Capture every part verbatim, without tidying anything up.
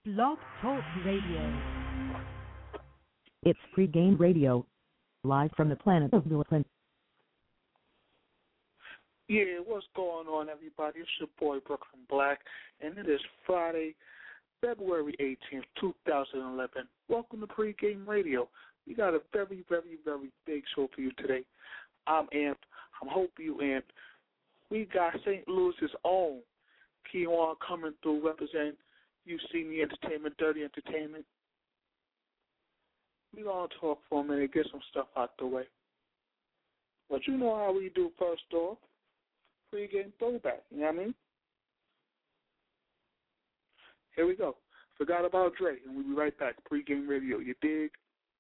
Blog Talk Radio. It's Pregame Radio, live from the planet of Brooklyn. Yeah, what's going on, everybody? It's your boy, Brooklyn Black, and it is Friday, February eighteenth, twenty eleven. Welcome to Pregame Radio. We got a very, very, very big show for you today. I'm amped. I'm hope you amped. We got Saint Louis's own Keon coming through, represent You See Me Entertainment, Dirty Entertainment. We're going to talk for a minute, get some stuff out the way. But you know how we do first off. Pre-game throwback, you know what I mean? Here we go. Forgot about Dre, and we'll be right back. Pre-game radio, you dig?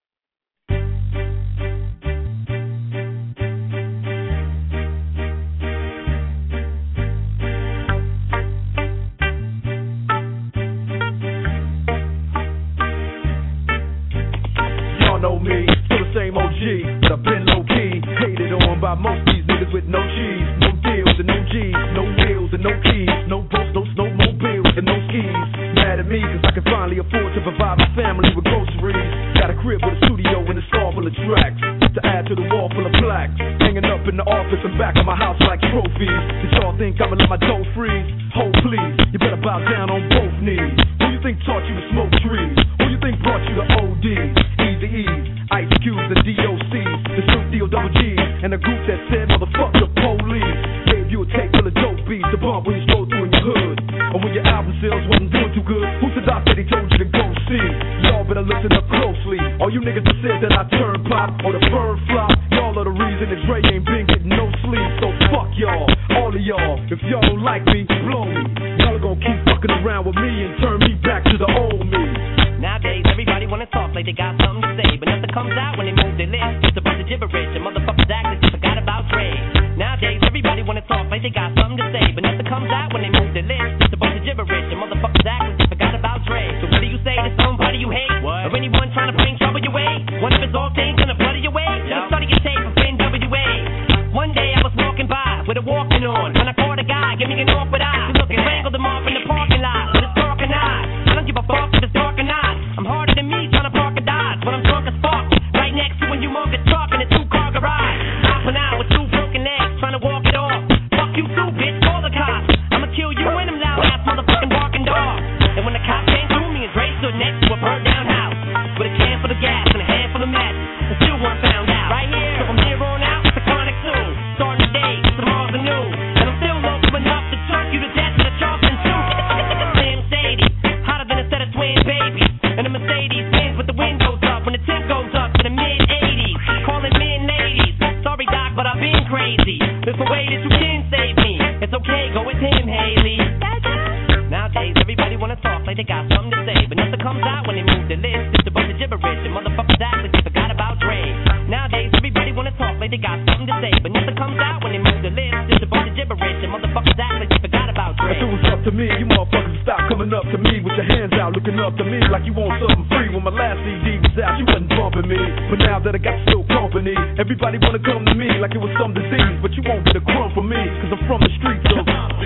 Y'all know me, still the same O G, but I've been low-key, hated on by most of these niggas with no cheese, no deals and no G's, no wheels and no keys, no boats, no snowmobiles and no skis. Mad at me cause I can finally afford to provide my family with groceries. Got a crib with a studio and a stall full of tracks to add to the wall full of plaques, hanging up in the office and back of my house like trophies. Did y'all think I'ma let my dough freeze? Hold please, you better bow down on both knees. Who you think taught you to smoke trees? Who you think brought you to O Ds, Easy E's, Ice Cubes and D O C's, the Snoop Deal Double G's, and the group that said motherfuck the police. Gave you a tape full of dope beats to bump when you stroll through in your hood, or when your album sales wasn't doing too good. Who said I said he told you to go see? Y'all better listen up closely. All you niggas that said that I turn pop or the bird flop, y'all are the reason that Dre ain't been getting no sleep. So fuck y'all, all of y'all. If y'all don't like me, blow me. Y'all are gonna keep fucking around with me and turn me back to the old me. Nowadays, everybody wanna talk like they got something to say, but nothing comes out when they move their lips. It's a bunch of gibberish, and motherfuckers act like they forgot about Dre. Nowadays, everybody wanna talk like they got something to say, but nothing comes out when they move their lips. It's a bunch of gibberish, and motherfuckers act like they forgot about Dre. So whether you say to somebody you hate, what? Or anyone trying to bring trouble your way, one of his old things gonna bloody your way. Yep. Study your tape of N W A. One day I was walking by with a walking on, when I caught a guy, give me an awkward eye. Looking, wrangled him off in the parking lot with his dark and eyes. I don't give a fuck if it's dark or not. I'm harder than me trying to park a Dodge when I'm drunk as fuck. Right next to a humongous truck in a two-car garage. Hopping out with two broken legs trying to walk it off. Fuck you too, bitch, call the cops. I'ma kill you and them loud-ass motherfucking barking dogs. And when the cops came through, me and Dre stood next to a burned-down house with a can full of gas and a handful of matches. And still weren't found out. Right here, so from here on out, it's a chronic soon. Starting the day, tomorrow's a new. And I'm still local enough to choke you to death in a Charleston suit. Slim Shady, hotter than a set of twin babies. And the Mercedes Benz with the windows up when the tint goes up to the mid eighties. Calling men ladies. Sorry, Doc, but I've been crazy. There's a way that you can save me. It's okay, go with him, Haley. Nowadays, everybody wanna talk like they got something to say, but nothing comes out when they move their lips. It's a bunch of gibberish, and motherfuckers act like they forgot about Dre. Nowadays, everybody wanna talk like they got something to say, but nothing comes out when they move their lips. It's a bunch of gibberish, and motherfuckers act like they forgot about Dre. If it was up to me, you motherfuckers would stop coming up to me with your hands out, looking up to me like you want something free. When my last C D was out, you wasn't bumping me, but now that I got still company, everybody wanna come to me like it was some disease, but you won't get a crumb from me, cause I'm from the streets, so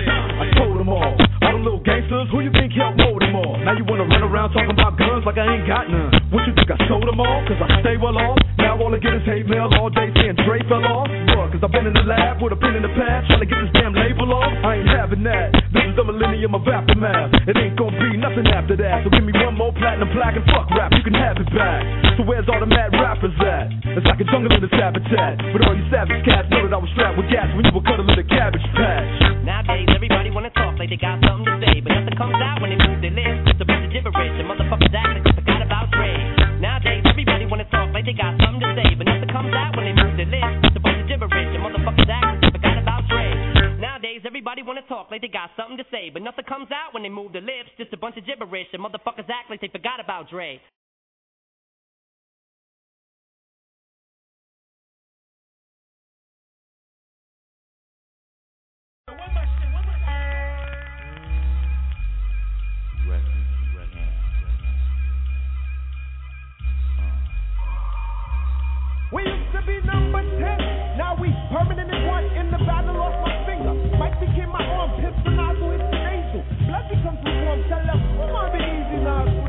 I told them all. All the little gangsters, who you think helped mold them all? Now you wanna run around talking about guns like I ain't got none. What you think, I sold them all? Cause I stay well off. Now all I get is hate mail all day saying Dre fell off. Look, cause I've been in the lab with a pen in the past trying to get this damn label off. I ain't having that. This is the millennium of aftermath. It ain't gonna be nothing after that. So give me one more platinum plaque and fuck rap, you can have it back. So where's all the mad rappers at? It's like a jungle in its habitat. But all you savage cats know that I was strapped with gas when you were cuddling a cabbage patch. Nowadays, everybody wanna talk like they got something to say, but nothing comes out when they move their lips. It's a bunch of gibberish, and motherfuckers act like they forgot about Dre. Nowadays, everybody wanna talk like they got something to say, but nothing comes out when they move their lips. It's a bunch of gibberish, and motherfuckers act like they forgot about Dre. Nowadays, everybody wanna talk like they got something to say, but nothing comes out when they move their lips. Just a bunch of gibberish, and motherfuckers act like they forgot about Dre. We used to be number ten, now we permanent and one in the battle off my finger. Mike became my arm, pistol nozzle, it's nasal. Blood becomes lukewarm, tell them, come on, be easy now.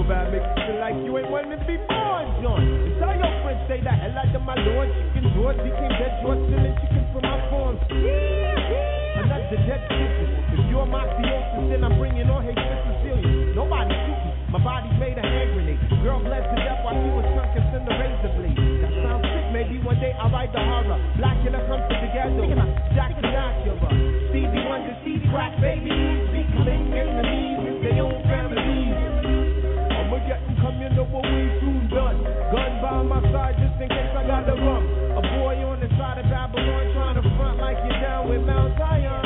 bad, make you feel like you ain't wanting to be born, John. And tell your friends, say the hell out of my lord. Chicken George became dead George, stealing chicken from my farm. Another dead chicken. If you're mafiosis, then I'm bringing on hate to Sicilian. Nobody shooting. My body's made a hand grenade. Girl blessed to death while she was chunking in the razor blade. That sounds sick, maybe one day I'll write the horror. Black killer comes together. Jack Sinatra, Stevie Wonder, Stevie Crack babies. Becoming enemies with their own families. I'ma get them come, you know what we soon done. Gun by my side just in case I got the rum. A boy on the side of Babylon trying to front like you're down with Mount Zion.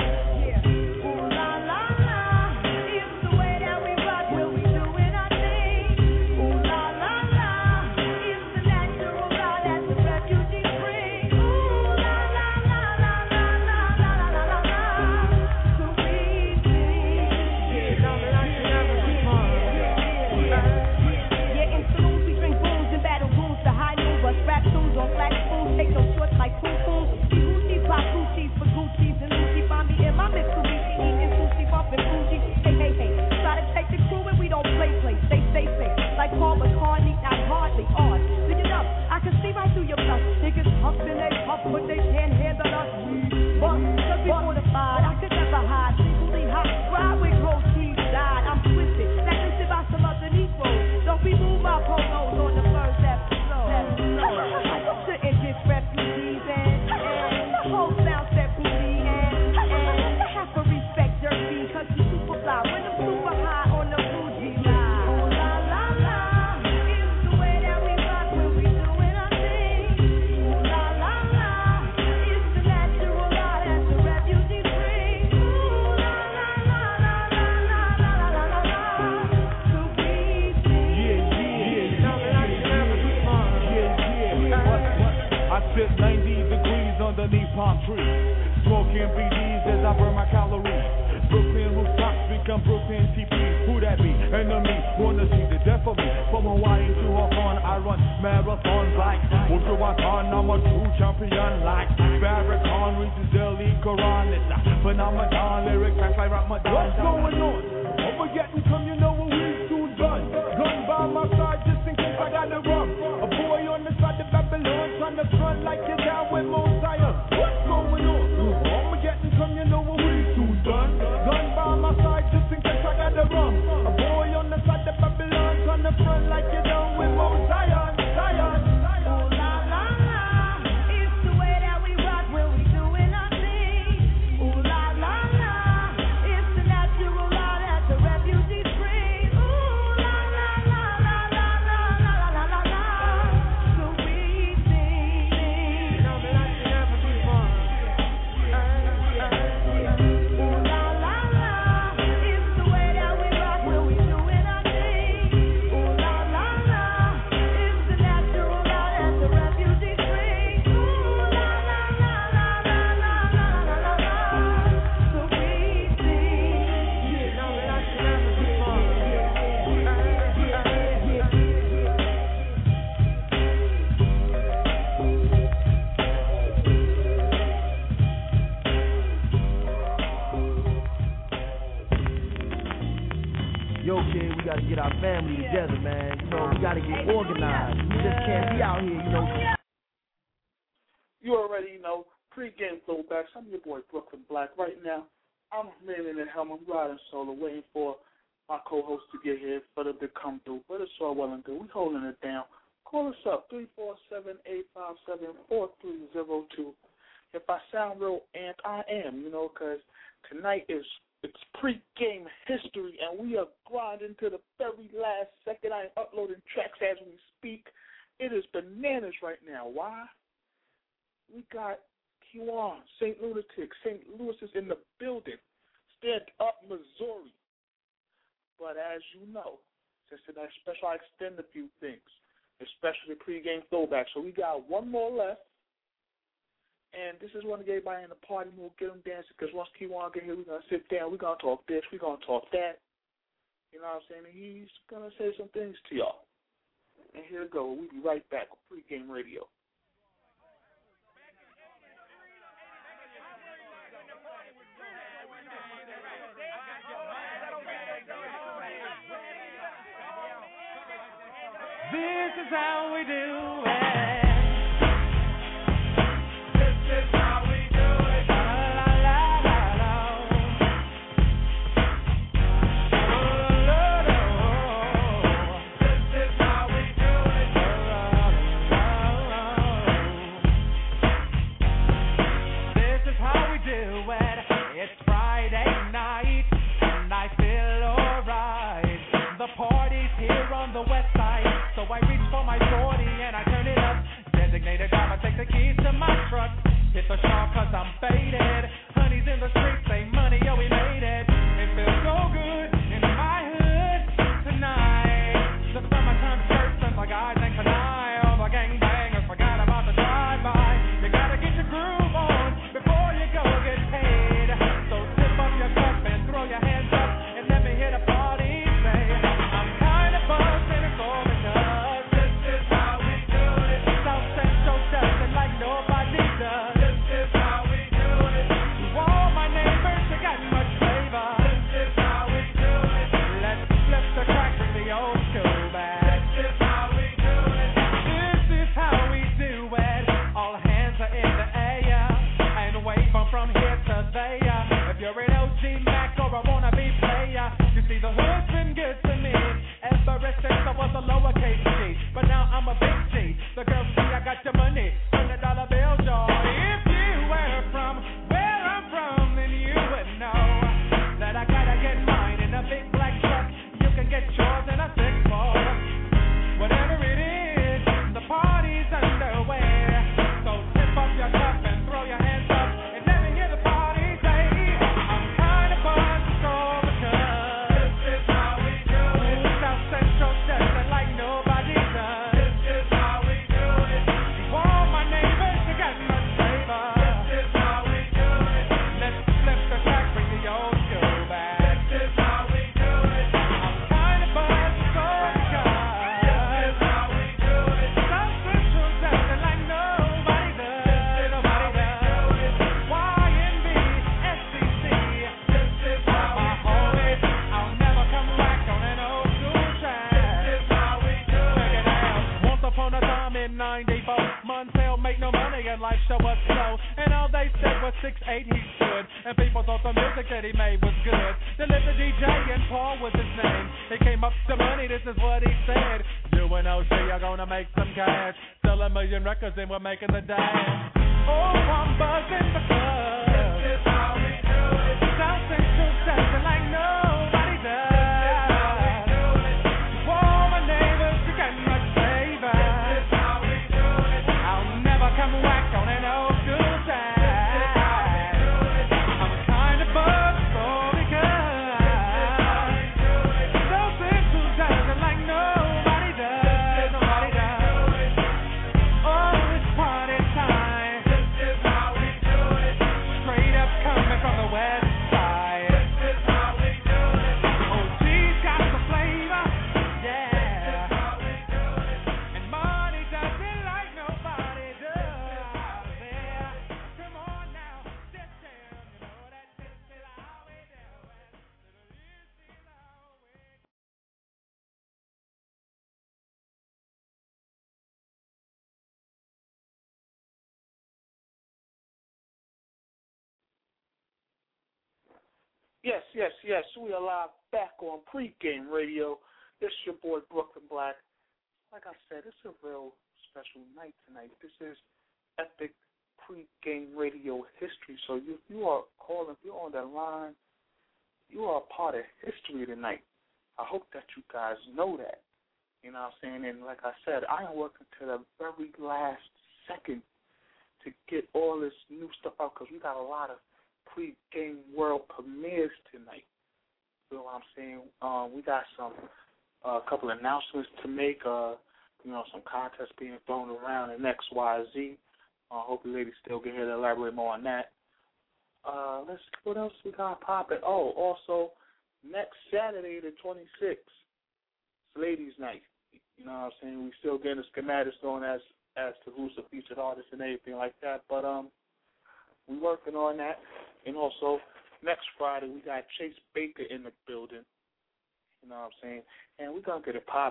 Like Paul McCartney, not hardly odd. Dig it up, I can see right through your bluff. Niggas huff and they puff, but they can't handle us. But, cause we fortified, I could never hide. Legally hot, ride with cold cheese died. I'm twisted, seconded by some other Negroes. Don't we move my polos on the first episode. I shouldn't diss refugees and, and the whole sound set booty and, and I have to respect Jerky, cause you super fly. When I'm super high on the Fuji line. Sit ninety degrees underneath palm trees, smoking B Ds as I burn my calories. Brooklyn rooftops become Brooklyn T P. Who that be? Enemy, wanna see the death of me. From Hawaii to Hawthorne, I run marathons like Ultrawaton. I'm a true champion like Farrakhan reads Delhi Quran. It's a phenomenon, lyrics act like Ramadan. What's going on? Over getting come, you know what we soon done. Gun by my side just in case I got the rum. A boy on the side of Babylon trying to front like you're down with Mosiah. What's going on? I'ma get and come, you know what we soon done. Gun by my side just in case I got the rum. A boy on the side of Babylon trying to front like you're down with Mosiah. Zion, Zion. Oh la la la, it's the way that we rock when we doing our thing. Oh la la la, it's the natural law that the refugees bring. Oh la la la la la la la la la la. So we sing. You know that I can never be fun. Oh la la la, it's the way that we rock when we doing our thing. Oh la la la, it's the natural law that the refugees bring. Oh la la la la la la la la la la. So we sing. You know that I can never be fun. Yo, kid, we gotta get our family together, man. You know, we gotta get organized. We just can't be out here, you know. You already know, pre-game throwbacks. I'm your boy Brooklyn Black. Right now, I'm manning the helm. I'm riding solo, waiting for my co-host to get here for them to come through. But it's all well and good. We holding it down. Call us up, three four seven, eight five seven, four three zero two. If I sound real amped, I am, you know, because tonight is it's pre-game history, and we are grinding to the very last second. I am uploading tracks as we speak. It is bananas right now. Why? We got Kiwan, Saint Lunatic, Saint Louis is in the building. Stand up, Missouri. But as you know, since tonight special, I extend a few things, especially the pregame throwback. So we got one more left. And this is when to get everybody in the party mood, get them dancing, because once Kiwan get here, we're going to sit down, we're going to talk this, we're going to talk that. You know what I'm saying? And he's going to say some things to y'all. And here we go. We'll be right back with Pregame Radio. This is how we do it. The keys to my truck, hit the shop cause I'm faded. Honey's in the streets, say money, yo, we made it. It feels so good in my hood tonight. The summertime skirts and the guys ain't tonight. All the gangbangers forgot about the drive-by. You gotta get your groove on before you go get paid. So tip up your cup and throw your hands up and let me hit a party. Say, I'm kinda buzzed and it's all because this is how we do it. South Central does it like nobody does. This is how we do it. To all my neighbors, you got much flavor. This is how we do it. Let's flip the crack with the old school back. This is how we do it. This is how we do it. All hands are in the air and wave them from here to there. If you're an O G Mac or a wannabe player, you see the hood's been good to me ever since I was a lowercase G. But now I'm a big G. The girls see I got your money, hundred dollar bills, y'all. If you were from where I'm from, then you would know that I gotta get mine in a big black truck. You can get yours in a six four. Whatever it is, the party's underway. So tip up your cup and throw your hands up and let me hear the party say, I'm kinda buzzed, it's all because this is how we do it. South Central does it like nobody does. This is how we do it. To all my neighbors, you got much flavor. This is how we do it. Let's flip the crack, bring the old school back. This is how we do it. I'm kinda buzzed, it's all because this is how we do it. South Central does it like nobody does. Nobody does. Y N B, S C C. This is how my homies. I'll never come back on an old school track. This is how we do it. Check it out. Once upon a time in ninety-four, Montel make no money and life show was slow. And all they said was six eight he stood. And people thought the music that he made was good. They lived the D J and Paul was his name. He came up to money, this is what he said. You and O G are gonna make some cash. Sell a million records and we're making the dash. Oh, I'm buzzing because this is how we do it. South Central does it like nobody does. This is how we do it. To all my neighbors, you got much flavor. This is how we do it. I'll never come whack on an old school track. This is how we do it. I'm kinda buzzed for because this is how we do it. South Central does it like nobody does. Nobody does. Oh, it's party time. This is how we do it. Straight up coming from the west side. This is how we do it. O G's got the flavor. Yeah. This is how we do it. And money does it like nobody does. Yeah. Come on now, sit down. You know that this is how we do it. This is how we Yes, yes, yes. We are live back on Pregame Radio. It's your boy Brooklyn Black. Like I said, it's a real special night tonight. This is epic Pregame Radio history. So you you are calling, if you're on the line, you are a part of history tonight. I hope that you guys know that. You know what I'm saying? And like I said, I am working to the very last second to get all this new stuff out because we got a lot of pre-game world premieres tonight. You know what I'm saying? Uh, we got some a uh, couple of announcements to make. Uh, you know, some contests being thrown around in X Y Z. I uh, hope the ladies still get here to elaborate more on that. Uh, let's see what else we got popping. Oh, also next Saturday the twenty-sixth, it's Ladies' Night. You know what I'm saying? We still getting the schematics on as as to who's the featured artist and everything like that. But um, we working on that. And also next Friday we got Chase Baker in the building. You know what I'm saying? And we're gonna get it popping.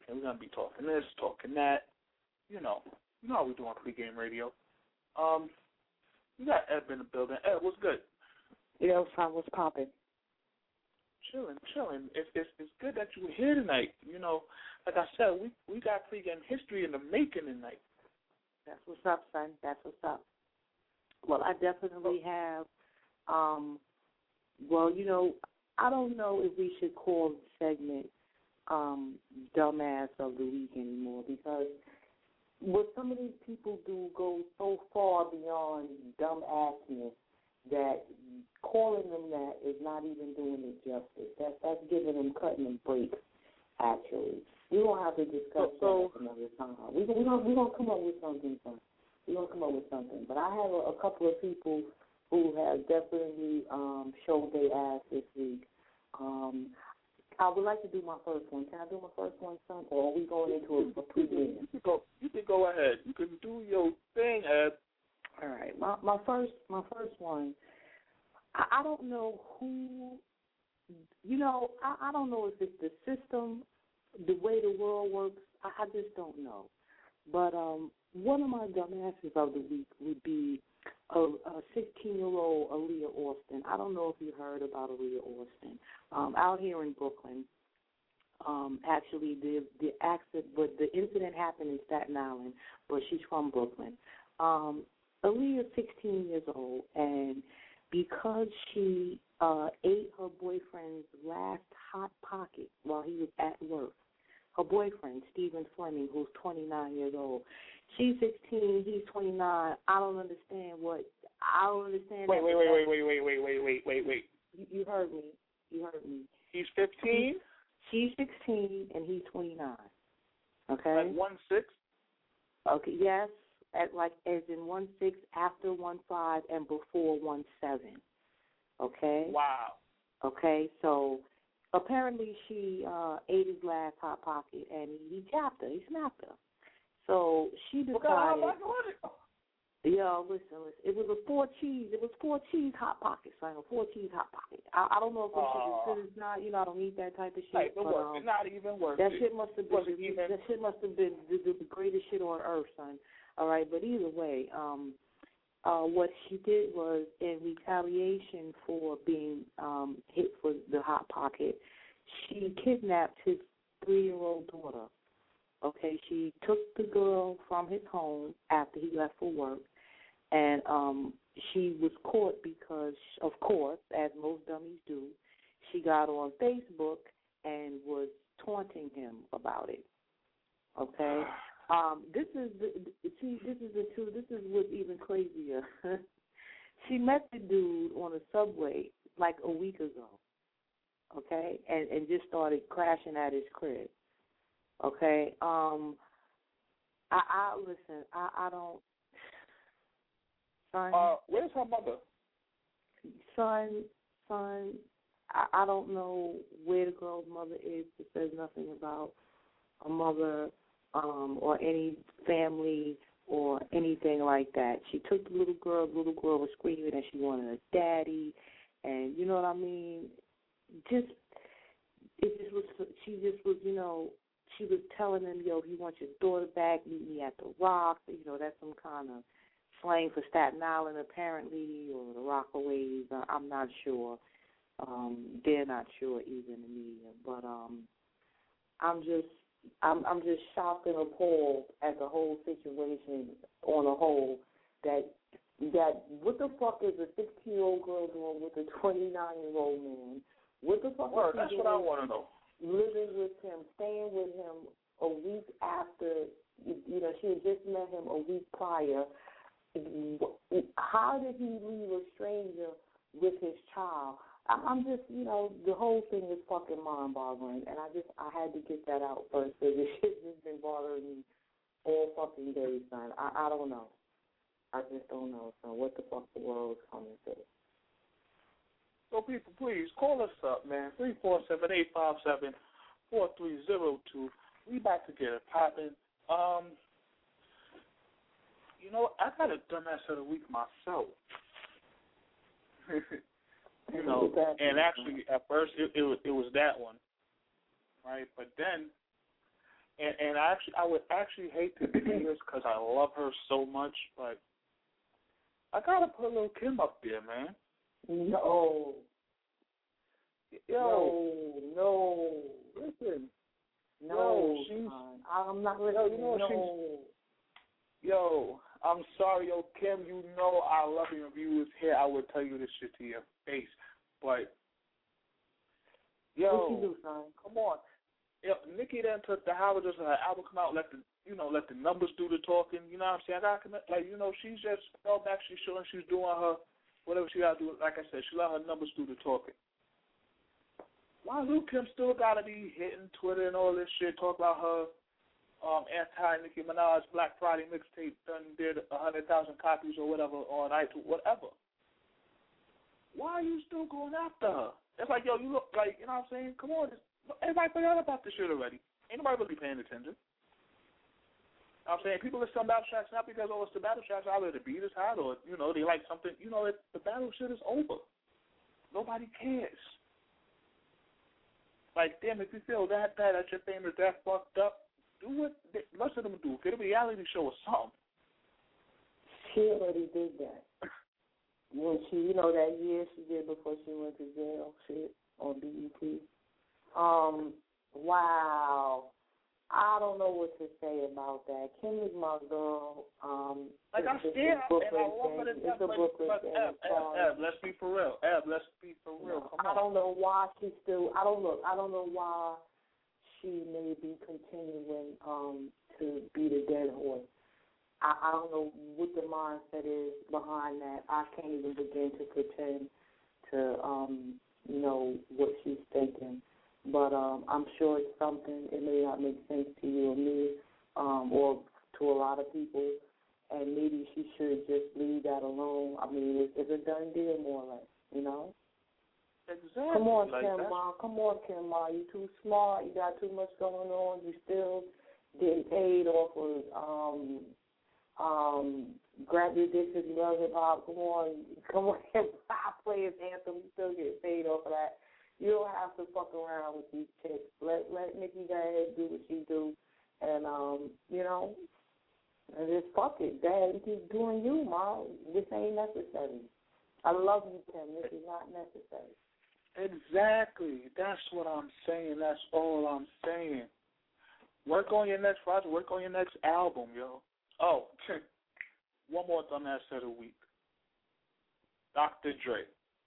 and we're gonna be talking this, talking that. You know, you know how we do on pregame radio. Um, we got Ed in the building. Ed, what's good? Yo, son, what's popping? Chilling, chilling. It's, it's it's good that you were here tonight. You know, like I said, we we got pregame history in the making tonight. That's what's up, son. That's what's up. Well, I definitely have. Um, well, you know, I don't know if we should call the segment um, "Dumbass of the Week" anymore, because what some of these people do goes so far beyond dumbassness that calling them that is not even doing it justice. That, that's giving them cutting them breaks, actually. We don't have to discuss so, that another time. We're we gonna, we gonna come up with something, son. We're going to come up with something. But I have a, a couple of people who have definitely um, showed their ass this week. Um, I would like to do my first one. Can I do my first one, son? Or are we going into a, a pregame? You can go. You can go ahead. You can do your thing, Ed. All right. My my first my first one. I, I don't know who. You know, I, I don't know if it's the system, the way the world works. I, I just don't know. But um, one of my dumbasses of the week would be a sixteen-year-old Aaliyah Austin. I don't know if you heard about Aaliyah Austin. Um, out here in Brooklyn, um, actually, the the accident, but the incident happened in Staten Island, but she's from Brooklyn. Um, Aaliyah's sixteen years old, and because she uh, ate her boyfriend's last Hot Pocket while he was at work, her boyfriend, Stephen Fleming, who's twenty-nine years old. She's sixteen, he's twenty-nine. I don't understand what, I don't understand. Wait, wait, wait, wait, wait, wait, wait, wait, wait, wait, wait. You, you heard me. You heard me. He's fifteen? She's sixteen, and he's twenty-nine. Okay? At one six? Okay, yes, at like as in one six, after one five, and before one seven. Okay? Wow. Okay, so apparently she uh, ate his last Hot Pocket, and he, he jabbed her. He snapped her. So she decided, yo, listen, listen. It was a four cheese. It was four cheese Hot Pocket, son. A four cheese Hot Pocket. I, I don't know if this shit is good as not. You know, I don't eat that type of shit. Like, but, um, um, not even worth that it. shit must have been. The, that shit must have been the, the, the greatest shit on earth, son. All right, but either way, um, uh, what she did was, in retaliation for being um, hit for the Hot Pocket, she kidnapped his three-year-old daughter. Okay, she took the girl from his home after he left for work, and um, she was caught because, of course, as most dummies do, she got on Facebook and was taunting him about it. Okay, um, this is the, see, this is the truth. This is what's even crazier. She met the dude on a subway like a week ago. Okay, and and just started crashing at his crib. Okay, um, I, I listen. I, I don't. Son, uh, where's her mother? Son, son, I, I don't know where the girl's mother is. It says nothing about a mother um, or any family or anything like that. She took the little girl. The little girl was screaming that she wanted a daddy, and you know what I mean. Just it just was. She just was. You know. She was telling him, yo, if you want your daughter back, meet me at the Rock. You know, that's some kind of slang for Staten Island, apparently, or the Rockaways. Uh, I'm not sure. Um, they're not sure either in the media. But um, I'm just, I'm, I'm just shocked and appalled at the whole situation on a whole. That that what the fuck is a sixteen-year-old girl doing with a twenty-nine-year-old man? What the fuck? Word, is that's she what doing? I want to know. Living with him, staying with him a week after, you know, she had just met him a week prior. How did he leave a stranger with his child? I'm just, you know, the whole thing is fucking mind-boggling, and I just, I had to get that out first, because this shit has been bothering me all fucking day, son. I, I don't know. I just don't know, son, what the fuck the world is coming to. So people, please call us up, man. Three four seven eight five seven four three zero two. We about to get it popping. Um, you know, I got a dumbass of the week myself. you know, and actually at first it, it was it was that one, right? But then And, and I actually, I would actually hate to do this because I love her so much, but I gotta put Lil' Kim up there, man. No. Yo, no, no. Listen. No, yo, she's. I'm not really. Yo, you know no. she's. Yo, I'm sorry, yo, Kim. You know I love you. If you was here, I would tell you this shit to your face. But yo, what you do, son? Come on. Yo, Nicki then took the Howard just her album come out, let the you know let the numbers do the talking. You know what I'm saying? I got like you know she's just fell back. She's showing she's doing her whatever she got to do. Like I said, she let her numbers do the talking. Why Lil' Kim still got to be hitting Twitter and all this shit, talk about her um, anti-Nicki Minaj Black Friday mixtape done did one hundred thousand copies or whatever on iTunes, whatever. Why are you still going after her? It's like, yo, you look like, you know what I'm saying? Come on. Everybody forgot about this shit already. Ain't nobody really paying attention. You know what I'm saying? People listen to battle tracks not because, oh, it's the battle tracks, either the beat is hot or, you know, they like something. You know, it, the battle shit is over. Nobody cares. Like, damn, if you feel that bad that your fame is that fucked up, do what most of them do. Get a reality show or something. She already did that. When she, you know, that year she did before she went to jail, shit, on B E T. Um, wow. I don't know what to say about that. Kim is my girl. Um, like, I'm scared, and I love her to death, but, but Eb, Eb, Eb, let's be for real. Eb, let's be for real. Come on. I don't know why she still, I don't know, I don't know why she may be continuing um, to be the dead horse. I, I don't know what the mindset is behind that. I can't even begin to pretend to um, know what she's thinking. But um, I'm sure it's something. It may not make sense to you or me um, or to a lot of people, and maybe she should just leave that alone. I mean, it's, it's a done deal, more or less, you know? Exactly. Come on, like Kim Ma. Come on, Kim Ma. You too smart. You got too much going on. You still getting paid off of um, um, grab your dick if you love hip hop. Come on. Come on, hip hop play his anthem. You still get paid off of that. You don't have to fuck around with these chicks. Let let Nicki go ahead do what she do, and um, you know, and just fuck it. Dad, you keep doing you, Mom. This ain't necessary. I love you, Kim. This is not necessary. Exactly. That's what I'm saying. That's all I'm saying. Work on your next project. Work on your next album, yo. Oh, one more dumbass of the week. Doctor Dre.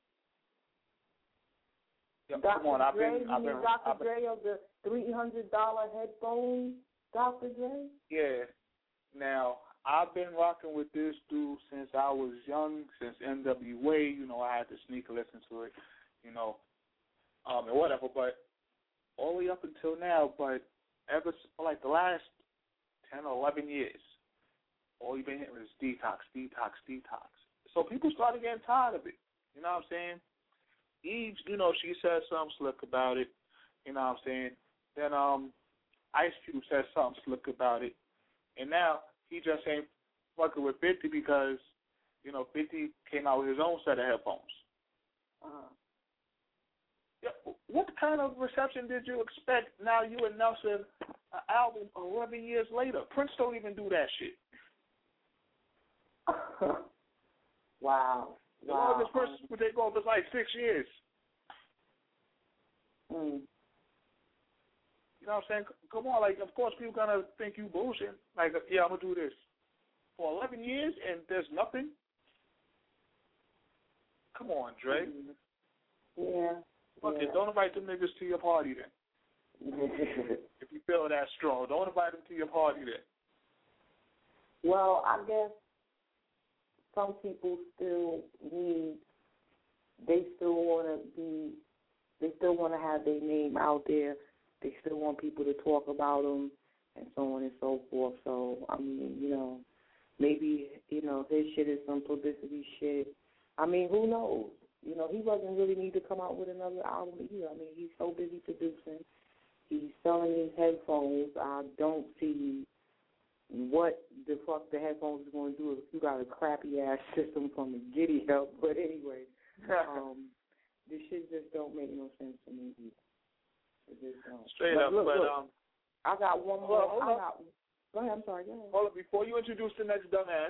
Yeah, Doctor come on, I've Dre, been, I've been, Doctor I've been, Dre of the three hundred dollar headphones, Doctor Dre? Yeah. Now, I've been rocking with this dude since I was young, since N W A. You know, I had to sneak listen to it, you know, um, and whatever. But all the way up until now, but ever like the last ten or eleven years, all you've been hearing is detox, detox, detox. So people started getting tired of it. You know what I'm saying? Eve, you know, she said something slick about it. You know what I'm saying? Then um, Ice Cube said something slick about it. And now he just ain't fucking with fifty because, you know, fifty came out with his own set of headphones. Uh-huh. Yeah, what kind of reception did you expect now you and Nelson, an album eleven years later? Prince don't even do that shit. Wow. The wow. longest person would they go for like six years. Mm. You know what I'm saying? Come on, like, of course people gonna think you bullshit. Like, yeah, I'm gonna do this for eleven years and there's nothing. Come on, Dre. Mm. Yeah. Fuck yeah. it, don't invite them niggas to your party then. If you feel that strong, don't invite them to your party then. Well, I guess some people still need, they still want to be, they still want to have their name out there. They still want people to talk about them and so on and so forth. So, I mean, you know, maybe, you know, his shit is some publicity shit. I mean, who knows? You know, he doesn't really need to come out with another album either. I mean, he's so busy producing. He's selling these headphones. I don't see what the fuck the headphones is going to do if you got a crappy ass system from the Giddy Up. But anyway, um, this shit just don't make no sense to me either. It just don't. Straight but up, look, but look, um, I got one Hold more. on, hold I on. got, go ahead. I'm sorry. Go ahead. Hold on. Before you introduce the next dumbass,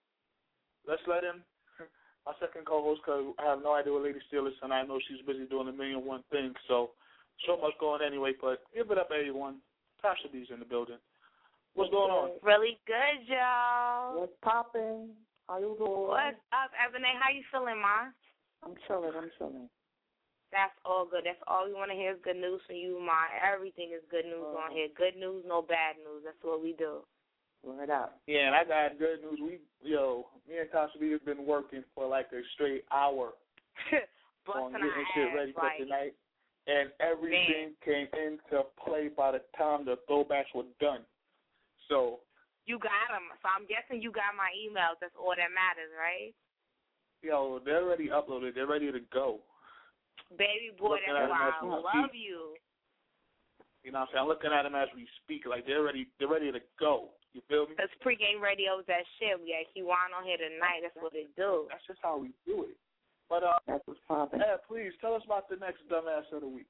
let's let him, our second co-host, because I have no idea what Lady Steele is, and I know she's busy doing a million and one things, so so much going anyway, but give it up, everyone. Tasha B's in the building. What's going on? Really good, y'all. What's popping? How you doing? What's up, Ebony? How you feeling, Ma? I'm chilling. I'm chilling. That's all good. That's all we want to hear is good news from you, Ma. Everything is good news Uh-huh. on here. Good news, no bad news. That's what we do. Word up. Yeah, and I got good news. We, yo, me and Tasha B have been working for like a straight hour on Busting getting our shit ass, ready for like, tonight, and everything came into play by the time the throwbacks were done. So you got them. So I'm guessing you got my emails. That's all that matters, right? yo, they're already uploaded. They're ready to go. Baby boy, Looking that's at 'em why as I we love speak. you. You know what I'm saying? I'm looking at them as we speak. Like they're ready. They're ready to go. You feel me? Because pregame radio is that shit. We got Kiwan on here tonight. That's what it do. That's just how we do it. But uh, That's what's popping. Ed, please tell us about the next dumbass of the week.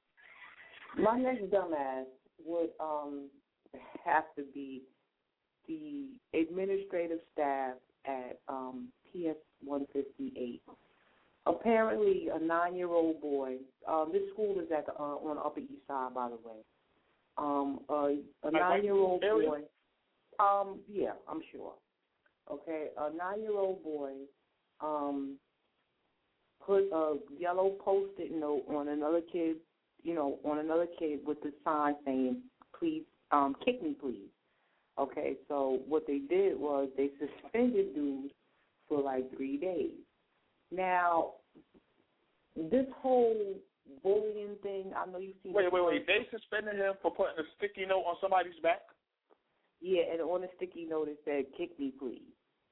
My next dumbass would um have to be the administrative staff at um P S one fifty-eight. Apparently, a nine-year-old boy. Um, this school is at the, uh, on the Upper East Side, by the way. Um, a, a nine-year-old boy. Um, yeah, I'm sure. Okay, a nine-year-old boy um, put a yellow post-it note on another kid, you know, on another kid with the sign saying, "Please, um, kick me, please." Okay, so what they did was they suspended dude for like three days. Now, this whole bullying thing, I know you've seen. Wait, wait, wait. They suspended him for putting a sticky note on somebody's back? Yeah, and on the sticky note it said, "Kick me, please."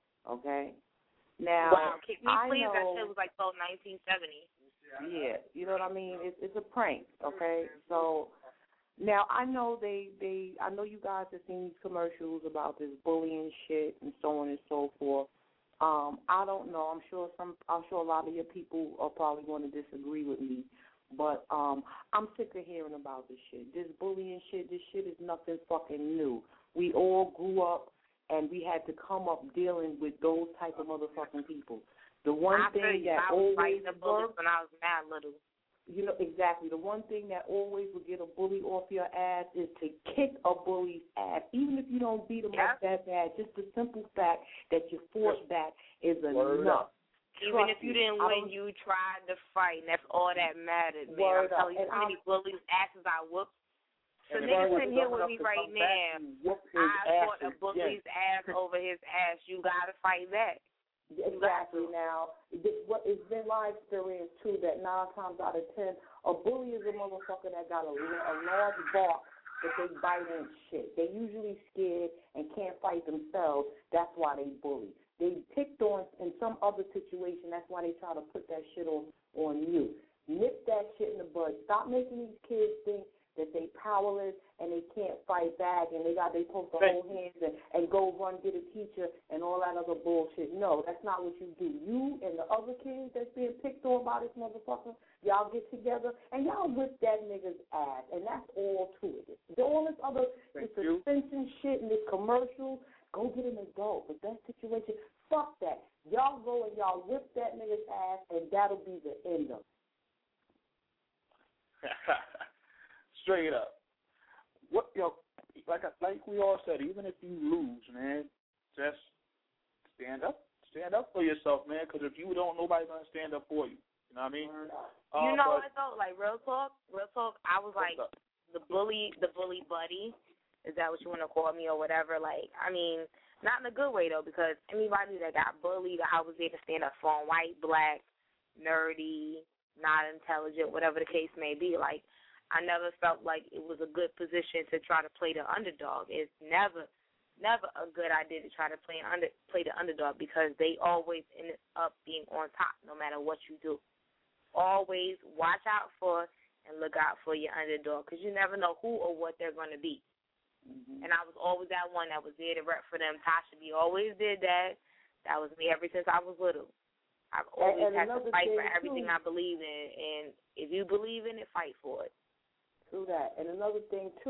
Okay? Now, wow, kick me, I please. know, That shit was like so nineteen seventy. Yeah, you know what I mean? It's, it's a prank, okay? So, now I know they, they, I know you guys have seen these commercials about this bullying shit and so on and so forth. Um, I don't know. I'm sure some. I'm sure a lot of your people are probably going to disagree with me, but um, I'm sick of hearing about this shit. This bullying shit. This shit is nothing fucking new. We all grew up and we had to come up dealing with those type of motherfucking people. The one I thing that I was always fighting the bullets worked, when I was mad little. you know, exactly. The one thing that always would get a bully off your ass is to kick a bully's ass. Even if you don't beat them Yeah. up that bad, just the simple fact that you force back is Word enough. up. Even Trust if you me, didn't I win, don't- you tried to fight, and that's all that mattered, man. Word I'm telling you, up. how And many I'm- bullies' asses I whooped. So And if niggas he was sitting here dumb with enough me to right come back, now. you whoop his I ass fought a again. bully's ass over his ass. You gotta fight back. Exactly. Now, this, what it's been my experience too that nine times out of ten, a bully is a motherfucker that got a, a large bark that they bite and shit. They usually scared and can't fight themselves. That's why they bully. They picked on in some other situation. That's why they try to put that shit on on you. Nip that shit in the bud. Stop making these kids think that they powerless and they can't fight back and they got they supposed to hold hands and, and go run get a teacher and all that other bullshit. No, that's not what you do. You and the other kids that's being picked on by this motherfucker, y'all get together and y'all whip that nigga's ass, and that's all to it. All this other this suspension shit and this commercial, go get an adult. But that situation, fuck that. Y'all go and y'all whip that nigga's ass, and that'll be the end of it. Straight up. What you know, like like we all said, even if you lose, man, just stand up, stand up for yourself, man. Because if you don't, nobody's gonna stand up for you. You know what I mean? You Uh, know but, what though? Like real talk, real talk. I was like the bully, the bully buddy. Is that what you want to call me or whatever? Like, I mean, not in a good way though, because anybody that got bullied, I was there to stand up for 'em, white, black, nerdy, not intelligent, whatever the case may be. Like, I never felt like it was a good position to try to play the underdog. It's never, never a good idea to try to play an under play the underdog because they always end up being on top no matter what you do. Always watch out for and look out for your underdog because you never know who or what they're going to be. Mm-hmm. And I was always that one that was there to rep for them. Tasha B always did that. That was me ever since I was little. I've always and, and had to fight for everything too, I believe in, and if you believe in it, fight for it. Through that. And another thing, too,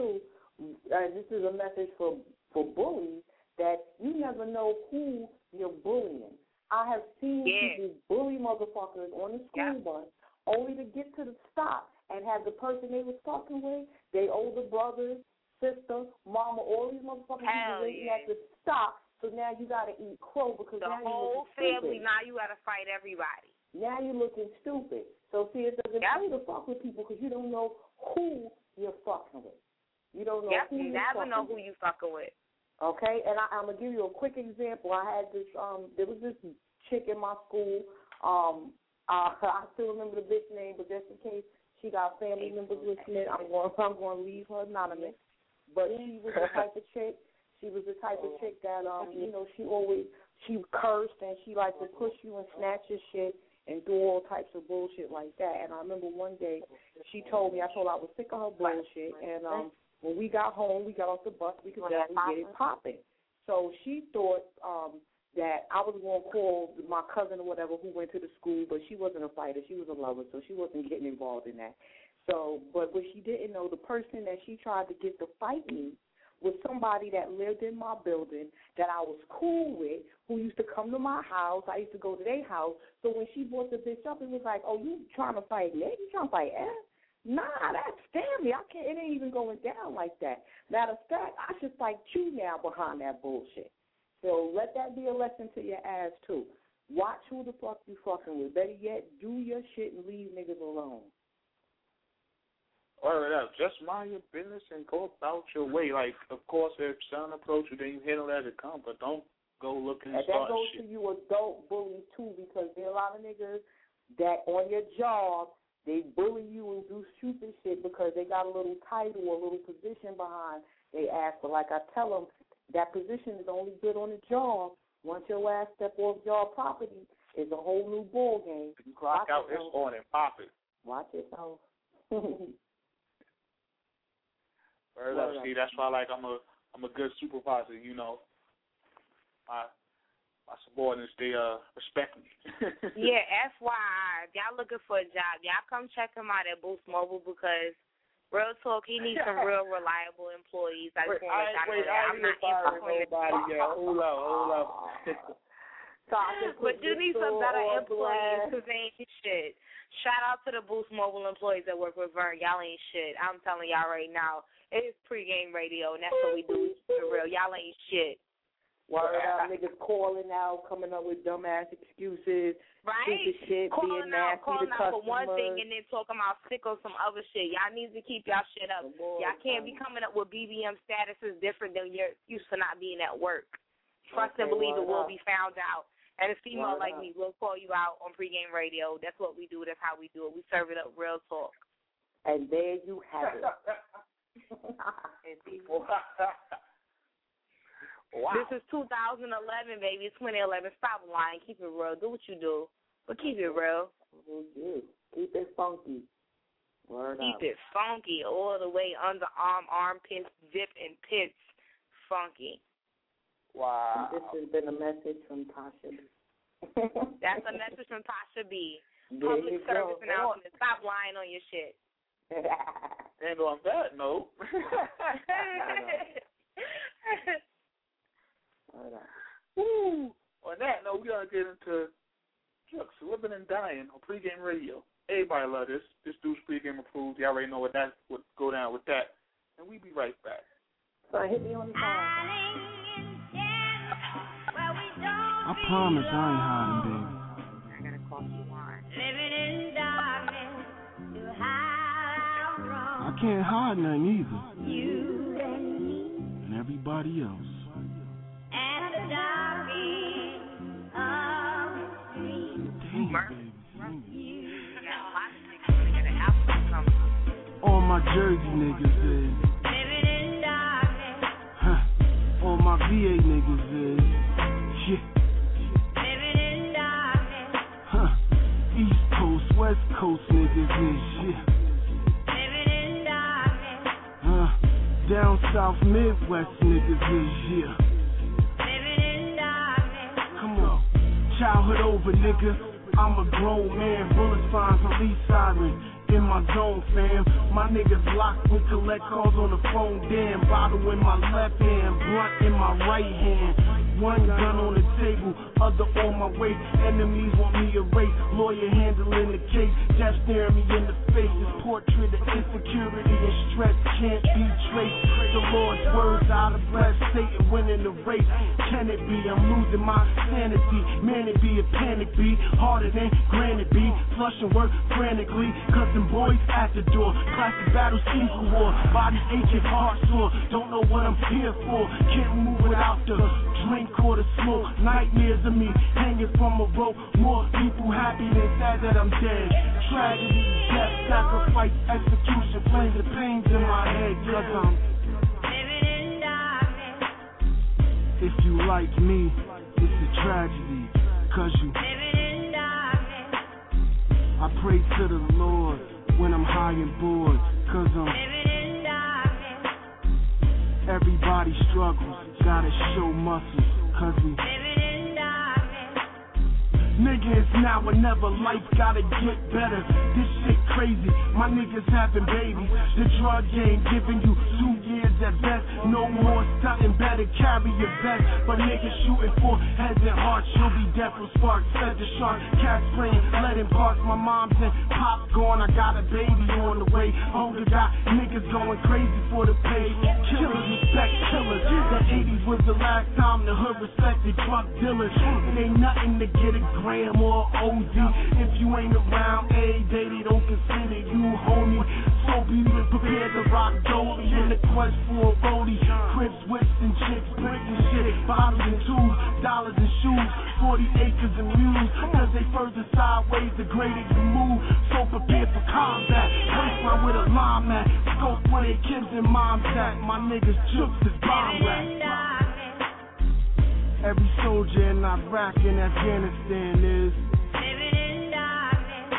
uh, this is a message for, for bullies, that you never know who you're bullying. I have seen yeah. people bully motherfuckers on the school yeah. bus only to get to the stop and have the person they was fucking with, their older brother, sister, mama, all these motherfuckers Hell waiting yeah. at the stop. So now you got to eat crow because the now whole you're family, now you got to fight everybody. Now you're looking stupid. So see, it doesn't yep. pay to fuck with people because you don't know who you're fucking with. You don't know yep, who you you're never fucking know with. who you fucking with. Okay, and I, I'm gonna give you a quick example. I had this, um, there was this chick in my school. Um, uh, I still remember the bitch name, but just in case she got family members listening, I'm going, I'm going to leave her anonymous. But she was the type of chick. She was the type of chick that, um, you know, she always she cursed and she liked to push you and snatch your shit and do all types of bullshit like that. And I remember one day she told me, I told her I was sick of her bullshit, and um. when we got home, we got off the bus, we could definitely get it popping. So she thought um, that I was going to call my cousin or whatever who went to the school, but she wasn't a fighter. She was a lover, so she wasn't getting involved in that. So, but what she didn't know, the person that she tried to get to fight me was somebody that lived in my building that I was cool with, who used to come to my house. I used to go to their house. So when she brought the bitch up, it was like, oh, you trying to fight me? You trying to fight F? Nah, that's family. I can't. It ain't even going down like that. Matter of fact, I should fight you now behind that bullshit. So let that be a lesson to your ass too. Watch who the fuck you fucking with. Better yet, do your shit and leave niggas alone. All right, just mind your business and go about your way. Like, of course, if someone approach you, then you handle it as it comes, but don't go looking and, and start that goes shit. to you adult bullies too, because there are a lot of niggas that on your job, they bully you and do stupid shit because they got a little title or a little position behind they ass. But like I tell them, that position is only good on the job. Once your ass step off job property, it's a whole new ball game. You clock out, it's on and pop it. Watch yourself. Word up. See, that's why like I'm a I'm a good supervisor. You know, my my subordinates, they uh respect me. Yeah, F Y I, if y'all looking for a job, y'all come check him out at Boost Mobile because real talk, he needs some real reliable employees. I just want to talk wait, about I ain't firing nobody yet. Hold up, hold up. But you need some better employees because they ain't shit. Shout out to the Boost Mobile employees that work with Vern. Y'all ain't shit. I'm telling y'all right now. It is pregame radio, and that's what we do. For real. Y'all ain't shit. Word out, niggas calling out, coming up with dumbass excuses, right? stupid shit, calling being out, nasty calling to out customers. for one thing and then talking about sick or some other shit. Y'all need to keep y'all shit up. Y'all can't be coming up with B B M statuses different than you're used to not being at work. Trust okay, and believe it will out. be found out. And a female word like out. me will call you out on pregame radio. That's what we do. That's how we do it. We serve it up real talk. And there you have it. Wow. This is two thousand eleven, baby. twenty eleven. Stop lying. Keep it real. Do what you do, but keep it real. Mm-hmm. Keep it funky. Word keep out. it funky all the way underarm, armpits, zip, and pits. Funky. Wow. And this has been a message from Tasha B. That's a message from Tasha B. There Public service go. announcement. Stop lying on your shit. And on that note. Woo. On that note, we're going to get into drugs, living and dying on pregame radio. Everybody love this. This dude's pregame approved. Y'all already know what that would go down with that. And we be right back. So hit me on the phone. I promise I ain't hiding, baby. I gotta call you on. Living in darkness, you hide from I can't hide nothing either. you and me And everybody else. at the dark end of the street. Damn, baby. Sing it. All my Jersey niggas is. Living in darkness, Huh. All my V A niggas is. Shit. living in darkness, Huh. East Coast, West Coast niggas is. Shit. living in darkness, Huh. Down South Midwest niggas is. Yeah. living in darkness. Come on. Childhood over, nigga. I'm a grown man. Bullets fine, police siren. in my zone, fam. My niggas locked with collect calls on the phone. Damn, bottle in my left hand, blunt in my right hand. One gun on the table, other on my way. Enemies want me erased. Lawyer handling the case, death staring me in the face. This portrait of insecurity and stress can't be traced. The Lord's words out of breath, Satan winning the race. Can it be? I'm losing my sanity. Man, it be a panic be harder than granite be. Flushing work frantically, cause them boys at the door. Classic battles, equal war. Body aching, heart sore. Don't know what I'm here for. Can't move without the drink or the smoke. Nightmares of me hanging from a rope. More people happy than sad that I'm dead. Tragedy, death, sacrifice, execution. Flames of pains in my head, cause I'm living in darkness, if you like me, it's a tragedy, cause you living in darkness, I pray to the Lord when I'm high and bored, cause I'm living in darkness, everybody struggles, gotta show muscles, cause we living in darkness, nigga, it's now or never, life gotta get better. This shit crazy, my niggas having babies. The drug game giving you two years at best. No more stunting, better carry your vest. But niggas shooting for heads and hearts, you'll be deaf with sparks. Fed the shark, cats playing, letting parks. My mom's and pops gone, I got a baby on the way. Older got niggas going crazy for the pay. Killers respect killers. The eighties was the last time the hood respected drug dealers. It ain't nothing to get a gram or O Z. If you ain't around every day, they don't consider you homie. So be prepared to rock dolly in the quest for a roadie. Crips, whips, and chicks, bricks and shit, bottles and tubes, dollars and shoes, forty acres and mules. Cause they further sideways, the greater you move. So prepared for combat. Waistline with a line mat. Scope where their kids and moms at. My niggas jukes is bomb rap. Every soldier in Iraq and Afghanistan is living in darkness,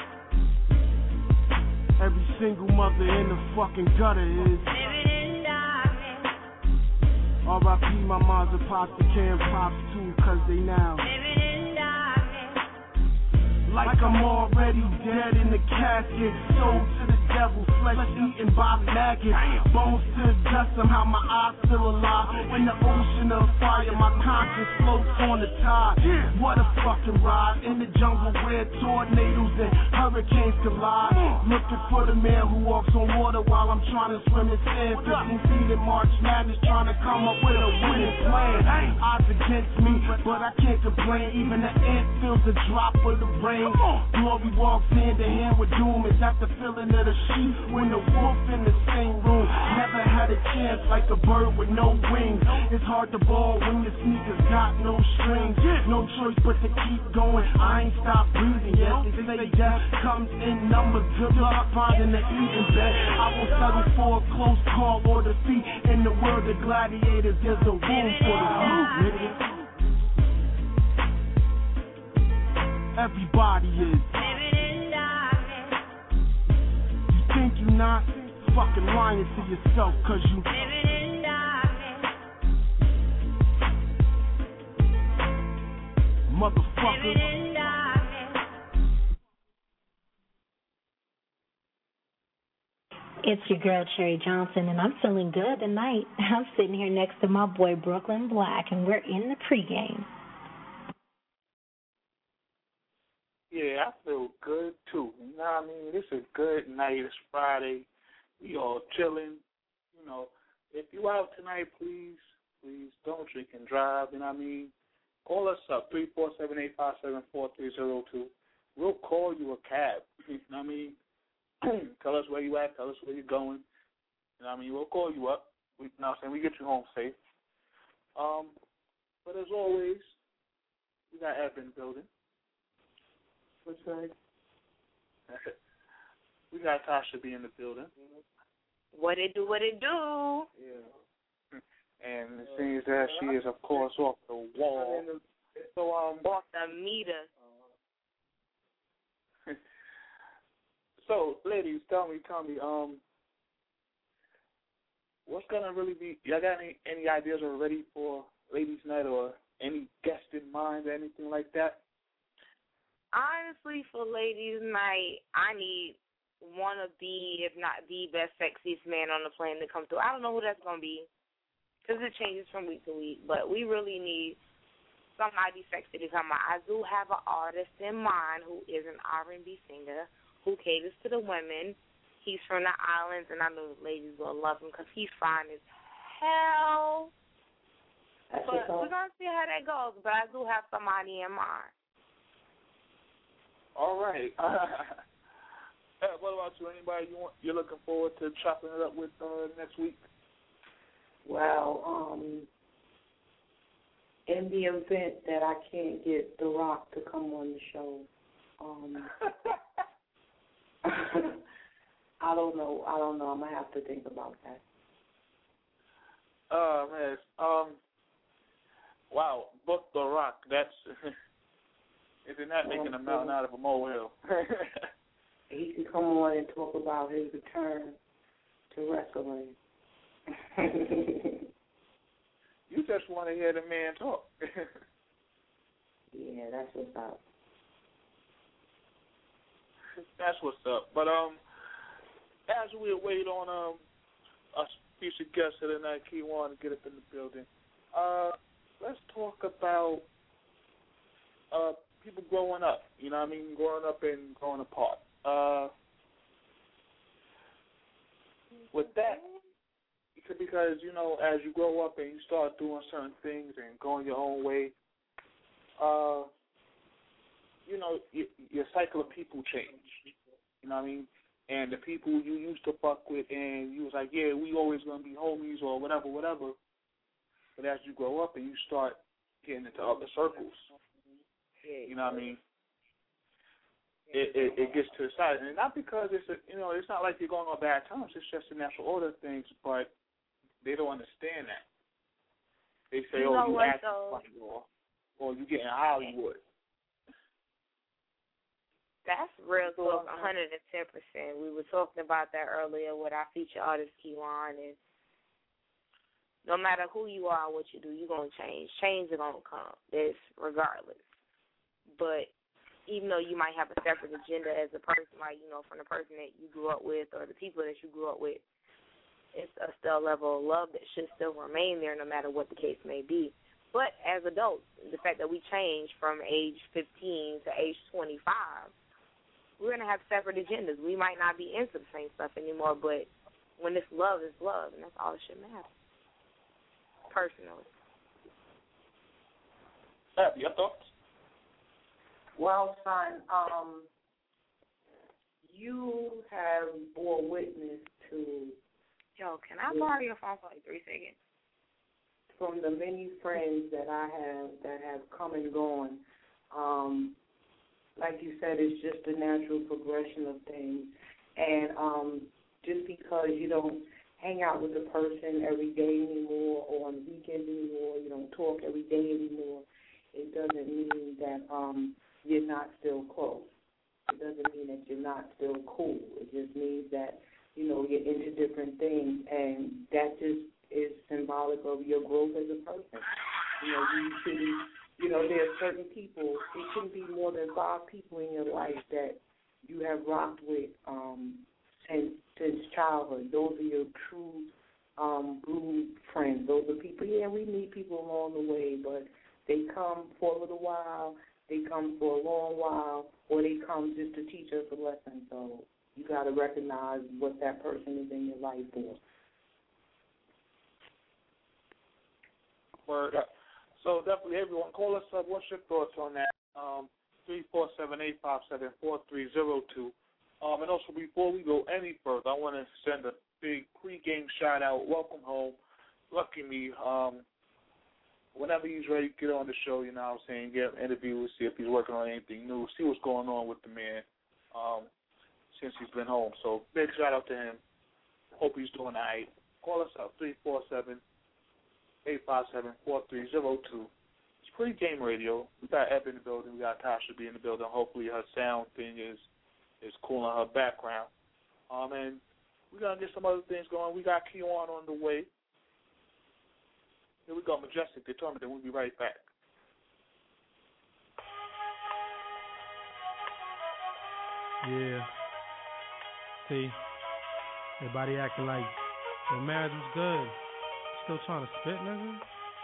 every single mother in the fucking gutter is living in darkness, R I P my moms and pops, the can pops too, cause they now living in darkness, like I'm already dead in the casket. Sold to the devil, flesh eaten by maggots. Bones to the dust, somehow my eyes still alive. In the ocean of fire, my conscience floats on the tide. What a fucking ride, in the jungle where tornadoes and hurricanes collide. Looking for the man who walks on water while I'm trying to swim in sand. fifteen feet in March Madness, trying to come up with a winning plan. Odds against me, but I can't complain. Even the ant feels the drop of the rain. Glory walks hand in hand with doom. Is that the feeling of the sheep when the wolf in the same room? Never had a chance like a bird with no wings. It's hard to ball when your sneakers got no strings. No choice but to keep going. I ain't stopped breathing yet. They say death comes in numbers. Good luck finding the even bet. I will settle for a close call or defeat. In the world of gladiators, there's a room for the youth, nigga. Everybody is living in darkness, you think you not? Fucking lying to yourself, cause you living in darkness, motherfucker. living in darkness. It's your girl Cherry Johnson, and I'm feeling good tonight. I'm sitting here next to my boy Brooklyn Black, and we're in the pregame. Yeah, I feel good too. You know what I mean? This is a good night. It's Friday. We all chilling. You know, if you out tonight, please, please don't drink and drive. You know what I mean? Call us up, three four seven, eight five seven, four three zero two. We'll call you a cab. You know what I mean? Tell us where you at. Tell us where you're going. You know what I mean? We'll call you up. We, you know what I'm saying? We get you home safe. Um, but as always, we got Evan building. What's that? We got Tasha B in the building. What it do, what it do. Yeah. And it seems that she is, of course, off the wall. So, um, off the meter. So, ladies, tell me, tell me, um, what's gonna really be? Y'all got any any ideas already for ladies' night, or any guest in mind, or anything like that? Honestly, for ladies' night, I need one of the, if not the best, sexiest man on the planet to come through. I don't know who that's going to be because it changes from week to week, but we really need somebody sexy to come out. I do have an artist in mind who is an R and B singer who caters to the women. He's from the islands, and I know the ladies will love him because he's fine as hell. That's but we're going to see how that goes, but I do have somebody in mind. All right. Hey, what about you? Anybody you want, you're looking forward to chopping it up with uh, next week? Well, um, in the event that I can't get The Rock to come on the show, um, I don't know. I don't know. I'm gonna have to think about that. Oh uh, man. Um. Wow. Book The Rock. That's isn't that making a mountain out of a molehill? He can come on and talk about his return to wrestling. You just want to hear the man talk. Yeah, that's what's up. That's what's up. But um, as we wait on um a special guest of the night, Keywan, to get up in the building, uh, let's talk about uh people growing up. You know what I mean? Growing up and growing apart. Uh, with that, because, you know, as you grow up and you start doing certain things and going your own way, uh, you know, your, your cycle of people change. You know what I mean? And the people you used to fuck with and you was like, yeah, we always going to be homies or whatever, whatever. But as you grow up and you start getting into other circles, you know what I mean? It, it, it gets to the side, and not because it's a, you know, it's not like you're going on bad times. It's just a natural order of things, but they don't understand that. They say, you "Oh, you what, acting funny," or, or you getting Hollywood. That's real talk, one hundred and ten percent. We were talking about that earlier with our feature artist Keywan, and no matter who you are, what you do, you're gonna change. Change is gonna come. This regardless, but even though you might have a separate agenda as a person, like, you know, from the person that you grew up with or the people that you grew up with, it's a still level of love that should still remain there no matter what the case may be. But as adults, the fact that we change from age fifteen to age twenty-five, we're going to have separate agendas. We might not be into the same stuff anymore, but when it's love, it's love, and that's all that should matter, personally. Uh, your thoughts? Well, son, um, you have bore witness to. Yo, can I borrow your phone for like three seconds? From the many friends that I have that have come and gone, um, like you said, it's just a natural progression of things. And um, just because you don't hang out with a person every day anymore or on the weekends anymore, you don't talk every day anymore, it doesn't mean that um, you're not still close. It doesn't mean that you're not still cool. It just means that, you know, you're into different things, and that just is symbolic of your growth as a person. You know, you shouldn't, you know, there are certain people, it shouldn't be more than five people in your life that you have rocked with um, since, since childhood. Those are your true um, blue friends. Those are people, yeah, we meet people along the way, but they come for a little while, they come for a long while, or they come just to teach us a lesson. So you got to recognize what that person is in your life for. Word up. So definitely, everyone, call us up. What's your thoughts on that? Um, three four seven eight five seven four three zero two. Um, and also, before we go any further, I want to send a big pregame shout out. Welcome home, Lucky Me. Um, whenever he's ready to get on the show, you know what I'm saying, get an interview, see if he's working on anything new, see what's going on with the man um, since he's been home. So big shout out to him. Hope he's doing all right. Call us up, three four seven eight five seven four three zero two. It's pregame radio. We got Eb in the building. We got Tasha B in the building. Hopefully her sound thing is is cool in her background. Um, and we're going to get some other things going. We got Keywan on the way. Here we go, Majestic Determined, and we'll be right back. Yeah. T. Everybody acting like your marriage was good. Still trying to spit, nigga?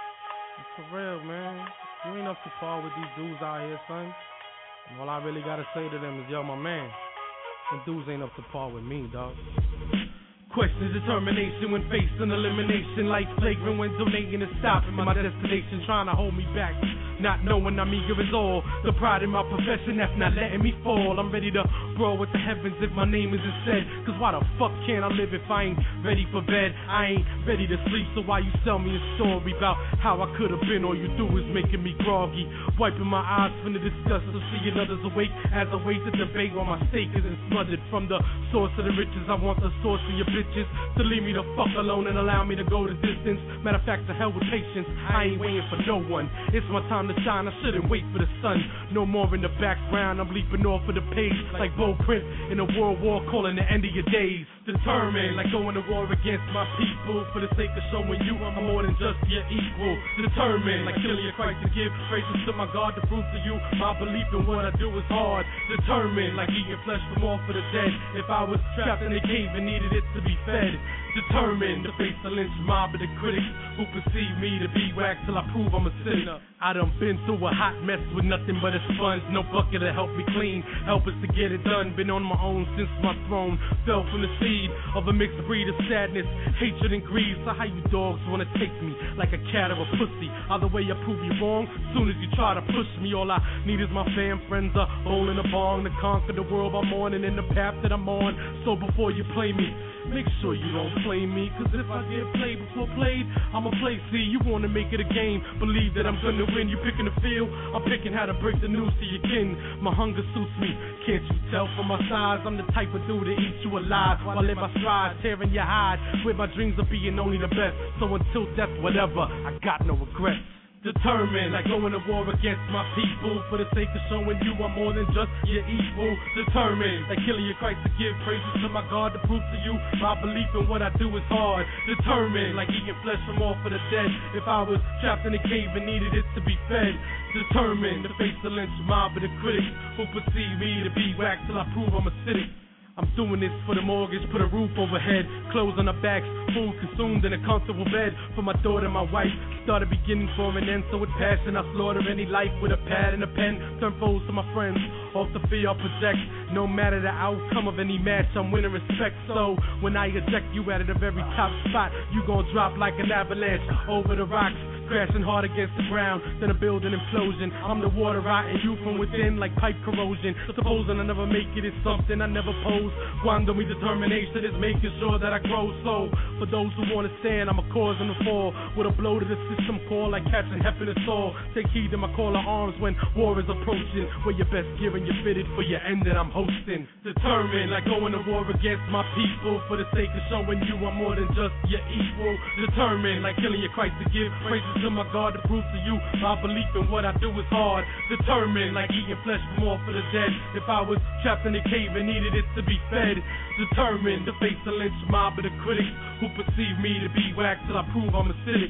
For real, man. You ain't up to par with these dudes out here, son. And all I really gotta say to them is, yo, my man, them dudes ain't up to par with me, dog. Questions, determination when facing elimination. Life flagrant when donating and stopping my destination, trying to hold me back. Not knowing I'm eager is all. The pride in my profession that's not letting me fall. I'm ready to brawl with the heavens if my name isn't said. Cause why the fuck can't I live if I ain't ready for bed? I ain't ready to sleep, so why you sell me a story about how I could have been? All you do is making me groggy. Wiping my eyes from the disgust of seeing others awake as I wait to debate while my steak isn't smothered from the source of the riches. I want the source of your bitches to leave me the fuck alone and allow me to go the distance. Matter of fact, to hell with patience. I ain't waiting for no one. It's my time to shine. I shouldn't wait for the sun. No more in the background. I'm leaping off of the page like Bo Print in a world war calling the end of your days. Determined, like going to war against my people for the sake of showing you I'm more than just your equal. Determined, like killing your Christ to give praises to my God to prove to you my belief in what I do is hard. Determined, like eating flesh from off of the dead. If I was trapped in a cave and needed it to be fed. Determined to face the lynch mob of the critics who perceive me to be whack till I prove I'm a sinner. I done been through a hot mess with nothing but a sponge, no bucket to help me clean, help us to get it done. Been on my own since my throne fell from the seed of a mixed breed of sadness, hatred, and greed. So how you dogs wanna take me like a cat or a pussy? Either way I prove you wrong, soon as you try to push me. All I need is my fam friends, a bowl and a bong to conquer the world I'm on and in the path that I'm on. So before you play me, make sure you don't play me, cause if I get played before played, I'ma play. See, you wanna make it a game, believe that I'm gonna win. You picking the field, I'm picking how to break the news to your kin. My hunger suits me, can't you tell from my size? I'm the type of dude to eat you alive while I live my stride, tearing your hide, with my dreams of being only the best. So until death, whatever, I got no regrets. Determined, like going to war against my people for the sake of showing you I'm more than just your equal. Determined, like killing your Christ to give praises to my God to prove to you my belief in what I do is hard. Determined, like eating flesh from off of the dead. If I was trapped in a cave and needed it to be fed. Determined to face the lynch mob of the critics who perceive me to be whack till I prove I'm acidic. I'm doing this for the mortgage, put a roof overhead, clothes on our backs, food consumed in a comfortable bed for my daughter and my wife. Started beginning for an end, so with passion I slaughter any life with a pad and a pen. Turn foes to my friends, off the fear I project. No matter the outcome of any match, I'm winning respect. So when I eject you out of the very top spot, you gon' drop like an avalanche over the rocks. Crashing hard against the ground, then a building implosion. I'm the water rotting you from within like pipe corrosion. Supposing I never make it is something I never pose. Guandomi determination is making sure that I grow slow. For those who wanna stand, I'm a cause in the fall. With a blow to the system call like catching hep in the soul. Take heed to my call of arms when war is approaching. Wear your best gear and you're fitted for your end that I'm hosting. Determined, like going to war against my people for the sake of showing you I'm more than just your equal. Determined, like killing your Christ to give praises to my God to prove to you my belief in what I do is hard. Determined, like eating flesh from off of the dead. If I was trapped in a cave and needed it to be fed. Determined to face the lynch mob of the critics who perceive me to be whack till I prove I'm acidic.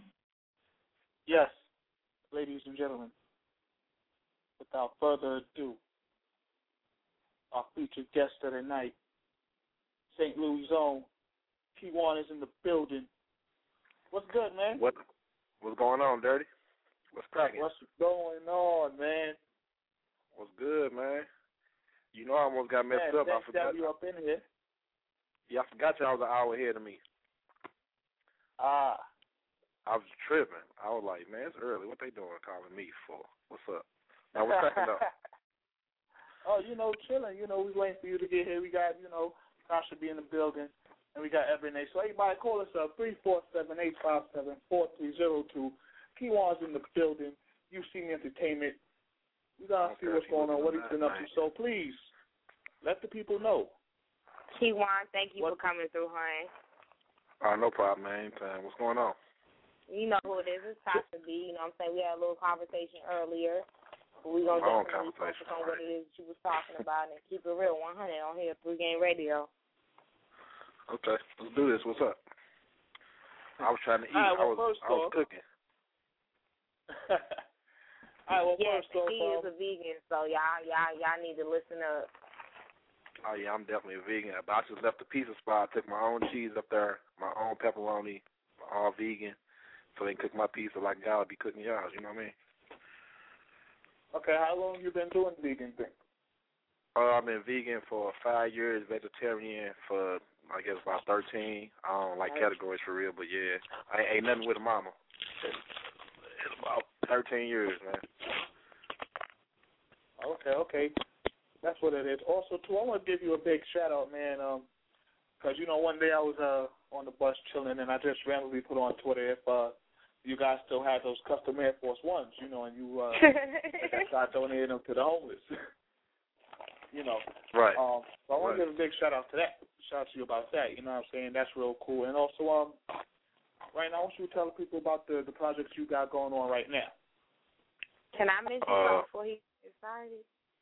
Yes, ladies and gentlemen, without further ado, our featured guest of the night, Saint Louis' own, T one is in the building. What's good, man? What? What's going on, Dirty? What's cracking? What's going on, man? What's good, man? You know I almost got messed man, up. I forgot you up in here. Yeah, I forgot y'all was an hour ahead of me. Ah. I was tripping. I was like, man, it's early. What they doing calling me for? What's up? Now, what's cracking up? Oh, you know, chilling. You know, we waiting for you to get here. We got, you know, Tasha be in the building, and we got Ebony. So everybody call us up, three four seven, eight five seven, four three zero two. Kiwan's in the building. You see Entertainment. We got to okay, see what's going on, what he's been up to. So please, let the people know. Kiwan, thank you what? for coming through, honey. Uh, no problem, man. Anytime. What's going on? You know who it is. It's Tasha B. You know what I'm saying? We had a little conversation earlier. We're going to definitely focus on what it is that you was talking about and keep it real one hundred on here, Pregame Radio. Okay. Let's do this. What's up? I was trying to eat. Right, well, I was, I was cooking. All right, well, yes, first off, he is a vegan, so y'all, y'all, y'all need to listen up. Oh yeah, I'm definitely a vegan. But I just left the pizza spot. I took my own cheese up there, my own pepperoni, all vegan, so they can cook my pizza like God would be cooking y'all. You know what I mean? Okay, how long you been doing the vegan thing? Uh, I've been vegan for five years, vegetarian for I guess about thirteen. I don't like categories for real, but yeah, I ain't nothing with a mama. It's about thirteen years, man. Okay, okay. That's what it is. Also, too, I want to give you a big shout-out, man, because, um, you know, one day I was uh, on the bus chilling, and I just randomly put on Twitter if uh, you guys still have those custom Air Force Ones, you know, and you uh, start donating them to the homeless. You know. Right. Um, so I want right. to give a big shout-out to that. Shout out to you about that, you know what I'm saying? That's real cool. And also, um, right now, I want you to tell the people about the, the projects you got going on right now. Can I mention uh, something before he gets started?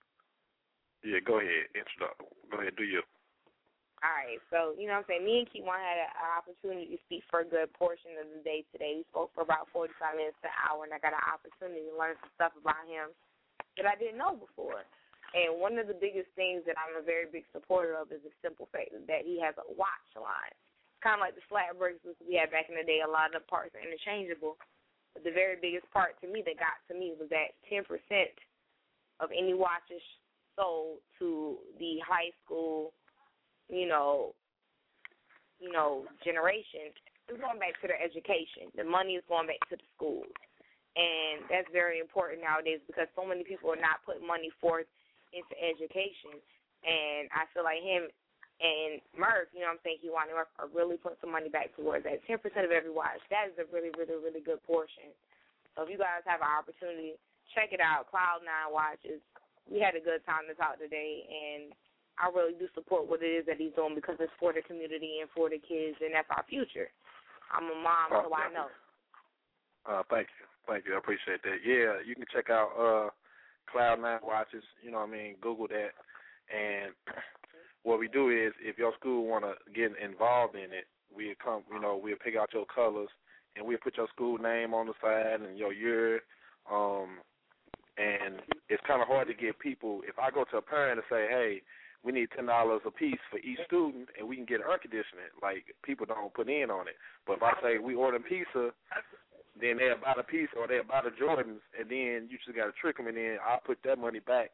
Yeah, go ahead. Introduce. Go ahead, do you. All right, so, you know what I'm saying, me and Kewan had an opportunity to speak for a good portion of the day today. We spoke for about forty-five minutes to an hour, and I got an opportunity to learn some stuff about him that I didn't know before. And one of the biggest things that I'm a very big supporter of is the simple fact that he has a watch line. It's kind of like the flat bracelets we had back in the day. A lot of the parts are interchangeable. But the very biggest part to me that got to me was that ten percent of any watches sold to the high school, you know, you know, generation is going back to their education. The money is going back to the schools. And that's very important nowadays because so many people are not putting money forth into education. And I feel like him and Murph, you know what I'm saying, he wanted Murph are really putting some money back towards that. ten percent of every watch, that is a really, really, really good portion. So if you guys have an opportunity, check it out, Cloud nine Watches. We had a good time to talk today, and I really do support what it is that he's doing because it's for the community and for the kids, and that's our future. I'm a mom, oh, so I know. Uh, thank you. Thank you. I appreciate that. Yeah, you can check out uh, Cloud nine Watches. You know what I mean? Google that. And what we do is if your school want to get involved in it, we'll come, you know, we'll pick out your colors, and we'll put your school name on the side and your year. Um, and it's kind of hard to get people. If I go to a parent and say, hey, we need ten dollars a piece for each student, and we can get air conditioning, like people don't put in on it. But if I say we order pizza, then they'll buy the pizza or they'll buy the Jordans, and then you just got to trick them, and then I'll put that money back.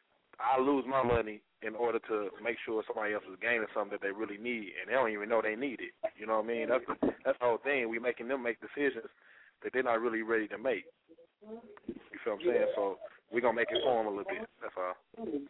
I lose my money in order to make sure somebody else is gaining something that they really need, and they don't even know they need it. You know what I mean? That's the, that's the whole thing. We're making them make decisions that they're not really ready to make. You feel what I'm saying? So we're going to make it for them a little bit. That's all.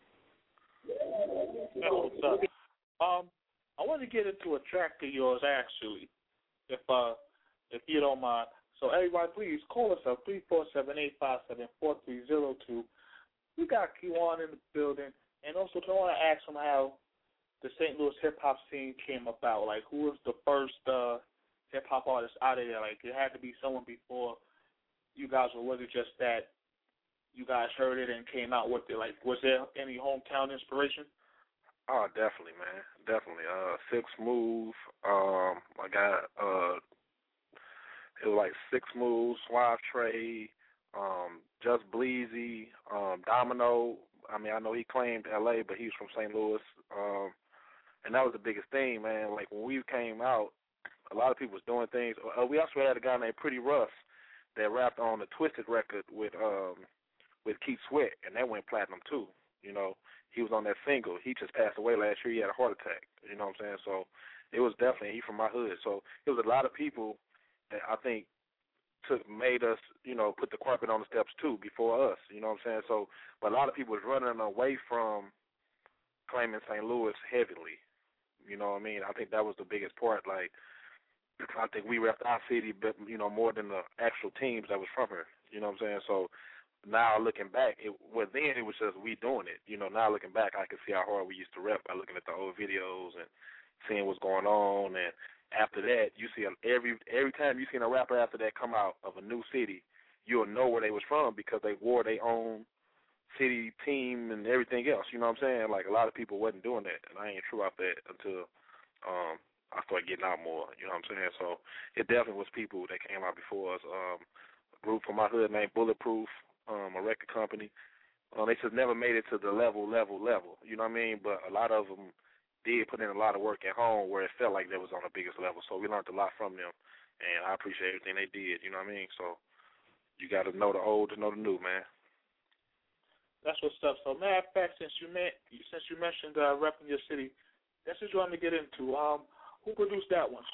That's what's up. Um, I want to get into a track of yours, actually, if uh, if you don't mind. So everybody, please call us up, three four seven, eight five seven, four three zero two. We got Kewan in the building. And also, I want to ask him how the Saint Louis hip-hop scene came about. Like, who was the first uh, hip-hop artist out of there? Like, it had to be someone before you guys, or was it just that you guys heard it and came out with it? Like, was there any hometown inspiration? Oh, definitely, man. Definitely. Uh, Six Move. Um, I got, uh, it was like Six Move, Suave Trey, um, Just Bleezy, um, Domino. I mean, I know he claimed L A, but he was from Saint Louis. Um, and that was the biggest thing, man. Like, when we came out, a lot of people was doing things. Uh, we also had a guy named Pretty Russ that rapped on the Twisted record with um with Keith Sweat, and that went platinum too. You know, he was on that single. He just passed away last year. He had a heart attack. You know what I'm saying? So it was definitely, he from my hood. So it was a lot of people that I think took made us, you know, put the carpet on the steps too before us. You know what I'm saying? So, but a lot of people was running away from claiming Saint Louis heavily. You know what I mean? I think that was the biggest part. Like, I think we repped our city, but, you know, more than the actual teams that was from here. You know what I'm saying? So now looking back, it, well, then it was just we doing it. You know, now looking back, I can see how hard we used to rep by looking at the old videos and seeing what's going on. And after that, you see every every time you see a rapper after that come out of a new city, you'll know where they was from because they wore their own city team and everything else. You know what I'm saying? Like, a lot of people wasn't doing that, and I ain't true about that until um, I started getting out more. You know what I'm saying? So it definitely was people that came out before us. Um, a group from my hood named Bulletproof, um, a record company. Uh, they just never made it to the level, level, level. You know what I mean? But a lot of them did put in a lot of work at home where it felt like they was on the biggest level. So we learned a lot from them, and I appreciate everything they did. You know what I mean? So you got to know the old to know the new, man. That's what's up. So, matter of fact, since you met, since you mentioned uh, repping your city, that's what you want to get into. Um, who produced that one?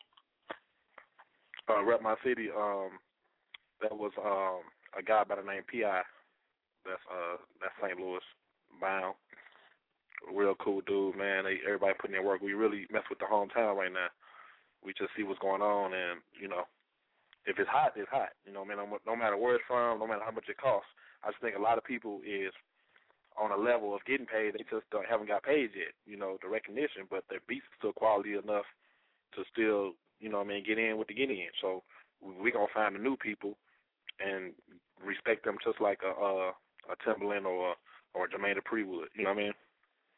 Uh, Rep My City. Um, that was um a guy by the name P I. That's uh that's Saint Louis bound. Real cool dude, man. They, everybody putting in work. We really mess with the hometown right now. We just see what's going on, and you know, if it's hot, it's hot. You know, man. No matter where it's from, no matter how much it costs. I just think a lot of people is on a level of getting paid. They just don't, haven't got paid yet. You know, the recognition, but their beats still quality enough to still, you know, what I mean, get in with the get in. So we gonna find the new people and respect them just like a a, a Timberland or a, or a Jermaine Dupri would. You know what I mean?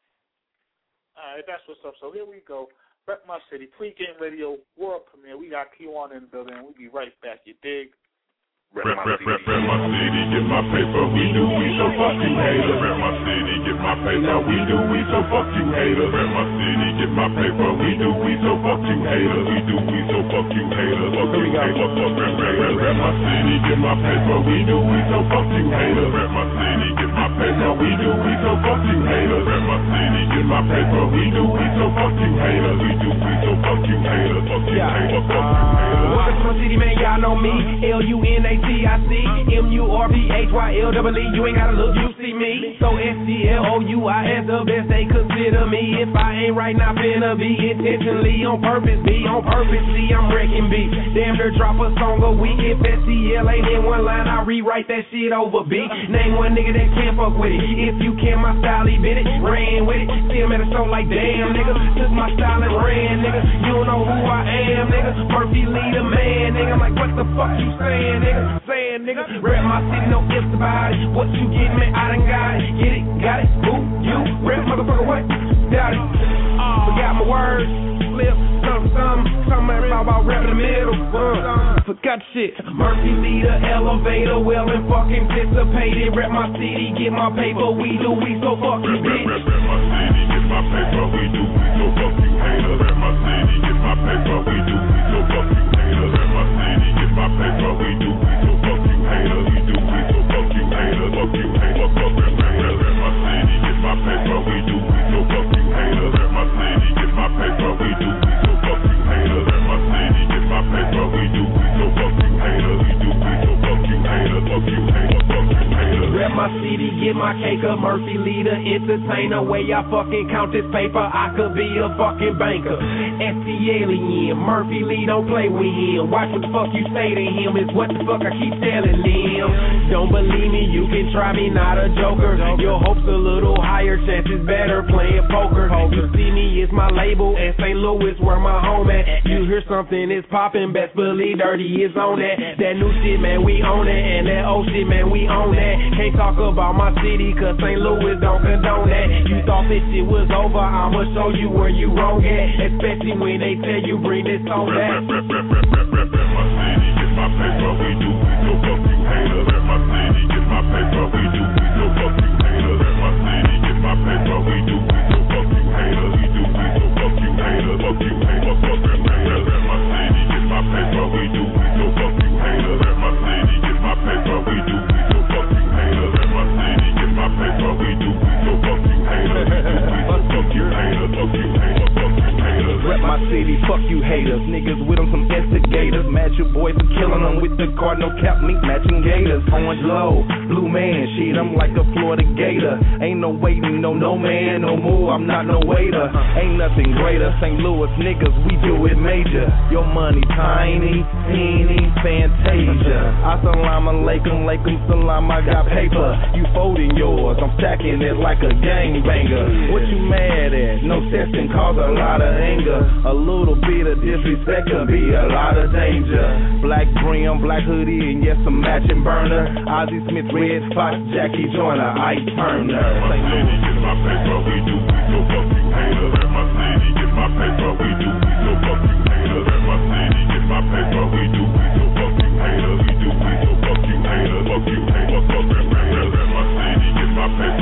All right, that's what's up. So here we go. Rep My City, Pre-Game Radio, world premiere. We got Q on in the building. We'll be right back. You dig? Rep, rep, rep, rep, rep my city, get my paper, we do, we so fuck you haters. Rep my city, get my paper, we do, we so fuck you haters. Rep my city, get my paper, we do, we so fuck you haters. We do, we so fuck you haters. Fuck you haters, fuck, rep, rep, rep, rep my city, get my paper, we do, we so fuck you haters. Rep my city, get my paper, we do, we so fuck you haters. Rep my city, get my paper, we do, we so fuck you haters. We do, we so fuck you haters. Fuck you haters, fuck you haters. Welcome to my city, man, y'all know me. L U N A T I C M U R P H Y L E E. You ain't gotta look, you see me. So S T L O U I S, the best they consider me. If I ain't right now, finna be intentionally on purpose. Be on purpose, see I'm wrecking beats. Damn near drop a song a week. If S T L ain't in one line, I rewrite that shit over beat. Name one nigga that can't fuck with it. If you can, my style, he bit it. Ran with it. See him at a show like damn, nigga. Took my style and ran, nigga. You don't know who I am, nigga. Murphy Lee the man, nigga. I'm like, what the fuck you saying, nigga? Saying, nigga. Rep my city, no ifs about it. What you get, man, I done got it. Get it, got it, who, you, rep, motherfucker, what? Doubt it. Forgot my words, flip, something, something. Something about rap in the middle, uh, forgot shit. Murphy Lee the elevator, well and fucking anticipated. Rep my city, get my paper, we do, we so fucking bitch. Rep, rep, rep my city, get my paper, we do, we so fucking haters. Rep my city, get my paper, we do, we so fucking haters. Rep my city, get my paper, we do, we so fucking haters. We do, we so fucking haters. Fuck you, haters, fuck rep, rep, rep, rep my city, get my paper, we do, we so fucking haters. Rep my city, get my paper, we do, we so fucking haters. Rep my city, get my paper, we do, we so fucking haters. We do, we so fucking haters. Fuck you, haters, fuck you, haters. Rep my city, get my cake up. Murphy leader, entertainer. Way I fucking count this paper, I could be a fucking banker. S T Alien, Murphy Lee, don't play with him. Watch what the fuck you say to him, is what the fuck I keep telling them. Don't believe me, you can try me, not a joker. Your hopes a little higher, chances better playing poker. You see me, it's my label, and Saint Louis where my home at. You hear something, it's popping, best believe Dirty is on that. That new shit, man, we own it, and that old shit, man, we own that. Can't talk about my city, cause Saint Louis don't condone that. You thought this shit was over, I'ma show you where you wrong at. Especially when they tell you bring this song back. Rep, rep, rep, rep, rep, rep my city, get my paper, we do, we so fucking haters. Rep my city, get my paper, we do, we so fucking haters. Rep my city, get my paper, we do, we so fucking haters. We do, we so fucking haters. Fuck you, haters, fuck rep, haters. Rep my city, get my paper, we do, we so fucking haters. Rep my city, get my paper, we do, we so fucking haters. Rep my city, get my paper, we do, we so fucking haters. We do, we so fucking haters. Fuck you, haters, fuck you, haters. Rep my city, fuck you haters. Niggas with them some instigators. Mad you boys for killing them with the cardinal cap meat matching gators. Orange low, blue man, shit, I'm like a Florida gator. Ain't no waiting, no no man, no more, I'm not no waiter. Ain't nothing greater, Saint Louis niggas, we do it major. Your money tiny, teeny, Fantasia. Assalamu alaikum, alaikum salam, I got paper. You folding yours, I'm stacking it like a gangbanger. What you mad at? No sense can cause a lot of anger. A little bit of disrespect can be a lot of danger. Black brim, black hoodie, and yes, a matching burner. Ozzie Smith, Red Fox, Jackie Joyner, Ike Turner. Saint Louis, get my paper, we do, we so fucking haters. Rep my city, get my paper, we do, we so fucking haters. Rep my city, get my paper, we do, we so fucking haters. We do, we so fucking haters. Fuck you, haters, fuck rep, haters. Rep my city, get my paper.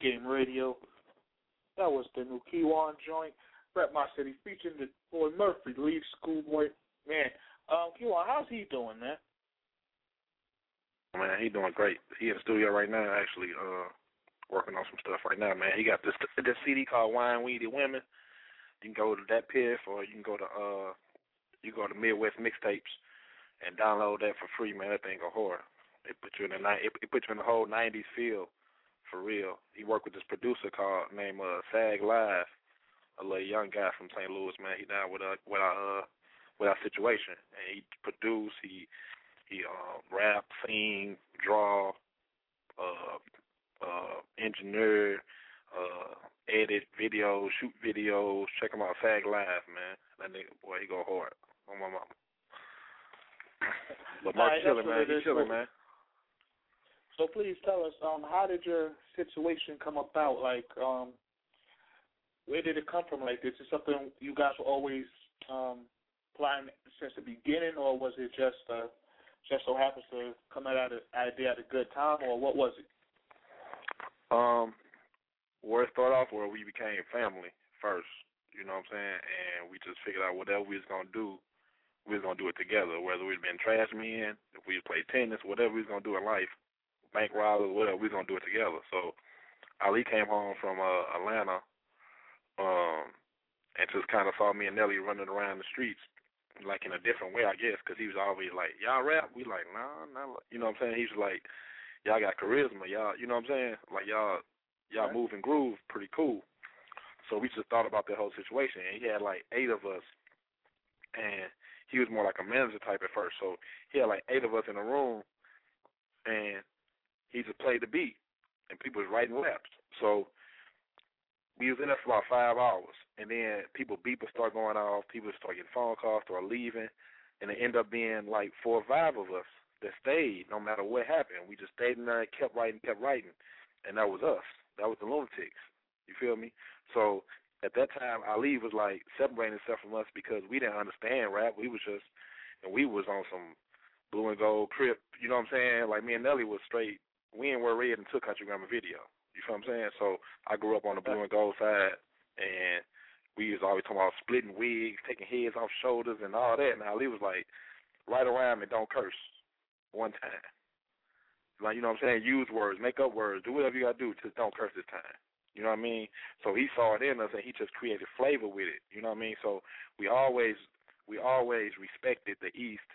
Pregame Radio. That was the new Kiwan joint. Rep My City featuring the boy Murphy, lead schoolboy. Man, um, Kiwan, how's he doing, man? Man, he doing great. He in the studio right now, actually, uh, working on some stuff right now, man. He got this this C D called Wine Weedy Women. You can go to that Piff, or you can go to uh, you go to Midwest Mixtapes and download that for free, man. That thing go hard. It put you in the it, it put you in the whole nineties feel, for real. He worked with this producer called named uh, Sag Live, a little young guy from Saint Louis, man. He down with uh with our uh, with our situation, and he produced. He he uh, rap, sing, draw, uh, uh, engineer, uh, edit videos, shoot videos. Check him out, Sag Live, man. That nigga, boy, he go hard on my mama. But Mark right, chilling, man. He chilling, so, man. So please tell us, um, how did your situation come about? Like, um, where did it come from? Like, is it something you guys were always um, planning since the beginning, or was it just uh, just so happens to come out of the idea at a good time, or what was it? Um, where it started off, where we became family first. You know what I'm saying? And we just figured out whatever we was gonna do, we was gonna do it together. Whether we'd been trash men, if we played tennis, whatever we was gonna do in life, bank robbers, whatever, we was gonna do it together. So Ali came home from uh, Atlanta, um, and just kind of saw me and Nelly running around the streets, like in a different way, I guess, because he was always like, y'all rap? We like, nah, nah. You know what I'm saying? He was like, y'all got charisma, y'all. You know what I'm saying? Like y'all, y'all right. Move and groove, pretty cool. So we just thought about that whole situation, and he had like eight of us, and he was more like a manager type at first. So he had like eight of us in a room, and he just played the beat, and people was writing raps. So we was in there for about five hours, and then people beepers start going off, people start getting phone calls, start leaving, and it ended up being like four or five of us that stayed no matter what happened. We just stayed in there and kept writing, kept writing, and that was us. That was the Lunatics. You feel me? So at that time, Ali was like separating himself from us because we didn't understand rap. We was just, and we was on some blue and gold Crip, you know what I'm saying? Like me and Nelly was straight, we ain't wear red until Country Grammar Video. You feel what I'm saying? So I grew up on the blue and gold side, and we was always talking about splitting wigs, taking heads off shoulders, and all that. And Ali was like, right around me, don't curse one time. Like, you know what I'm saying? Use words, make up words, do whatever you got to do, just don't curse this time. You know what I mean? So he saw it in us, and he just created flavor with it. You know what I mean? So we always we always respected the East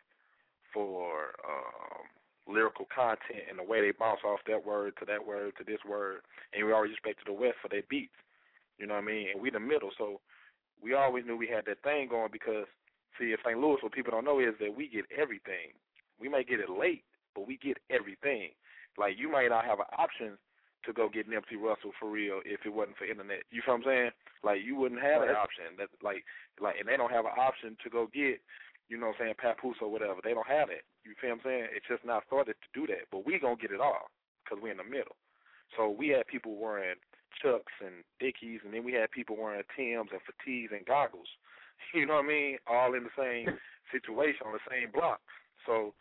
for um, lyrical content and the way they bounce off that word to that word to this word, and we always respected the West for their beats. You know what I mean? And we the middle, so we always knew we had that thing going because, see, in Saint Louis, what people don't know is that we get everything. We may get it late, but we get everything. Like, you might not have an option to go get Nipsey Russell for real if it wasn't for internet. You feel what I'm saying? Like, you wouldn't have that option. That like, like, and they don't have an option to go get, you know what I'm saying, Papoose or whatever. They don't have that. You feel what I'm saying? It's just not started to do that. But we going to get it all because we're in the middle. So we had people wearing Chucks and Dickies, and then we had people wearing Timbs and fatigues and goggles. You know what I mean? All in the same situation on the same block. So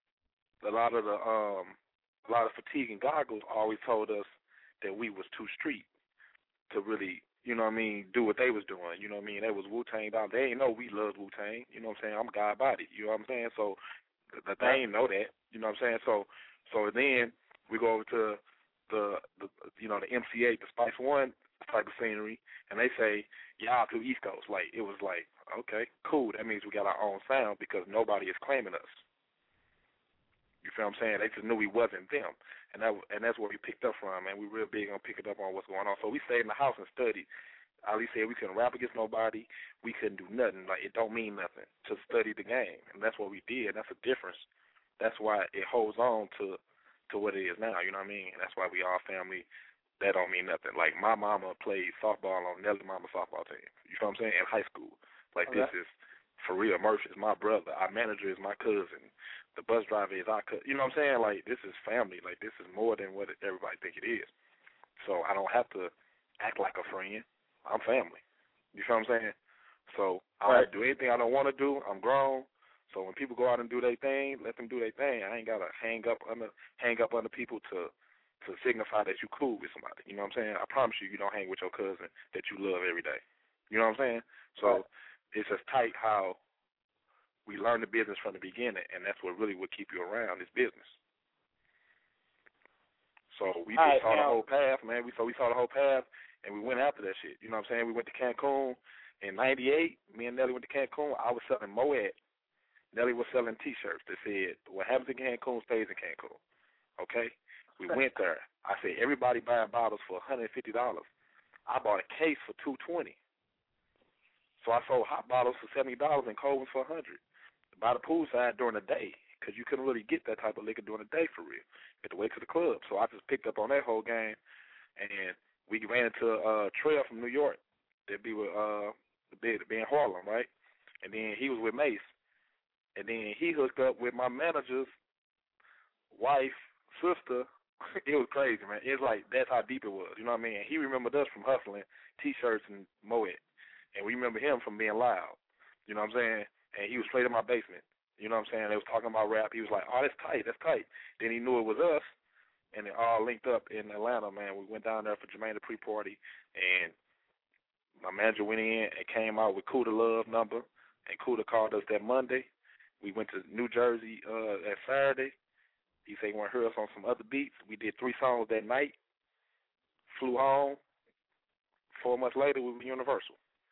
a lot of the um, a lot of fatigue and goggles always told us that we was too street to really, you know what I mean, do what they was doing. You know what I mean? They was Wu-Tang down. They ain't know we loved Wu-Tang. You know what I'm saying? I'm God body. You know what I'm saying? So they ain't know that. You know what I'm saying? So so then we go over to the, the you know, the M C A, the Spice One type of scenery, and they say, y'all to East Coast. Like, it was like, okay, cool. That means we got our own sound because nobody is claiming us. You feel what I'm saying? They just knew we wasn't them. And that and that's where we picked up from, man. We real big on picking up on what's going on. So we stayed in the house and studied. Ali said we couldn't rap against nobody. We couldn't do nothing. Like, it don't mean nothing to study the game. And that's what we did. That's a difference. That's why it holds on to to what it is now. You know what I mean? And that's why we all family. That don't mean nothing. Like, my mama played softball on Nelly Mama softball team. You feel what I'm saying? In high school. Like, okay. This is for real. Murphy is my brother. Our manager is my cousin. The bus driver is our cousin. You know what I'm saying? Like, this is family. Like, this is more than what everybody think it is. So I don't have to act like a friend. I'm family. You feel what I'm saying? So I don't have to do anything I don't want to do. I'm grown. So when people go out and do their thing, let them do their thing. I ain't gotta hang up under hang up under people to to signify that you cool with somebody. You know what I'm saying? I promise you, you don't hang with your cousin that you love every day. You know what I'm saying? So right. It's just tight how we learn the business from the beginning, and that's what really would keep you around is business. So we just right, saw now. the whole path, man. We so we saw the whole path, and we went after that shit. You know what I'm saying? We went to Cancun in ninety-eight. Me and Nelly went to Cancun. I was selling Moet. Nelly was selling T-shirts that said, "What happens in Cancun stays in Cancun." Okay? We went there. I said, everybody buying bottles for one hundred fifty dollars. I bought a case for two hundred twenty dollars. So I sold hot bottles for seventy dollars and cold ones for one hundred dollars. By the poolside during the day, because you couldn't really get that type of liquor during the day for real. You had to wait to the club. So I just picked up on that whole game, and we ran into uh, Trail from New York. They'd be with uh, the big, be in Harlem, right? And then he was with Mace. And then he hooked up with my manager's wife, sister. It was crazy, man. It was like, that's how deep it was. You know what I mean? He remembered us from hustling T-shirts and Moet. And we remember him from being loud. You know what I'm saying? And he was straight in my basement. You know what I'm saying? They was talking about rap. He was like, oh, that's tight, that's tight. Then he knew it was us, and it all linked up in Atlanta, man. We went down there for Jermaine Dupri party, and my manager went in and came out with Kuda Love number, and Kuda called us that Monday. We went to New Jersey uh, that Saturday. He said he wanted to hear us on some other beats. We did three songs that night, flew home. Four months later, we were Universal.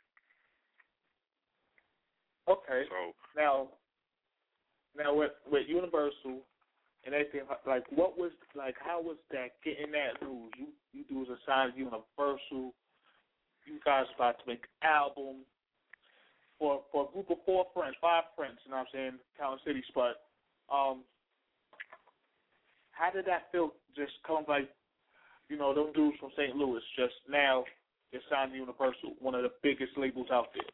Okay. So now, now with with Universal and everything, like, what was like? How was that getting that news? You you do was assigned Universal. You guys about to make an album for for a group of four friends, five friends. You know what I'm saying? Town Cities, but um. How did that feel just coming like, you know, them dudes from Saint Louis just now just signed to Universal, one of the biggest labels out there?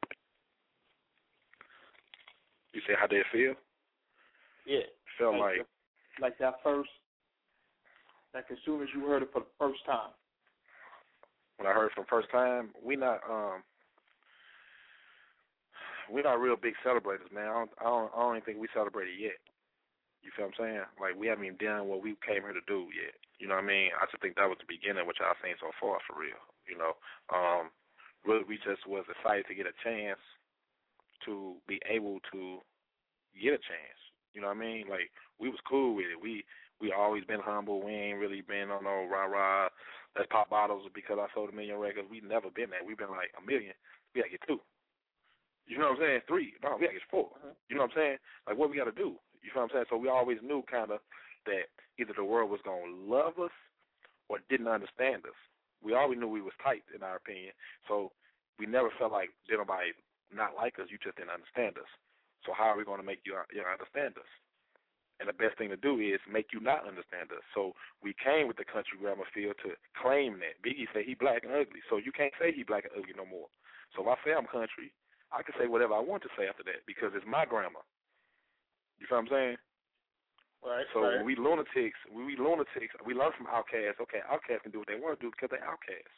You say how did it feel? Yeah. Felt like like the, like that first, like as soon as you heard it for the first time. When I heard it for the first time, we not um we not real big celebrators, man. I don't I don't, I don't even think we celebrated yet. You feel what I'm saying? Like, we haven't even done what we came here to do yet. You know what I mean? I just think that was the beginning, which I've seen so far, for real. You know, um, really, we just was excited to get a chance to be able to get a chance. You know what I mean? Like, we was cool with it. We we always been humble. We ain't really been on no rah-rah, let's pop bottles because I sold a million records. We never been there. We've been like, a million, we got to get two. You know what I'm saying? Three. No, we got to get four. Uh-huh. You know what I'm saying? Like, what we got to do? You feel what I'm saying? So we always knew kind of that either the world was going to love us or didn't understand us. We always knew we was tight, in our opinion. So we never felt like did nobody not like us. You just didn't understand us. So how are we going to make you, you know, understand us? And the best thing to do is make you not understand us. So we came with the country grammar field to claim that. Biggie said he black and ugly. So you can't say he black and ugly no more. So if I say I'm country, I can say whatever I want to say after that because it's my grammar. You feel what I'm saying? Right. So right. when we lunatics, when we lunatics, we learn from Outkast. Okay, Outkast can do what they want to do because they Outkast.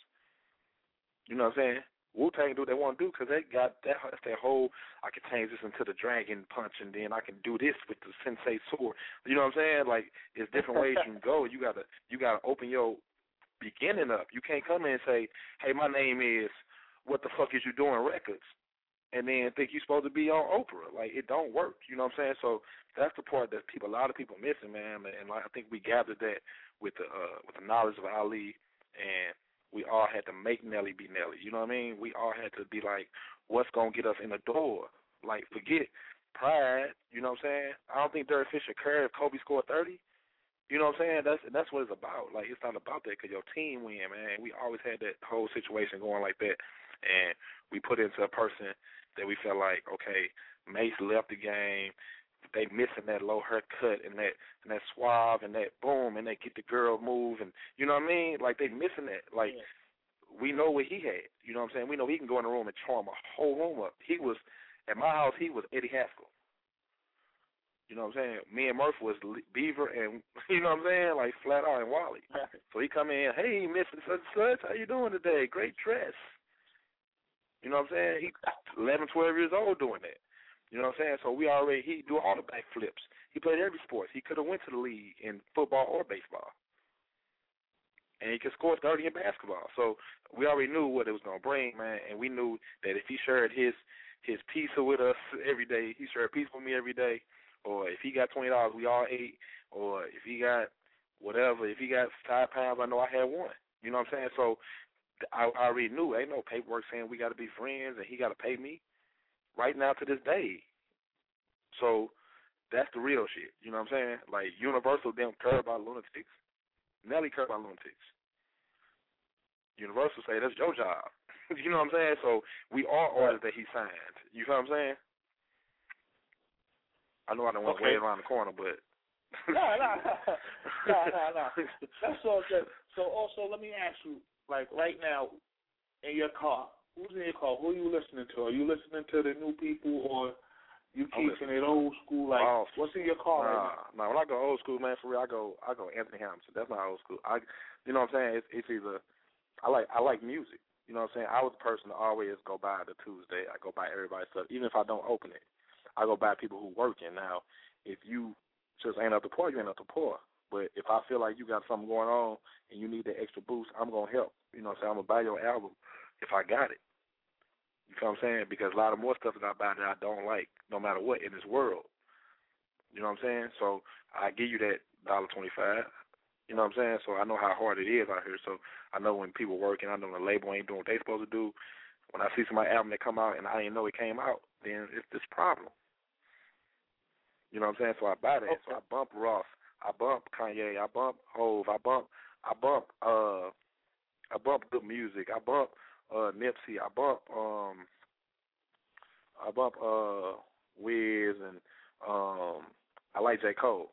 You know what I'm saying? Wu-Tang can do what they want to do because they got that. That's their whole. I can change this into the dragon punch, and then I can do this with the sensei sword. You know what I'm saying? Like, there's different ways you can go. You gotta, you gotta open your beginning up. You can't come in and say, "Hey, my name is what the fuck is you doing records?" and then think you're supposed to be on Oprah. Like, it don't work. You know what I'm saying? So that's the part that people, a lot of people missing, man. And like, I think we gathered that with the uh, with the knowledge of Ali, and we all had to make Nelly be Nelly. You know what I mean? We all had to be like, what's going to get us in the door? Like, forget pride. You know what I'm saying? I don't think Derek Fisher cared if Kobe scored thirty. You know what I'm saying? That's that's what it's about. Like, it's not about that because your team win, man. We always had that whole situation going like that. And we put into a person that we felt like, okay, Mace left the game. They missing that low haircut and that and that suave and that boom and they get the girl move and you know what I mean? Like they missing that. Like yeah. We know what he had. You know what I'm saying? We know he can go in the room and charm a whole room up. He was at my house. He was Eddie Haskell. You know what I'm saying? Me and Murph was Beaver and you know what I'm saying? Like Flat Out and Wally. So he come in, hey, Mister Such and Such, how you doing today? Great dress. You know what I'm saying? He eleven, twelve years old doing that. You know what I'm saying? So we already, he do all the backflips. He played every sport. He could have went to the league in football or baseball. and he could score thirty in basketball. So we already knew what it was gonna bring, man, and we knew that if he shared his his pizza with us every day, he shared pizza with me every day, or if he got twenty dollars, we all ate, or if he got whatever, if he got five pounds, I know I had one. You know what I'm saying? So I, I already knew. Ain't no paperwork saying we got to be friends and he got to pay me. Right now to this day. So that's the real shit. You know what I'm saying? Like Universal don't care about lunatics. Nelly care about lunatics. Universal say that's your job. You know what I'm saying? So we are artists that he signed. You know what I'm saying? I know I don't want to Okay. wait around the corner, but no, no, no, no, no. That's all good. So also, let me ask you, like right now, in your car, who's in your car? Who are you listening to? Are you listening to the new people, or you keeping it old school? Like, oh, what's in your car right nah, now? nah, when I go old school, man, for real, I go, I go Anthony Hamilton. That's not old school. I, you know what I'm saying? It's, it's either I like, I like music. You know what I'm saying? I was the person to always go by the Tuesday. I go by everybody's stuff, even if I don't open it. I go by people who working. Now, if you just ain't up to pour, you ain't up to pour. But if I feel like you got something going on and you need that extra boost, I'm gonna help. You know what I'm saying? I'm gonna buy your album if I got it. You know what I'm saying? Because a lot of more stuff that I buy that I don't like, no matter what in this world. You know what I'm saying? So I give you that dollar twenty-five. You know what I'm saying? So I know how hard it is out here. So I know when people working, I know the label ain't doing what they supposed to do. When I see somebody's album that come out and I didn't know it came out, then it's this problem. You know what I'm saying? So I buy that. Okay. So I bump Ross. I bump Kanye. I bump Hove. I bump. I bump. Uh, I bump good music. I bump uh, Nipsey. I bump. Um, I bump uh, Wiz, and um, I like J. Cole.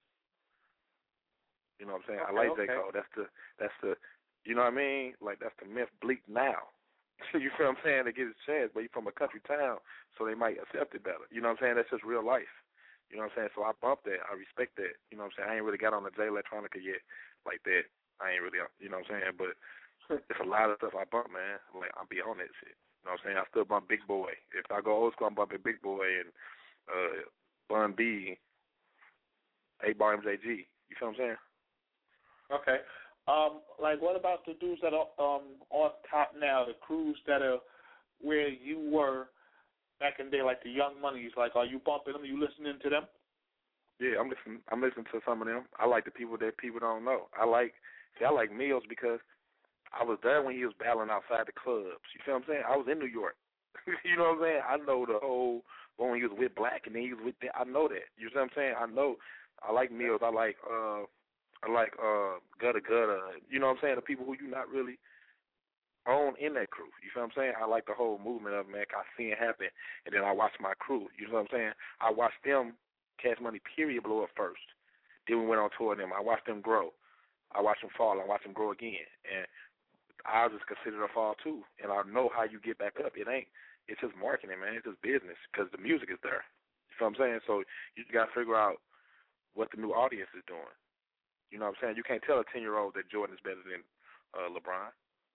You know what I'm saying? Okay, I like okay. J. Cole. That's the. That's the. You know what I mean? Like that's the myth bleak now. You feel what I'm saying? To get his chance, but you from a country town, so they might accept it better. You know what I'm saying? That's just real life. You know what I'm saying? So I bump that. I respect that. You know what I'm saying? I ain't really got on the J Electronica yet like that. I ain't really, you know what I'm saying? But it's a lot of stuff I bump, man. Like, I'll be on that shit. You know what I'm saying? I still bump Big Boy. If I go old school, I'm bumping Big Boy and uh, Bun B, eight Bar M J G. You feel what I'm saying? Okay. Um, like, what about the dudes that are um, on top now, the crews that are where you were back in the day, like the Young Moneys? Like, are you bumping them? Are you listening to them? Yeah, I'm listening. I'm listening to some of them. I like the people that people don't know. I like, see, I like Mills because I was there when he was battling outside the clubs. You feel what I'm saying? I was in New York. You know what I'm saying? I know the whole when he was with Black and then he was with them. I know that. You know what I'm saying? I know. I like Mills. I like uh, I like uh, Gutta Gutta. You know what I'm saying? The people who you not really own in that crew. You feel what I'm saying? I like the whole movement of it, man. I see it happen, and then I watch my crew. You know what I'm saying? I watched them, Cash Money, period, blow up first. Then we went on tour with them. I watched them grow. I watched them fall. I watched them grow again. And I just consider a fall, too. And I know how you get back up. It ain't, it's just marketing, man. It's just business because the music is there. You feel what I'm saying? So you got to figure out what the new audience is doing. You know what I'm saying? You can't tell a ten-year-old that Jordan is better than uh, LeBron.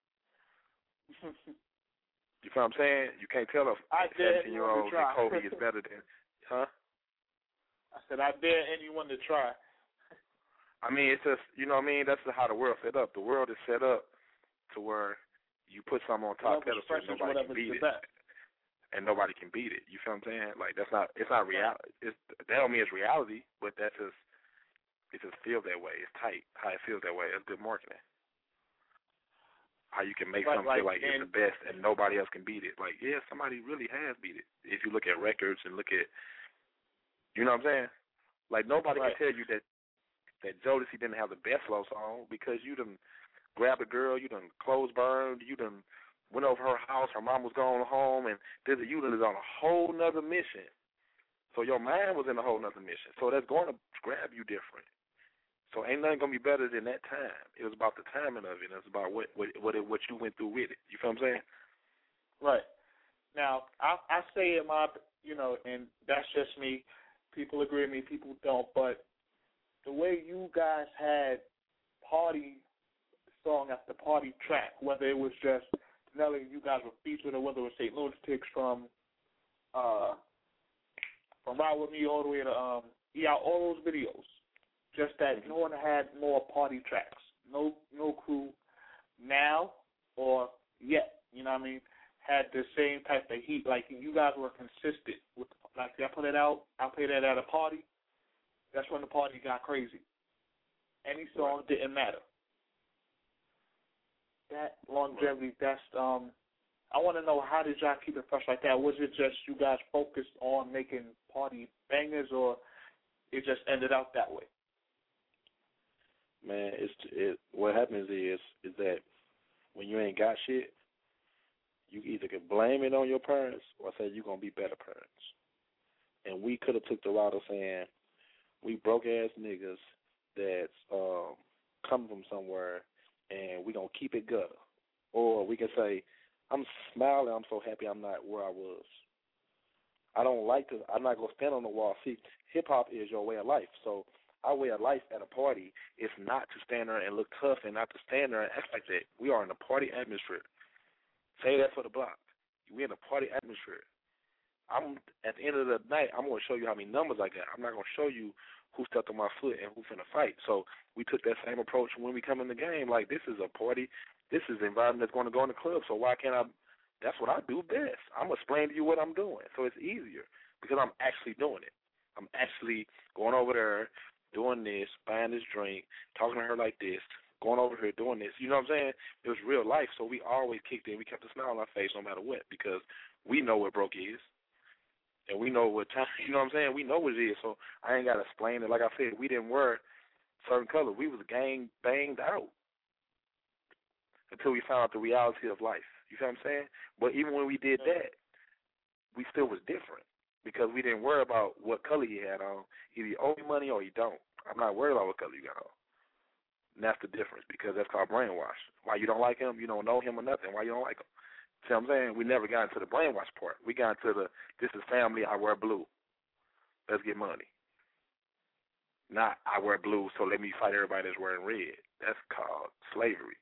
You feel what I'm saying? You can't tell a seventeen-year-old that Kobe is better than, huh? I said, I dare anyone to try. I mean, it's just, you know what I mean? That's how the world's set up. The world is set up to where you put something on top pedestal and nobody can beat it. And nobody can beat it. You feel what I'm saying? Like, that's not, it's not reality. It's, that don't mean it's reality, but that's just, it just feels that way. It's tight, how it feels that way. It's good marketing. How you can make But something like, feel like it's the best and nobody else can beat it. Like, yeah, somebody really has beat it. If you look at records and look at, you know what I'm saying? Like, nobody right. can tell you that that Jodeci didn't have the best slow song because you done grabbed a girl, you done clothes burned, you done went over her house, her mom was going home, and this, you done is on a whole nother mission. So your mind was in a whole nother mission. So that's going to grab you different. So ain't nothing gonna be better than that time. It was about the timing of it. It's about what what what, it, what you went through with it. You feel what I'm saying? Right. Now I I say in my you know, and that's just me. People agree with me. People don't. But the way you guys had party song after party track, whether it was just Nelly, you guys were featured, or whether it was Saint Lunatics from uh from Ride With Me all the way to um yeah all those videos. Just that no one had more party tracks. no no crew now or yet, you know what I mean, had the same type of heat. Like, you guys were consistent with, like, I put it out, I played that at a party. That's when the party got crazy. Any song didn't matter. That longevity, that's, um, I want to know, how did y'all keep it fresh like that? Was it just you guys focused on making party bangers, or it just ended out that way? Man, it's it. What happens is is that when you ain't got shit, you either can blame it on your parents or say you're gonna be better parents. And we could have took the route of saying we broke ass niggas that's um, coming from somewhere, and we gonna keep it gutter. Or we can say, I'm smiling, I'm so happy I'm not where I was. I don't like to, I'm not going to stand on the wall. See, hip-hop is your way of life. So our way of life at a party is not to stand there and look tough and not to stand there and act like that. We are in a party atmosphere. Say that for the block. We're in a party atmosphere. I'm at the end of the night, I'm going to show you how many numbers I got. I'm not going to show you who stepped on my foot and who finna fight. So we took that same approach when we come in the game. Like, this is a party. This is the environment that's going to go in the club. So why can't I? That's what I do best. I'm going to explain to you what I'm doing. So it's easier because I'm actually doing it. I'm actually going over there, doing this, buying this drink, talking to her like this, going over here doing this. You know what I'm saying? It was real life. So we always kicked in. We kept a smile on our face no matter what because we know what broke is. And we know what time, you know what I'm saying? We know what it is, so I ain't got to explain it. Like I said, we didn't wear certain colors. We was gang banged out until we found out the reality of life. You see what I'm saying? But even when we did that, we still was different because we didn't worry about what color he had on. Either you owe me money or you don't. I'm not worried about what color you got on. And that's the difference because that's called brainwash. Why you don't like him, you don't know him or nothing. Why you don't like him? See what I'm saying? We never got into the brainwash part. We got into the, this is family, I wear blue. Let's get money. Not, I wear blue, so let me fight everybody that's wearing red. That's called slavery.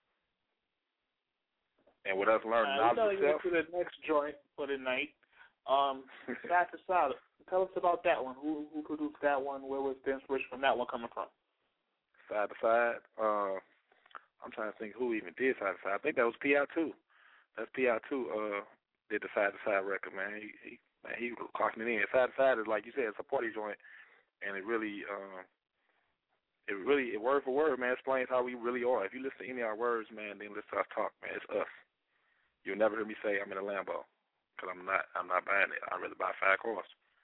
And with us learning uh, knowledge itself. We're going to the next joint for the night. Um, Side to Side. Tell us about that one. Who who produced that one? Where was the inspiration from that one coming from? Side to Side. Uh, I'm trying to think who even did Side to Side. I think that was P I two. That's P I two uh, did the Side to Side record, man. He, he man, he was clocking it in. Side to Side is, like you said, it's a party joint, and it really, um, it really, it word for word, man, explains how we really are. If you listen to any of our words, man, then listen to us talk, man. It's us. You'll never hear me say I'm in a Lambo, because I'm not. I'm not buying it. I'd rather buy five cars.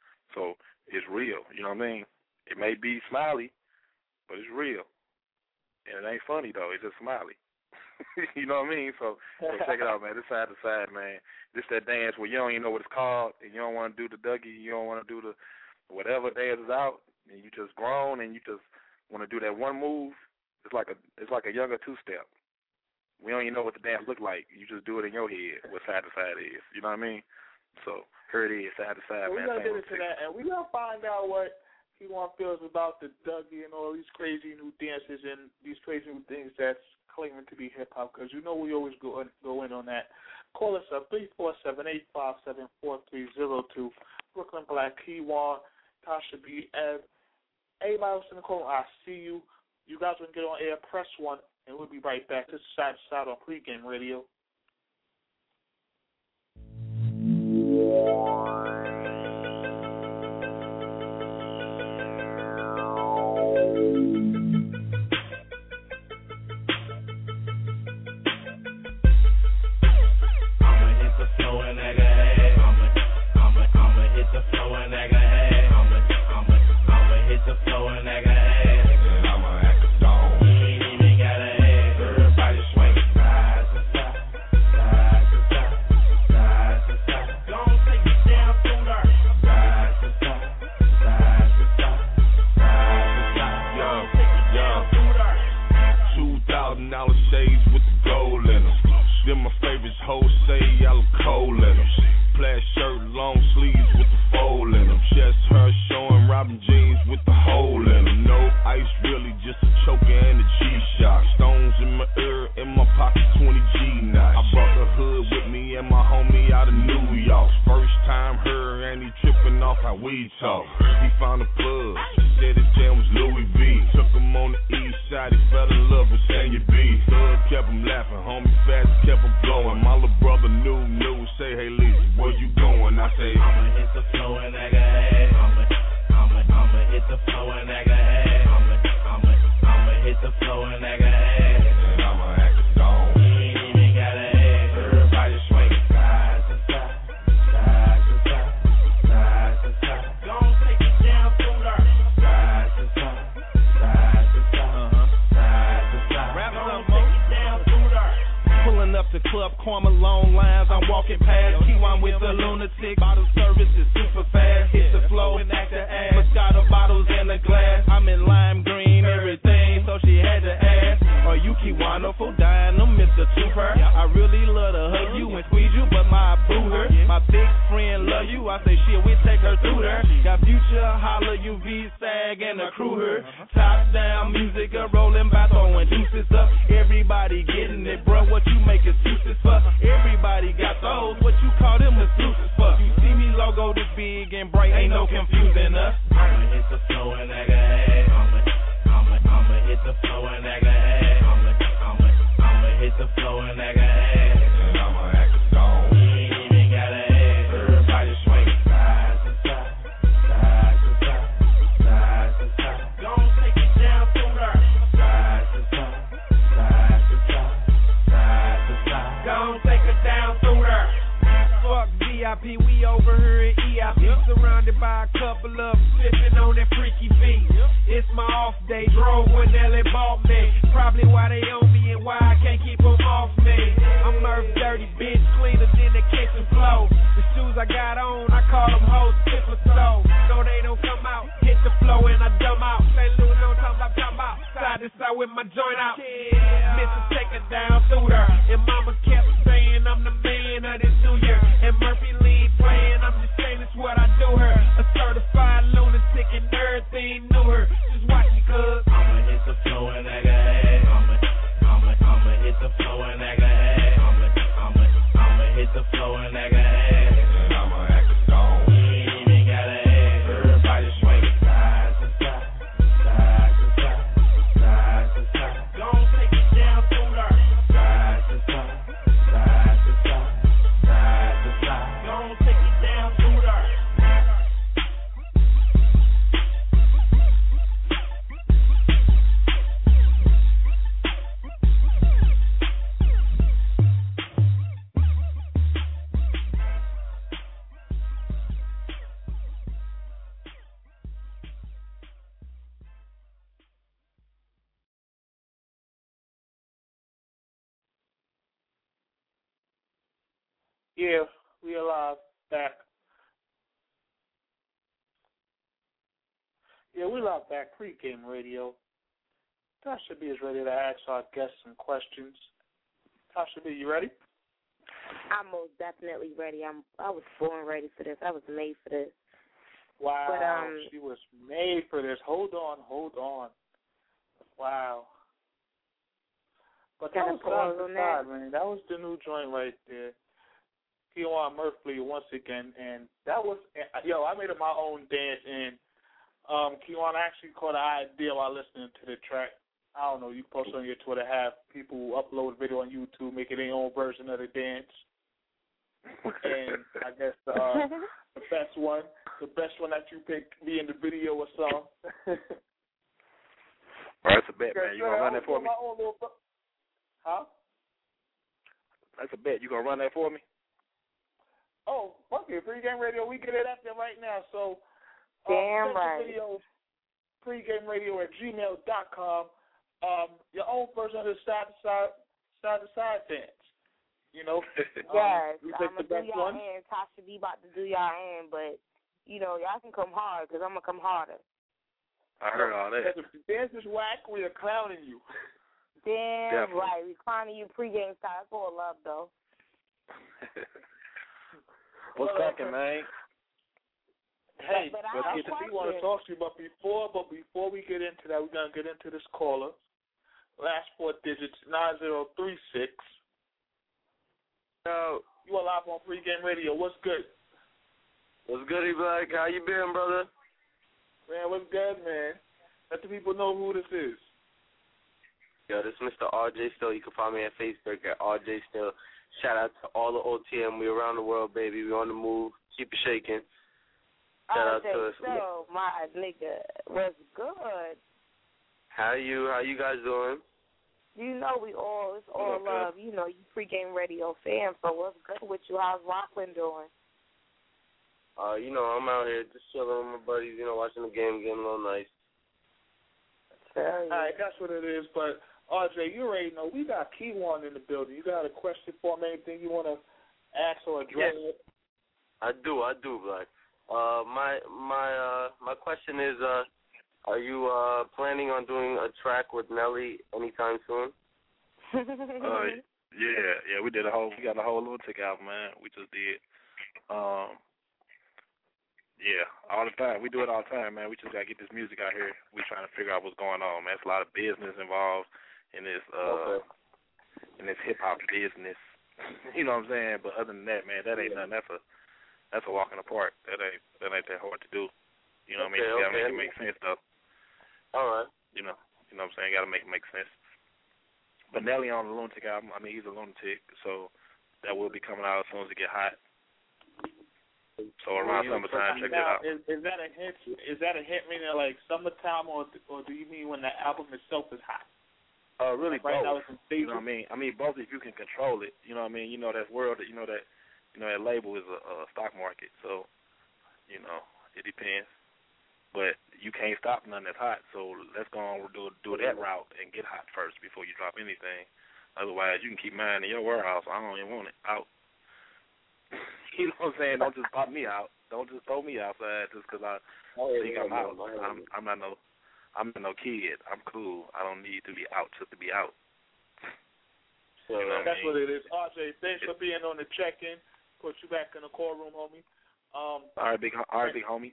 So it's real. You know what I mean? It may be smiley, but it's real, and it ain't funny though. It's just smiley. You know what I mean? So, so check it out, man. This Side to Side, man. This that dance where you don't even know what it's called, and you don't want to do the Dougie, you don't want to do the whatever dance is out, and you just grown, and you just want to do that one move. It's like a it's like a younger two step. We don't even know what the dance look like. You just do it in your head. What Side to Side is. You know what I mean? So here it is, Side to Side, well, man. We're gonna get into that, and we're gonna find out what P one feels about the Dougie and all these crazy new dances and these crazy new things that's claiming to be hip-hop, because you know we always go in, go in on that. Call us up, three four seven, eight five seven, four three zero two. Brooklyn Black, Keywan, Tasha B, Ed. Everybody else in the call, I see you. You guys can get on air, press one, and we'll be right back. This is Side to Side on Pregame Radio. Louis V. Took him on the east side, he fell in love with kept him laughing. Homie fast kept him blowing. My little brother knew, knew. Say, hey, Lizzie, where you going? I say, I'ma hit the flow and act a head. I'ma, I'ma, I'ma hit the flow and act a head. I'ma, I'ma, I'ma hit the flow and act a head. And I'ma act a dome. You ain't even got a head. Everybody swing side to side, side to side, side to side. Don't take it down through there. Side to side, side to side, uh-huh. Side to side. Rap some more. Pulling up to Club Karma, long lines, I'm walking past. Kiwan with the lunatic, bottle service is super fast. Hit the flow and act the ass. Moscato bottles in the glass. I'm in lime green, everything, so she had to ask, are you Kiwana for dying? I'm Mister Trooper. I really love to hug you and squeeze you, but my boo her. My big friend love you, I say shit, we take her through there. Got Future, Holla, U V, Sag, and a crew her. Top down, music a rolling by throwing juices up. Everybody getting it, bro, what you make excuses for? Everybody got those, what you call them excuses for? You see me logo this big and bright, ain't no confusing us. I'ma hit the flow and act a head. I'ma, I'ma, I'ma hit the flow and act a head. I'ma, I'ma, I'ma hit the flow and act a head. And I'ma act a dome. You ain't even got a head. Everybody swing side to side, side to side, side to side. Don't take it down through there. Side to side, side to side, side to side. Don't take it down through there. Fuck V I P, we over here at E I P, yep. Surrounded by a couple of sipping on that freaky feet. Yep. It's my off day, drove when Nelly bought me. Probably why they own me and why I can't keep them off me. I'm Murph dirty, bitch, cleaner than the kitchen floor. The shoes I got on, I call them hoes tipper so. No, they don't come out, hit the flow and I dumb out. Say Lou, no time I'm talking about. Side to side with my joint out. Yeah. Missus take it down through there. And mama kept saying I'm the man of this new year. And Murphy lead playing, I'm just saying it's what I do her. A certified lunatic and everything knew her. Just watch me cuz I'ma hit the flow and act a head. I'ma, I'ma, I'ma hit the flow and act a head. I'ma, I'ma, I'ma hit the flow and act a head. And I'ma act a dome. You ain't even got a head. Everybody swing side to side, side to side, side to side. Don't take it down through there. Side to side, side to side, side to side. Don't take it down through there. Yeah, we are live back. Yeah, we live back. Pre-game radio. Tasha B is ready to ask our guests some questions. Tasha B, you ready? I'm most definitely ready. I'm. I was born ready for this. I was made for this. Wow, but, um, she was made for this. Hold on, hold on. Wow. But that was on the side, man. That was the new joint right there. Kiwan Murphy once again, and that was, yo, I made it my own dance, and um, Kiwan actually caught an idea while listening to the track. I don't know, you post on your Twitter, have people upload video on YouTube, making their own version of the dance. And I guess uh, the best one, the best one that you picked be in the video or song. All right, that's a bet, man. You gonna run that for me? Huh? That's a bet. You gonna run that for me? Oh, fuck it. Pre-game radio, we get it out there right now. So, um, damn right. Video, pre-game radio at gmail dot com. Um, your own version of the side to side, side to side dance. You know? Yes, um, I'm going to do y'all one. in. Tasha B about to do y'all in, but, you know, y'all can come hard because I'm going to come harder. I heard all that. If the dance is whack, we are clowning you. Damn Definitely. right. We're clowning you pre-game style. That's all love, though. What's cracking, man? Hey, but, but let's I get to see want to talk to you, but before, but before we get into that, we're gonna get into this caller. Last four digits nine zero three six. Uh, you are live on Pre-Game Radio. What's good? What's good, Black? How you been, brother? Man, what's good, man? Let the people know who this is. Yo, this is Mister R J Still. You can find me at Facebook at R J Still. Shout out to all the O T M. We around the world, baby. We on the move. Keep it shaking. Shout out to us. So, my nigga, was good. How you? How you guys doing? You know we all, it's all Okay. love. You know, you pregame radio fan, so what's good with you? How's Rockland doing? Uh, you know, I'm out here just chilling with my buddies, you know, watching the game, getting a little nice. All right, that's what it is. But, R J, you already know we got Keywan in the building. You got a question for him, anything you want to ask or address? Yes. I do, I do, Black. Uh, my my uh my question is, uh, are you uh planning on doing a track with Nelly anytime soon? uh, yeah, yeah, we did a whole, we got a whole Lunatic album, man. We just did. Um, yeah, all the time. We do it all the time, man. We just gotta get this music out here. We trying to figure out what's going on, man. It's a lot of business involved in this, uh, Okay. in this hip hop business. You know what I'm saying? But other than that, man, that ain't nothing. That's a That's a walk in the park. That ain't that ain't that hard to do. You know what I mean? Okay, You gotta okay. make it make sense though. All right. You know, you know what I'm saying? You gotta make it make sense. But Nelly on the Lunatic album, I mean he's a lunatic, so that will be coming out as soon as it get hot. So around Well, summertime, so check now, it out. Is, is that a hint? Is that a hint meaning like summertime, or or do you mean when the album itself is hot? Uh, really Right now both. it's in You know what I mean? I mean both if you can control it. You know what I mean? You know that world, you know that, you know that label is a, a stock market. So, you know, it depends. But you can't stop nothing that's hot. So let's go on do do that route and get hot first before you drop anything. Otherwise, you can keep mine in your warehouse. I don't even want it out. You know what I'm saying? Don't just pop me out. Don't just throw me outside just because I Oh, yeah, think yeah, I'm yeah, out. yeah. I'm I'm not no I'm not no kid. I'm cool. I don't need to be out just to be out. So, You know what I That's mean? what it is. R J, thanks for being on the check-in. Put you back in the call room, homie. Um, All right, big all right, big homie.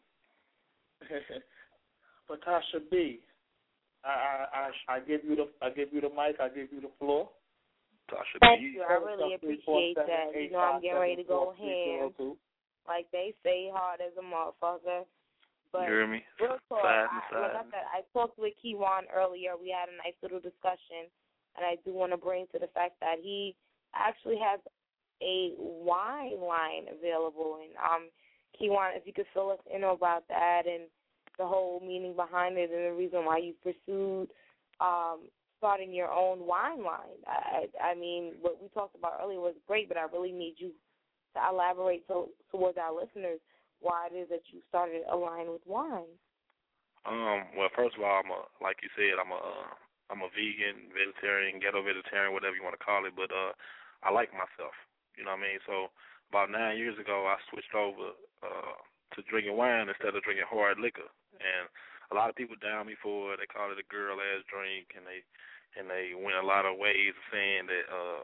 Patasha B, I, I I I give you the I give you the mic. I give you the floor. Tasha Thank B. you. I really appreciate that. You know, I'm getting ready to go ham. Like they say, hard as a motherfucker. But You hear me? real talk, Side I, and side. like I said, I talked with Keywan earlier. We had a nice little discussion, and I do want to bring to the fact that he actually has a wine line available. And um, Keywan, if you could fill us in about that and the whole meaning behind it and the reason why you pursued um, starting your own wine line. I, I mean, what we talked about earlier was great, but I really need you to elaborate to, towards our listeners why it is that you started a line with wine. Um, well, first of all, I'm a like you said, I'm a uh, I'm a vegan, vegetarian, ghetto vegetarian, whatever you want to call it. But uh, I like myself. You know what I mean? So about nine years ago, I switched over uh, to drinking wine instead of drinking hard liquor. And a lot of people down me for it. They call it a girl ass drink, and they and they went a lot of ways of saying that uh,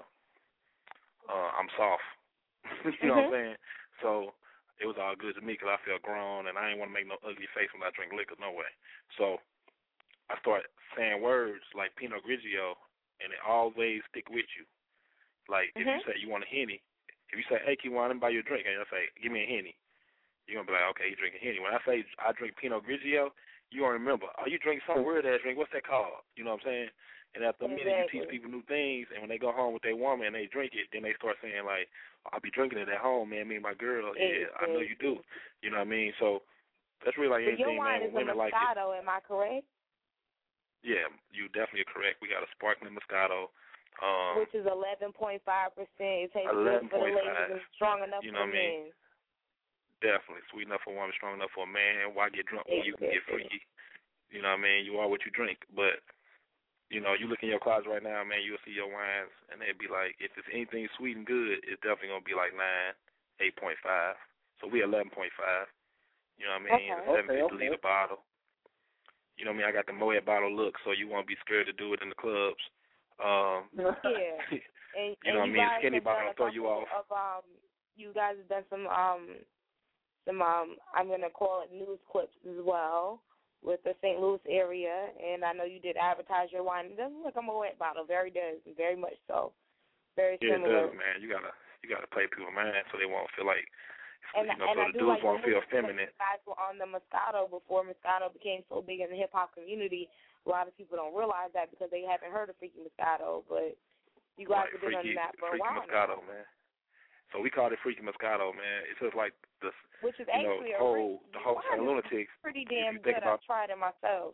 uh, I'm soft. You know what I'm saying? So it was all good to me because I felt grown, and I didn't want to make no ugly face when I drink liquor, no way. So I started saying words like Pinot Grigio, and it always stick with you. Like if you say you want a Henny, if you say, hey, Keywan, let me buy you a drink, and I say, give me a Henny, you're going to be like, okay, you drinking Henny. When I say I drink Pinot Grigio, you going to remember, oh, you drink some weird-ass drink, what's that called? You know what I'm saying? And after a minute, you teach people new things, and when they go home with their woman and they drink it, then they start saying, like, I'll be drinking it at home, man, me and my girl. Yeah, I know you do. You know what I mean? So that's really like So anything, your wine man. is When a women like it. Moscato, am I correct? Yeah, you definitely are correct. We got a sparkling Moscato. Um, Which is eleven point five percent. It tastes good for the ladies and strong enough you know for what I mean? men. Definitely. Sweet enough for a woman, strong enough for a man. Why get drunk when you can get freaky? You know what I mean? You are what you drink. But, you know, you look in your closet right now, man, you'll see your wines, and they'd be like, if it's anything sweet and good, it's definitely going to be like nine, eight point five. So we eleven point five. You know what I mean? Okay. It's a seven fifty Okay, okay. liter bottle. You know what I mean? I got the Moet bottle look, so you won't be scared to do it in the clubs. Um, Yeah. And, you know what I and mean? guys Skinny have done bottle a throw you couple off. Of, um, you guys have done some, um, some um, I'm going to call it news clips as well with the Saint Louis area. And I know you did advertise your wine. It doesn't look like a Moet bottle. Very does. Very much so. Very Yeah, it similar. does, man. You gotta you gotta play people's mind so they won't feel like And, you know, and so I the do dudes like won't the feel movie because feminine. you guys were on the Moscato before Moscato became so big in the hip hop community. A lot of people don't realize that because they haven't heard of Freaky Moscato, but you guys right, have been on Freaky, the map for a Freaky while Moscato, now. man. So we called it Freaky Moscato, man. It's just like the, Which is you know, actually the a whole, re- the whole Saint Lunatics. Pretty damn you think good. about- I've tried it myself.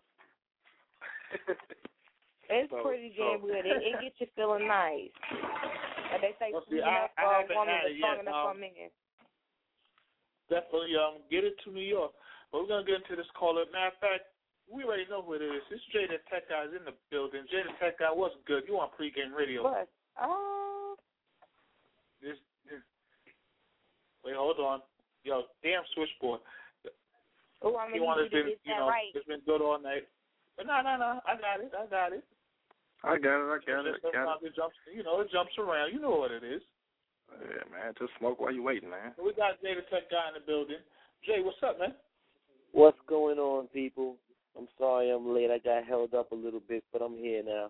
It's so, pretty so. damn good. It, it gets you feeling nice. And they say Well, see, sweet I- enough I for a haven't woman, had but it strong yet. enough for a Um, man. Definitely, um, get it to New York. But we're gonna get into this caller. Matter of fact, we already know who it is. This Jay the Tech Guy is in the building. Jay the Tech Guy, what's good? You on pregame radio? What? Oh. This, this. Wait, hold on. Yo, damn switchboard. Oh, I'm He gonna wanted need you to been, get you that know, right. it's been good all night. But no, no, no. I got it. I got it. I got it. I got it. I got Sometimes it. it jumps. You know, it jumps around. You know what it is. Yeah, man. Just smoke while you waiting, man. We got Jay the Tech Guy in the building. Jay, what's up, man? What's going on, people? I'm sorry I'm late. I got held up a little bit, but I'm here now.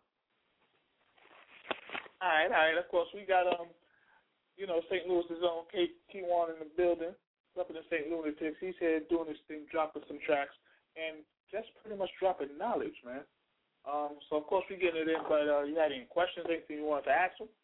All right, all right. Of course, we got um, you know, Saint Louis's own K Keywan in the building, repping the Saint Lunatics. He's here doing his thing, dropping some tracks, and just pretty much dropping knowledge, man. Um, so of course we getting it in, but uh, you had any questions, anything you wanted to ask him?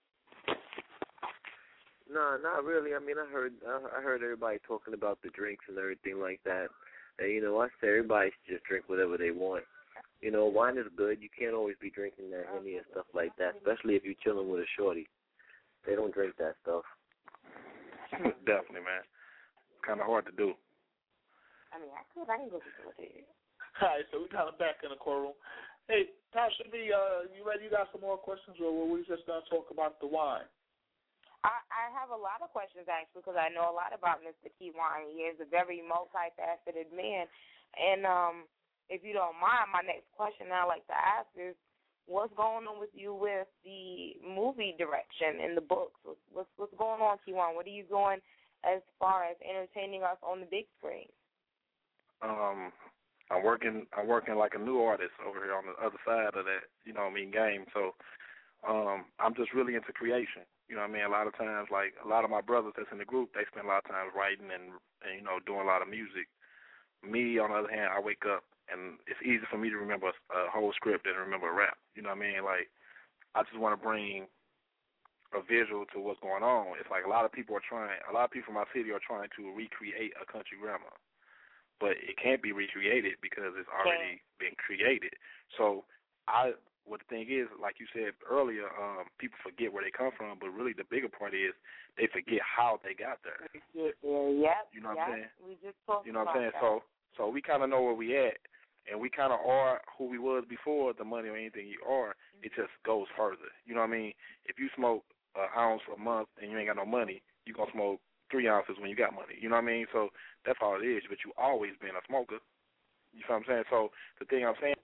No, not really. I mean, I heard I heard everybody talking about the drinks and everything like that. And, you know, I say everybody should just drink whatever they want. You know, wine is good. You can't always be drinking that Henny and stuff like that, especially if you're chilling with a shorty. They don't drink that stuff. Definitely, man. It's kind of hard to do. I mean, I could. I can go to it. All right, so we kind of back in the courtroom. Hey, Tasha B, uh, you ready? You got some more questions, or were we just going to talk about the wine? I, I have a lot of questions, actually, because I know a lot about Mister Keywan. He is a very multifaceted man. And um, if you don't mind, my next question I'd like to ask is, what's going on with you with the movie direction and the books? What's, what's, what's going on, Keywan? What are you doing as far as entertaining us on the big screen? Um, I'm working. I'm working like a new artist over here on the other side of that, you know what I mean, game. So um, I'm just really into creation. You know what I mean? A lot of times, like a lot of my brothers that's in the group, they spend a lot of time writing and, and you know, doing a lot of music. Me, on the other hand, I wake up and it's easy for me to remember a whole script than to remember a rap. You know what I mean? Like, I just want to bring a visual to what's going on. It's like a lot of people are trying, a lot of people in my city are trying to recreate a country grammar, but it can't be recreated because it's already been created. So I. What the thing is, like you said earlier, um, people forget where they come from, but really the bigger part is they forget how they got there. Yeah, yeah, you know what yep. I'm saying? We just talked You know what I'm saying? about that. So, so we kind of know where we at, and we kind of are who we was before the money or anything you are. Mm-hmm. It just goes further. You know what I mean? If you smoke an ounce a month and you ain't got no money, you gonna smoke three ounces when you got money. You know what I mean? So that's all it is. But you always been a smoker. You know what I'm saying? So the thing I'm saying.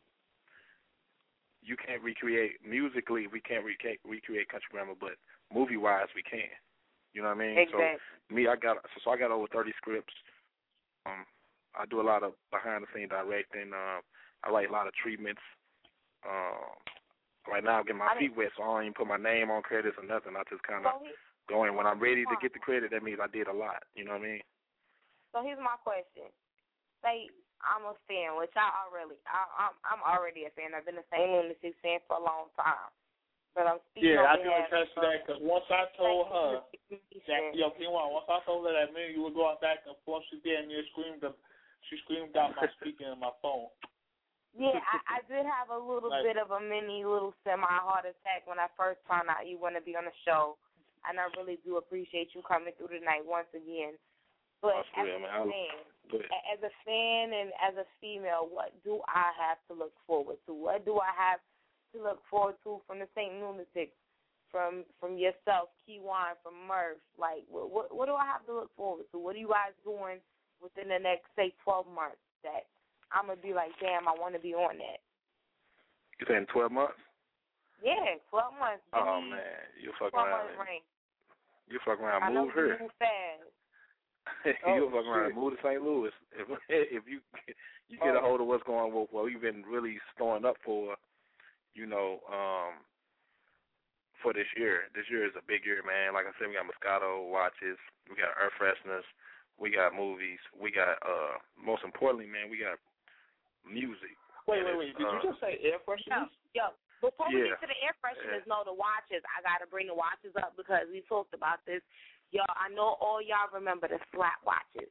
You can't recreate musically. We can't recreate, recreate country grammar, but movie-wise, we can. You know what I mean? Exactly. So me, I got so, so I got over thirty scripts. Um, I do a lot of behind-the-scenes directing. Um, I write a lot of treatments. Um, right now, I'm getting my feet wet, so I don't even put my name on credits or nothing. I just kind of go in. When I'm ready to get the credit, that means I did a lot. You know what I mean? So here's my question. Say I'm a fan, which I already, I, I'm, I'm already a fan. I've been a Saint Lunatics fan for a long time. But I'm speaking Yeah, I on can behalf attest to that because once I told her that, yo, Keywan, once I told her that me and you were going back and forth, she damn near screamed, she screamed out my speaker in my phone. Yeah, I, I did have a little Like- bit of a mini little semi-heart attack when I first found out you want to be on the show. And I really do appreciate you coming through tonight once again. But That's as real, a man. I- fan, Go ahead. a- as a fan and as a female, what do I have to look forward to? What do I have to look forward to from the Saint Lunatics, from from yourself, Keywan, from Murph? Like, what, what what do I have to look forward to? What are you guys doing within the next, say, twelve months that I'm going to be like, damn, I want to be on that? You saying twelve months? Yeah, twelve months. Give Oh me man, you fuck twelve around. months range. You fuck around. I know Move you here. move fast. you Oh, fuck around. shit. Move to Saint Louis. If if you you get a hold of what's going on, well, you've been really storing up for, you know, um, for this year. This year is a big year, man. Like I said, we got Moscato watches, we got air fresheners, we got movies, we got uh, most importantly, man, we got music. Wait, wait, wait. Did uh, you just say air fresheners? Yo, yo. Before we yeah. get to the air fresheners, yeah. no, the watches. I gotta bring the watches up because we talked about this. Yo, I know all y'all remember the slap watches,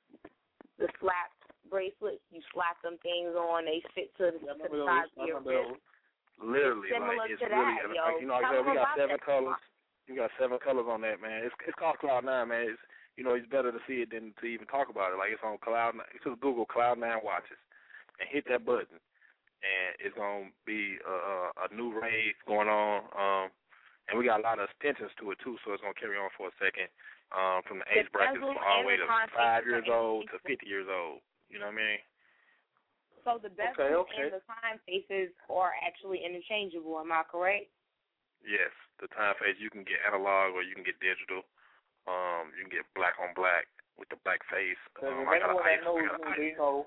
the slap bracelets. You slap them things on, they fit to the, yeah, to the size of your wrist. Literally, Similar like it's to really, that, like, yo. you know, like I said, we got seven colors. You got seven colors on that, man. It's it's called Cloud Nine, man. It's you know, it's better to see it than to even talk about it. Like it's on Cloud Nine. It's just Google Cloud Nine watches and hit that button. And it's going to be a, a, a new rave going on. Um, and we got a lot of extensions to it, too, so it's going to carry on for a second. Um, from the age brackets from all the way to five years old to fifty years old. You know what I mean? So the bezels okay, okay. and the timefaces are actually interchangeable, am I correct? Yes. The timeface, you can get analog or you can get digital. Um, you can get black on black with the black face. Um, I got an ice. Knows I got an me, ice. They know.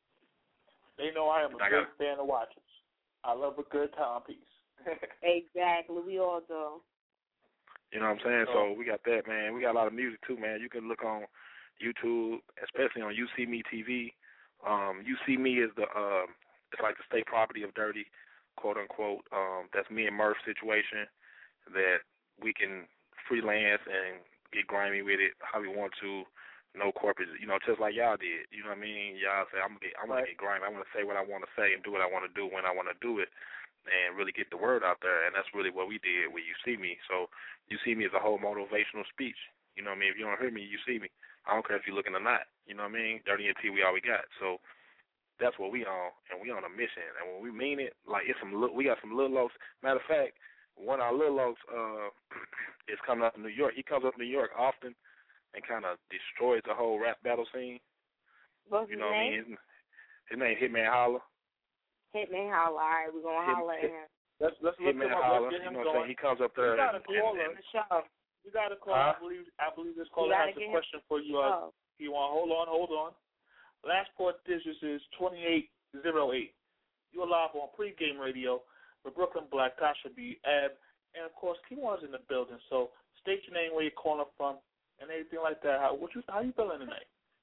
They know I am a I big got, fan of watches. I love a good timepiece. Exactly, we all do. You know what I'm saying? So we got that, man. We got a lot of music too, man. You can look on YouTube, especially on You See Me T V. Um, You See Me is the uh, it's like the state property of Dirty, quote unquote. Um, that's me and Murph situation that we can freelance and get grimy with it how we want to. No corporate, you know, just like y'all did. You know what I mean? Y'all say I'm gonna get, I'm gonna right. get grimy. I want to say what I want to say and do what I want to do when I want to do it, and really get the word out there. And that's really what we did with You See Me. So You See Me is a whole motivational speech. You know what I mean? If you don't hear me, you see me. I don't care if you're looking or not. You know what I mean? Dirty and T, we all we got. So that's what we on, and we on a mission. And when we mean it, like it's some, we got some little oaks. Matter of fact, one of our little oaks uh, is coming up to New York. He comes up to New York often. And kind of destroys the whole rap battle scene. What's you know his what name? I mean? His, his name Hitman Holla. Hitman Holla. All right, we're gonna Hit, holla at him. Let's let's look Hitman him up. Holla. Let's get him you know going. what I'm saying? He comes up there. You got a and, caller. and, The show. You got a call. Huh? I believe I believe this caller has a question for you. Uh, you want hold on, hold on. Last four digits is twenty-eight oh eight. You're live on Pregame Radio with Brooklyn Black, Tasha B, Ab, and of course Keywan's in the building. So state your name, where you're calling from, and anything like that. How what you how you feeling tonight?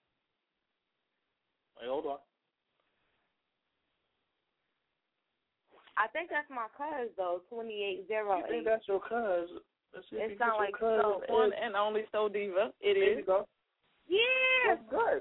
Wait, hold on. I think that's my cuz though, twenty-eight oh eight. You think that's your cuz? Let's see if it sounds like so. One and only So Diva. It there is. You go. Yeah. What's good?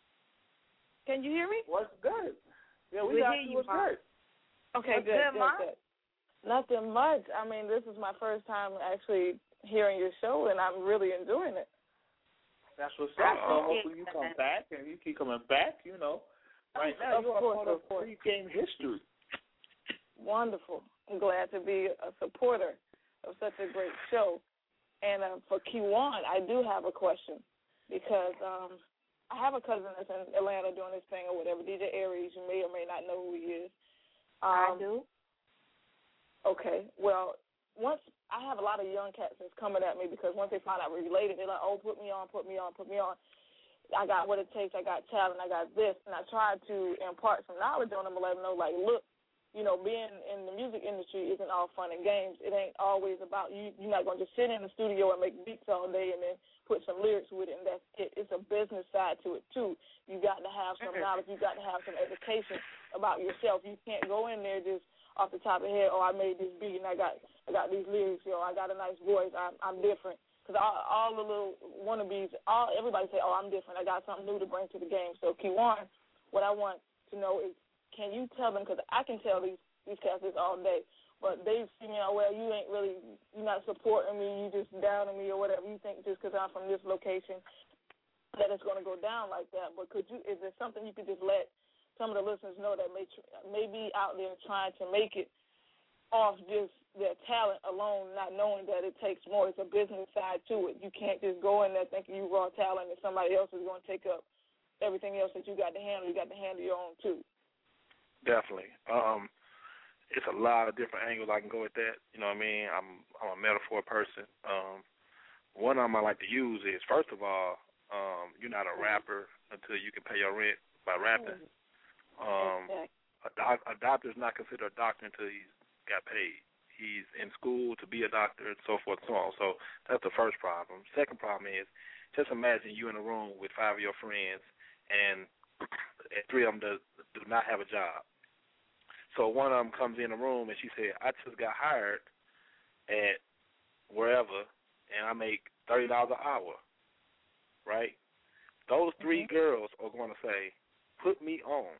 Can you hear me? What's good? Yeah, we, we got hear you. you. What's good? Okay, What's good, good, good, Ma? good. Nothing much. I mean, this is my first time actually hearing your show, and I'm really enjoying it. That's what's up. So hopefully you come back, and you keep coming back. You know, right now of you are course, part of Pregame history. Wonderful. I'm glad to be a supporter of such a great show. And uh, for Keywan, I do have a question because um, I have a cousin that's in Atlanta doing this thing or whatever, D J Aries. You may or may not know who he is. Um, I do. Okay. Well, once I have a lot of young cats that's coming at me because once they find out we're related, they're like, oh, put me on, put me on, put me on. I got what it takes. I got talent. I got this. And I tried to impart some knowledge on them and let them know, like, look, you know, being in the music industry isn't all fun and games. It ain't always about you. You're not going to just sit in the studio and make beats all day and then put some lyrics with it, and that's it. It's a business side to it, too. You got to have some knowledge. You got to have some education about yourself. You can't go in there just off the top of your head, oh, I made this beat and I got I got these lyrics, yo, I got a nice voice, I'm, I'm different. Because all, all the little wannabes, all everybody say, oh, I'm different. I got something new to bring to the game. So, Keywan, what I want to know is, can you tell them, because I can tell these, these cats this all day, but they see me, oh, well, you ain't really, you're not supporting me, you just downing me or whatever. You think just because I'm from this location that it's going to go down like that. But could you, is there something you could just let some of the listeners know that may, may be out there trying to make it off just their talent alone, not knowing that it takes more. It's a business side to it. You can't just go in there thinking you raw talent and somebody else is going to take up everything else that you got to handle. You got to handle your own, too. Definitely. Um, it's a lot of different angles I can go with that. You know what I mean? I'm I'm a metaphor person. Um, one of them I like to use is, first of all, um, you're not a rapper until you can pay your rent by rapping. Um, a, doc, a doctor is not considered a doctor until he's got paid. He's in school to be a doctor and so forth and so on. So that's the first problem. Second problem is, just imagine you in a room with five of your friends and and three of them do, do not have a job. So one of them comes in the room and she said, I just got hired at wherever, and I make thirty dollars an hour, right? Those three mm-hmm. girls are going to say, put me on.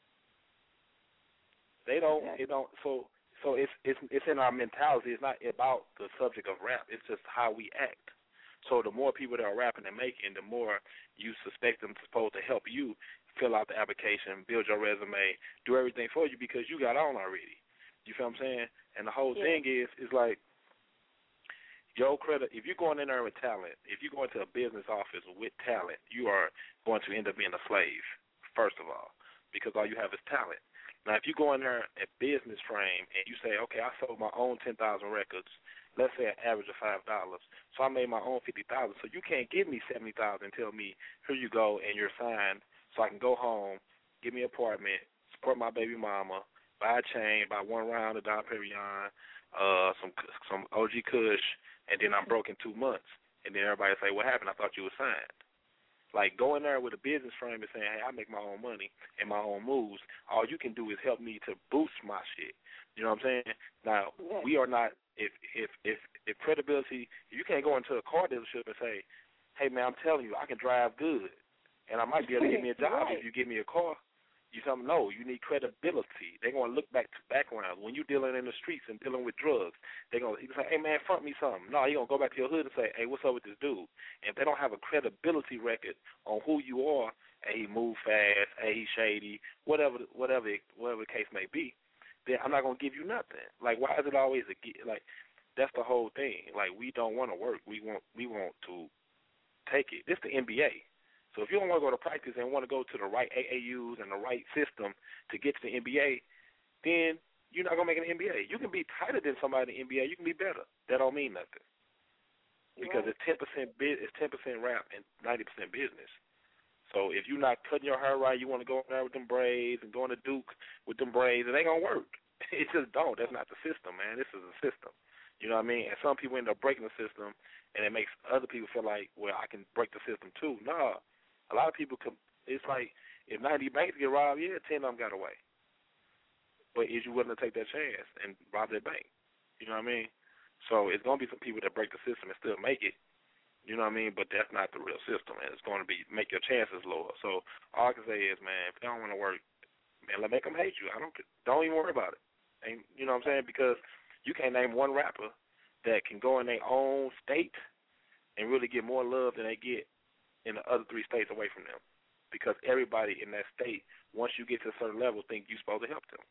They don't, okay. it don't, so so it's, it's, it's in our mentality. It's not about the subject of rap. It's just how we act. So the more people that are rapping and making, the more you suspect them supposed to help you fill out the application, build your resume, do everything for you because you got on already. You feel what I'm saying? And the whole yeah. thing is, is like, your credit, if you're going in there with talent, if you go into a business office with talent, you are going to end up being a slave, first of all, because all you have is talent. Now, if you go in there at business frame and you say, okay, I sold my own ten thousand records, let's say an average of five dollars, so I made my own fifty thousand dollars, so you can't give me seventy thousand dollars and tell me, here you go, and you're signed, so I can go home, get me an apartment, support my baby mama, buy a chain, buy one round of Dom Perignon, uh, some some O G Kush, and then I'm broke in two months. And then everybody say, what happened? I thought you were signed. Like, go in there with a business frame and saying, hey, I make my own money and my own moves. All you can do is help me to boost my shit. You know what I'm saying? Now, yeah. we are not, if, if, if, if credibility, you can't go into a car dealership and say, hey, man, I'm telling you, I can drive good. And I might be able to get me a job right. if you give me a car. You tell them, no, you need credibility. They're going to look back to background. When you're dealing in the streets and dealing with drugs, they're going to say, hey, man, front me something. No, you're going to go back to your hood and say, hey, what's up with this dude? And if they don't have a credibility record on who you are, hey, he move fast, hey, he shady, whatever whatever, whatever the case may be, then I'm not going to give you nothing. Like, why is it always a – like, that's the whole thing. Like, we don't want to work. We want we want to take it. This is the N B A. So if you don't want to go to practice and want to go to the right A A Us and the right system to get to the N B A, then you're not going to make an N B A. You can be tighter than somebody in the N B A. You can be better. That don't mean nothing. Because right. it's ten percent biz, it's ten percent rap and ninety percent business. So if you're not cutting your hair right, you want to go in there with them braids and going to Duke with them braids, it ain't going to work. It just don't. That's not the system, man. This is a system. You know what I mean? And some people end up breaking the system, and it makes other people feel like, well, I can break the system too. No. A lot of people, come, it's like if ninety banks get robbed, yeah, ten of them got away. But is you willing to take that chance and rob their bank? You know what I mean? So it's going to be some people that break the system and still make it. You know what I mean? But that's not the real system, and it's going to be make your chances lower. So all I can say is, man, if they don't want to work, man, let make them hate you. I don't don't even worry about it. And you know what I'm saying? Because you can't name one rapper that can go in their own state and really get more love than they get in the other three states away from them, because everybody in that state, once you get to a certain level, think you're supposed to help them.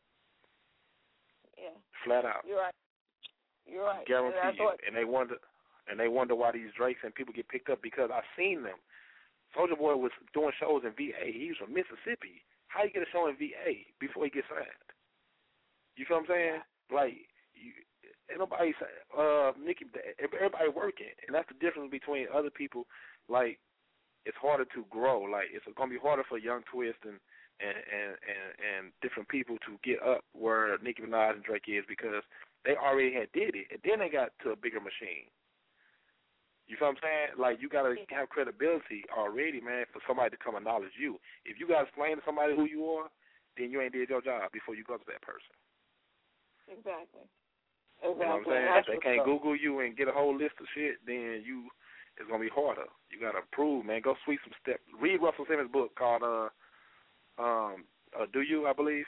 Yeah. Flat out. You're right. You're right. Guarantee you. And they wonder, and they wonder why these Drakes and people get picked up, because I've seen them. Soulja Boy was doing shows in V A. He was from Mississippi. How you get a show in V A before he gets signed? You feel what I'm saying? Like, you, ain't nobody say, uh, Nicki, everybody working, and that's the difference between other people. Like, it's harder to grow. Like, it's going to be harder for Young Twist and and, and, and and different people to get up where Nicki Minaj and Drake is, because they already had did it, and then they got to a bigger machine. You feel what I'm saying? Like, you got to have credibility already, man, for somebody to come acknowledge you. If you got to explain to somebody who you are, then you ain't did your job before you go to that person. Exactly. Exactly. You know what I'm saying? If they can't Google you and get a whole list of shit, then you... it's going to be harder. You got to prove, man. Go sweep some steps. Read Russell Simmons' book called uh, um, uh, Do You, I believe.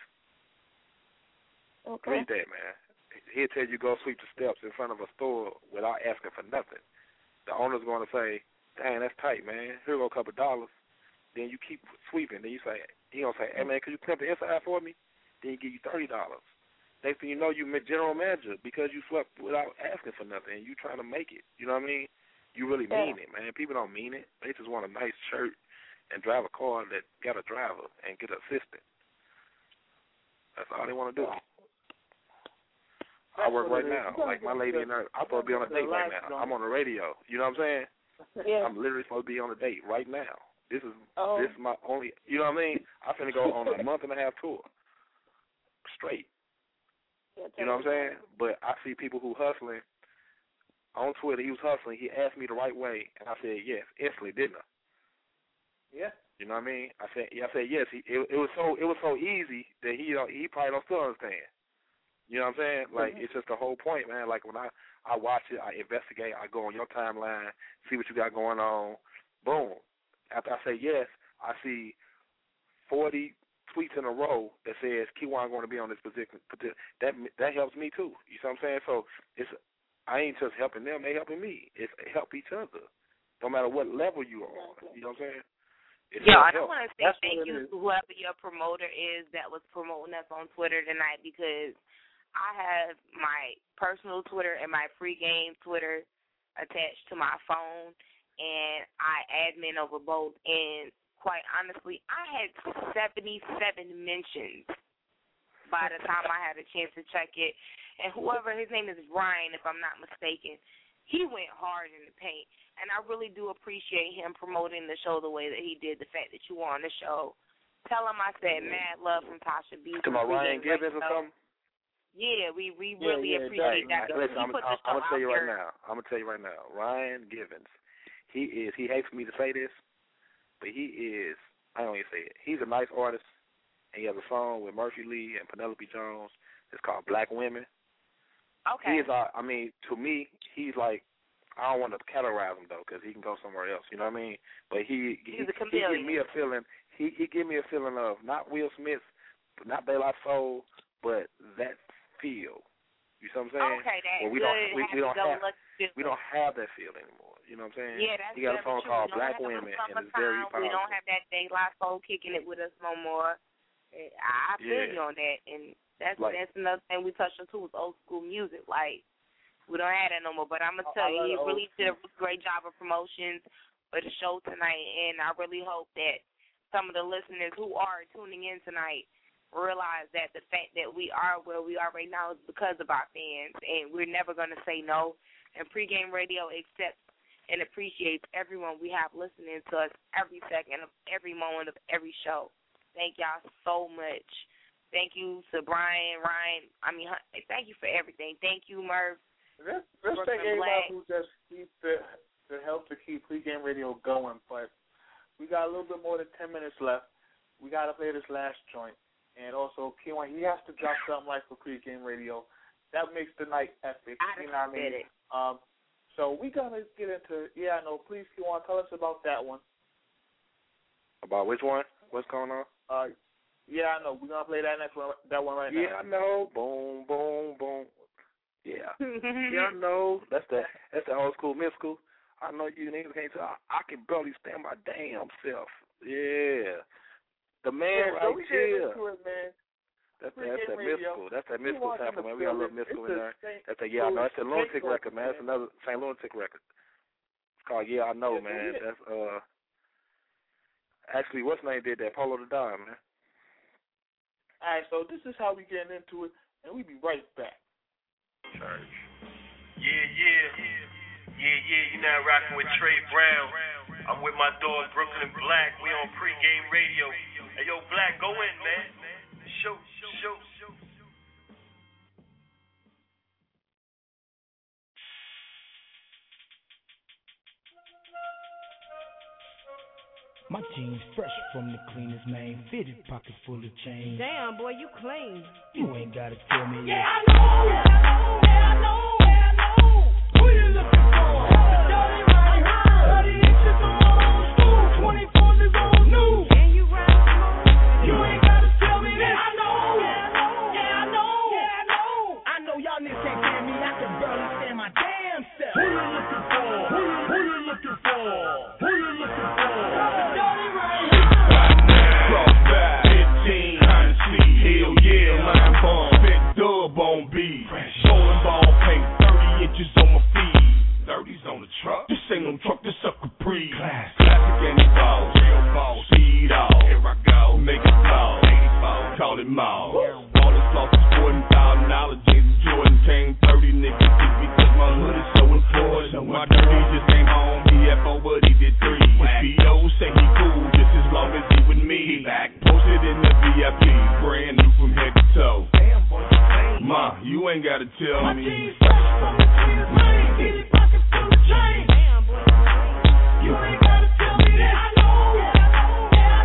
Okay. Read that, man. He'll tell you go sweep the steps in front of a store without asking for nothing. The owner's going to say, dang, that's tight, man. Here go a couple of dollars. Then you keep sweeping. Then you say, he going to say, hey, man, could you clean up the inside for me? Then he give you thirty dollars. Next thing you know, you general manager because you swept without asking for nothing, and you trying to make it. You know what I mean? You really mean yeah. it, man. People don't mean it. They just want a nice shirt and drive a car that got a driver and get an assistant. That's all they want to do. I work right now. Like my lady and her, I'm supposed to be on a date right now. I'm on the radio. You know what I'm saying? Yeah. I'm literally supposed to be on a date right now. This is oh. this is my only. You know what I mean? I'm finna go on a month and a half tour straight. Yeah, you know what I'm saying? But I see people who hustling. On Twitter, he was hustling. He asked me the right way, and I said yes, instantly, didn't I? Yeah. You know what I mean? I said, yeah, I said yes. He, it, it was so, it was so easy that he, don't, he probably don't still understand. You know what I'm saying? Like mm-hmm. It's just the whole point, man. Like when I, I watch it, I investigate, I go on your timeline, see what you got going on. Boom. After I say yes, I see forty tweets in a row that says Keywan going to be on this position. That that helps me too. You see what I'm saying? So it's I ain't just helping them; they helping me. It's help each other, no matter what level you are on. You know what I'm saying? It's Yo, I want to say That's thank you to whoever your promoter is that was promoting us on Twitter tonight, because I have my personal Twitter and my pregame Twitter attached to my phone, and I admin over both. And quite honestly, I had seventy-seven mentions by the time I had a chance to check it. And whoever, his name is Ryan, if I'm not mistaken, he went hard in the paint. And I really do appreciate him promoting the show the way that he did, the fact that you were on the show. Tell him I said mad love from Tasha B. To my Ryan Gibbons or something? Yeah, we, we Yeah, really yeah, appreciate right. that. Listen, He I'm, put I'm, the show I'm going to tell you out right there. now. I'm going to tell you right now. Ryan Gibbons, he is, he hates for me to say this, but he is, I don't even say it, he's a nice artist, and he has a song with Murphy Lee and Penelope Jones. It's called Black Women. Okay. He is, uh, I mean, to me, he's like, I don't want to categorize him, though, because he can go somewhere else, you know what I mean? But he, he, He's a he give chameleon. me a feeling, he, he give me a feeling of not Will Smith, not De La Soul, but that feel. You see what I'm saying? Okay, that well, we good, don't, we, we don't have, lucky we don't have that feel anymore. You know what I'm saying? Yeah, that's he got a very song true. called We don't Black have Women, no and it's very summertime. powerful. We don't have that De La Soul kicking it with us no more. I feel Yeah. you on that, and that's Like- that's another thing we touched on too, is old school music. Like, we don't have that no more. But I'm gonna tell I you, love he the old really did a great job of promotions for the show tonight, and I really hope that some of the listeners who are tuning in tonight realize that the fact that we are where we are right now is because of our fans, and we're never going to say no. And Pregame Radio accepts and appreciates everyone we have listening to us every second of every moment of every show. Thank y'all so much. Thank you to Brian, Ryan. I mean, thank you for everything. Thank you, Murph. Let's, let's thank everybody who just keep the, the help to keep Pregame Radio going. But we got a little bit more than ten minutes left. We got to play this last joint. And also, Keywan, he has to drop something like for Pregame Radio. That makes the night epic. I you know what I mean? it. Um, so we're going to get into, yeah, I know. Please, Keywan, tell us about that one. About which one? What's going on? Uh, yeah, I know. We're going to play that next one, that one right Yeah, now. I know. Boom, boom, boom. Yeah. Yeah, I know. That's the that's the old school mystical. I know you niggas can't tell. I, I can barely stand my damn self. Yeah. The man yeah, so right we here. Get into it, man. That's that, that's that Radio. mystical. That's that mystical sample, man. We got a little mystical in there. Saint That's a yeah, I know. That's a Louis lunatic record, record, man. That's another Saint Lunatic record. It's called Yeah, I Know, Yeah, man. yeah. That's uh. Actually, what's name did that? Polo the Don, man. All right, so this is how we get into it, and we be right back. Church. Yeah, yeah. Yeah, yeah, you're not rocking with Trey Brown. I'm with my dog Brooklyn Black. We on Pregame Radio. Hey, yo, Black, go in, man. Show, show, show. My jeans fresh from the cleanest, man. Fitted pocket full of change. Damn, boy, you clean. You ain't gotta tell me. Yeah, I know, yeah, I know, yeah, I know, yeah, I know. Who you looking for? Dirty right here. thirty inches on old school. twenty-fours is old new. And you ride. You ain't gotta tell me that. I know, yeah, I know, yeah, I know, yeah, I know. I know y'all niggas can't stand me. I can barely stand my damn self. Who you looking for? Who you, who you looking for? Who you looking for? Hell yeah, line bomb, big dub on beat. Bowling ball paint, thirty inches on my feet. thirties on the truck. This ain't no truck, this a Capri. Class, classic and ball, real ball, see it all. Here I go, make it fall, eighty-four, call it mall. All this lost is forty thousand dollars. James Jordan came thirty niggas deep because my hood is so important. My dirty just came home, he F O, but he did three. B O say he cool just as long as he with me. Back posted in the V I P, brand new from head to toe. Damn, boy, you Ma, you ain't gotta tell My me. jeans fresh from the cleanest, man. Fitted pocket full of change. Damn, boy, You ain't gotta tell me that. I know, yeah, I know, yeah, I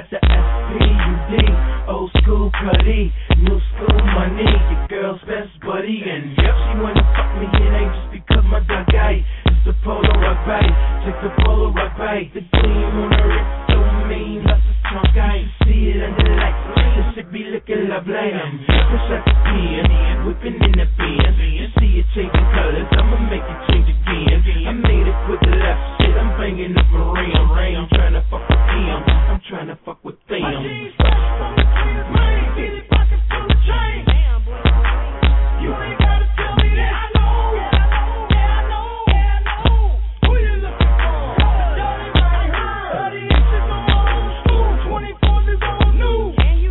the S P U D, old school Cuddy, new school money, your girl's best buddy. And yep, she wanna fuck me, it ain't just because my dog gay. It's the polo rugby, check the polo rugby. The gleam on her wrist so mean, that's a strong guy. You see it under the lights, this should be looking lovely. I'm fresh like a pen, whipping in the bin. You see it changing colors, I'ma make it change again. I made it with the left shit, I'm banging up a ring. I'm trying to fuck with them, I'm trying to fuck with them. My jeans fresh from the cleanest rain, get it pocket full of change. You ain't gotta tell me that. I know, yeah, I know, yeah, I know, yeah, I know. Who you looking for? Dirty right here, thirty inches on old school, twenty-fours is on new.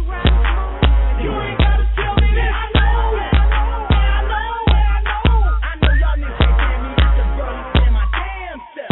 You ain't gotta tell me that. I know, yeah, I know, yeah, I know, yeah, I know. I know y'all niggas can't hear me, I can barely stand my damn self.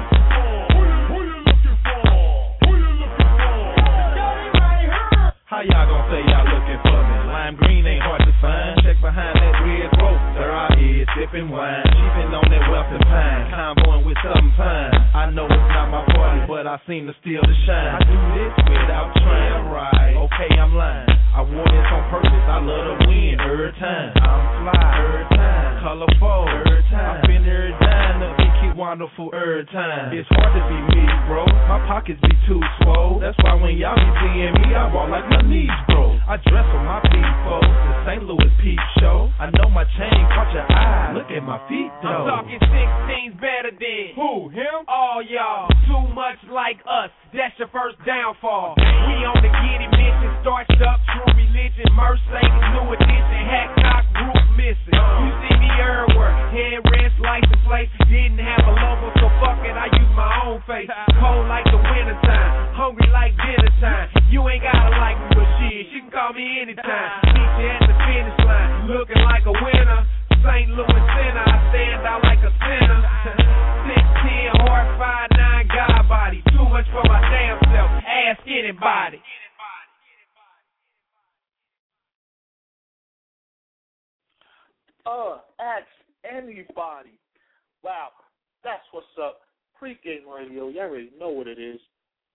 Who you looking for? Who you looking for? Dirty right here. How y'all gonna say y'all looking for me? Lime green ain't hard to find. Check behind that red rope. There I is sipping wine. She been on that wealth and pine. Convoying with something fine. I know it's not my party, but I seem to steal the shine. I do this without trying, right? Okay, I'm lying. I wore this on purpose. I love to win every time. I'm fly every time. Colorful every time. I been every dime to be keep wonderful every time. It's hard to be me, bro. My pockets be too swole. That's why when y'all be seeing me, I walk like my knees, bro. I dress for my people. The Saint Louis Peep Show. I know my chain caught your eye. Look at my feet, though. I'm talking sixteens better than who? Him? All y'all. Too much like us. That's your first downfall. We on the get it mission. Starched up, true religion. Mercedes, new edition. Hacknock group missing. You see me everywhere. Headrest, license plate. Didn't have a logo, so fuck it. I use my own face. Cold like the winter time. Hungry like dinner time. You ain't gotta like me, but shit, you can call me anytime. Meet you at the finish line. Looking like a winner. Saint Louis Center, I stand out like a sinner. six ten, hard five nine, God body. Too much for my damn self. Ask anybody. Uh, ask anybody. Wow, that's what's up. Pre-game radio, you already know what it is.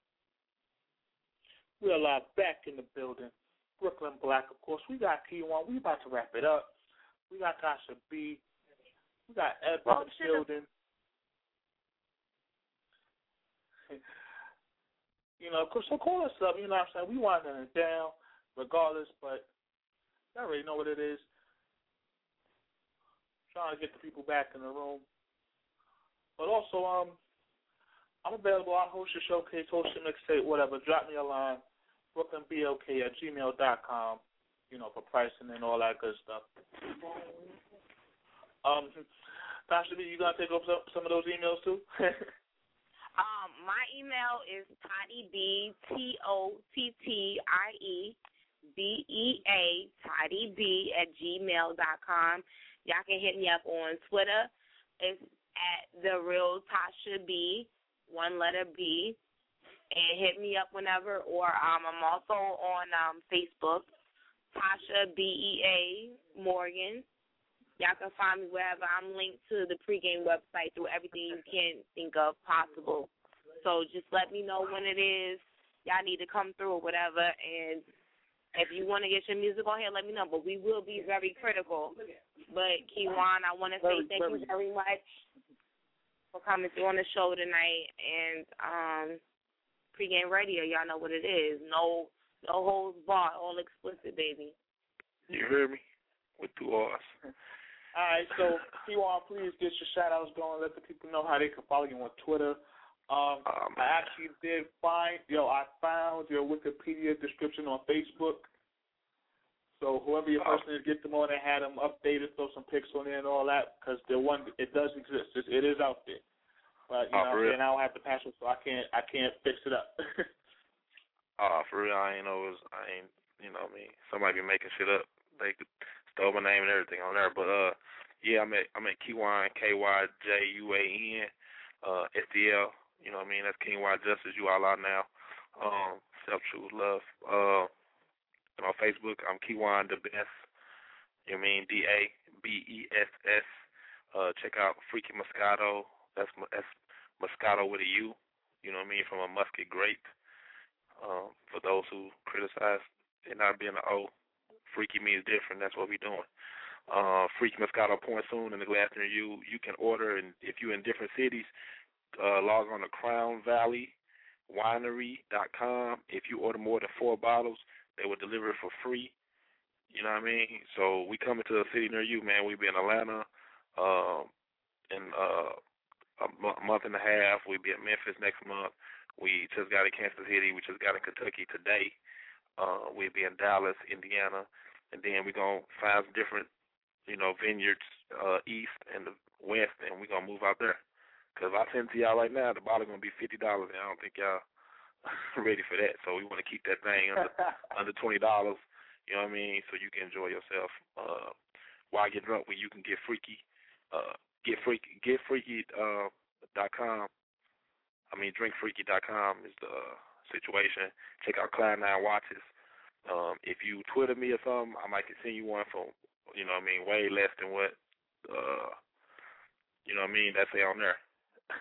We're live back in the building. Brooklyn Black, of course. We got Key One. We about to wrap it up. We got Tasha B. We got Ed in the building. You know, so call us up. You know what I'm saying? We want it down regardless, but you already know what it is. Trying to get the people back in the room. But also, um, I'm available. I host your showcase, host your mixtape, whatever. Drop me a line, brooklyn b l k at gmail dot com, you know, for pricing and all that good stuff. Um, Tasha B, you going to take over some, some of those emails too? um, my email is Toddy B, T O T T I E B E A, Toddy B at gmail dot com. Y'all can hit me up on Twitter. It's at The Real Tasha B, one letter B, and hit me up whenever. Or um, I'm also on um, Facebook, Tasha B E A Morgan. Y'all can find me wherever. I'm linked to the pregame website through everything you can think of possible. So just let me know when it is. Y'all need to come through or whatever. And if you want to get your music on here, let me know. But we will be very critical. But, Kiwan, I want to say thank you very much for coming through on the show tonight. And um, pregame radio, y'all know what it is. No no holds barred, all explicit, baby. You hear me? With two R's. All right, so, Kiwan, please get your shout-outs going. Let the people know how they can follow you on Twitter. Um, um, I actually did find, yo, I found your Wikipedia description on Facebook. So whoever your person is, get them on and had them updated, throw some pics on there and all that, because the one it does exist. It, it is out there, but you oh, know, and I don't have the password, so I can't I can't fix it up. Oh, uh, for real, I ain't know. It was, I ain't, you know, what I mean, somebody be making shit up. They could stole my name and everything on there, but uh, yeah, I'm at I'm at Keywan, K Y J U A N, uh, S D L. You know what I mean? That's King Y Justice. You all out now. Um, self truth love. Uh. And on Facebook, I'm Keywan the Best. You know what I mean? D A B E S S. Uh, check out Freaky Moscato. That's that's Moscato with a U. You know what I mean? From a musket grape. Um, for those who criticize it not being an O, Freaky means different. That's what we're doing. Uh, Freaky Moscato Point soon in the glass near you. You can order, and if you're in different cities, uh, log on to crown valley winery dot com. If you order more than four bottles, they will deliver it for free. You know what I mean? So we coming to a city near you, man. We be in Atlanta uh, in uh, a m- month and a half. We be at Memphis next month. We just got in Kansas City. We just got in Kentucky today. Uh, we'll be in Dallas, Indiana, and then we're going to find some different, you know, vineyards uh, east and the west, and we're going to move out there. Because if I send to y'all right now, the bottle going to be fifty dollars, and I don't think y'all ready for that. So we want to keep that thing under, under twenty dollars, you know what I mean, so you can enjoy yourself. Uh, while you're drunk, where you can get freaky, uh, get freaky, get freaky, uh, dot com. I mean, drink freaky dot com is the uh, situation. Check out Cloud Nine Watches. Um, if you Twitter me or something, I might send you one for, you know what I mean, way less than what, uh, you know what I mean, that's it on there.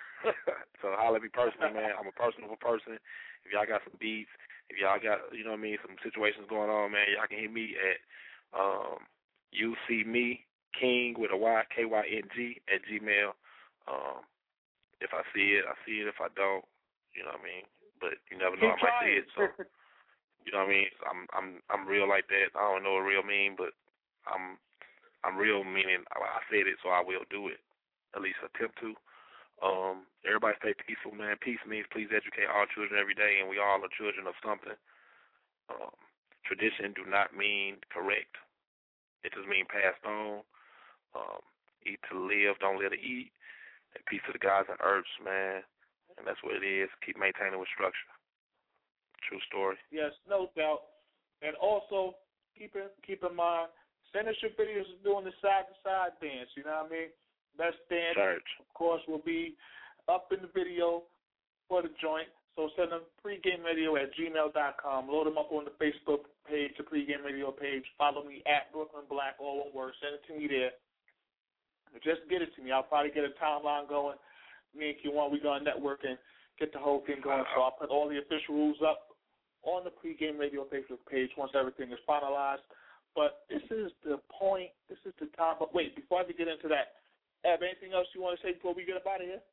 So holler at me personally, man. I'm a personable person. If y'all got some beats, if y'all got, you know what I mean, some situations going on, man, y'all can hit me at um, you see me King with a Y, K Y N G at Gmail. Um, if I see it, I see it. If I don't, you know what I mean. But you never know, I might see it. So you know what I mean. I'm I'm I'm real like that. I don't know what real mean, but I'm I'm real meaning I said it, so I will do it. At least attempt to. Um, everybody stay peaceful, man. Peace means please educate all children every day, and we all are children of something. Um, tradition do not mean correct. It just means passed on. Um, eat to live, don't live to eat. And peace to the gods and earths, man. And that's what it is. Keep maintaining with structure. True story. Yes, no doubt. And also, keep in, keep in mind, send us your videos of doing the side-to-side dance, you know what I mean? Best dance, Church. of course, will be up in the video for the joint. So send them pregame radio at gmail dot com. Load them up on the Facebook page, the pregame radio page. Follow me at Brooklyn Black, all one word. Send it to me there. Just get it to me. I'll probably get a timeline going. Me and Q one, we're going to network and get the whole thing going. So I'll put all the official rules up on the pregame radio Facebook page once everything is finalized. But this is the point. This is the time. But wait, before I get into that, Ab, anything else you want to say before we get up out of here?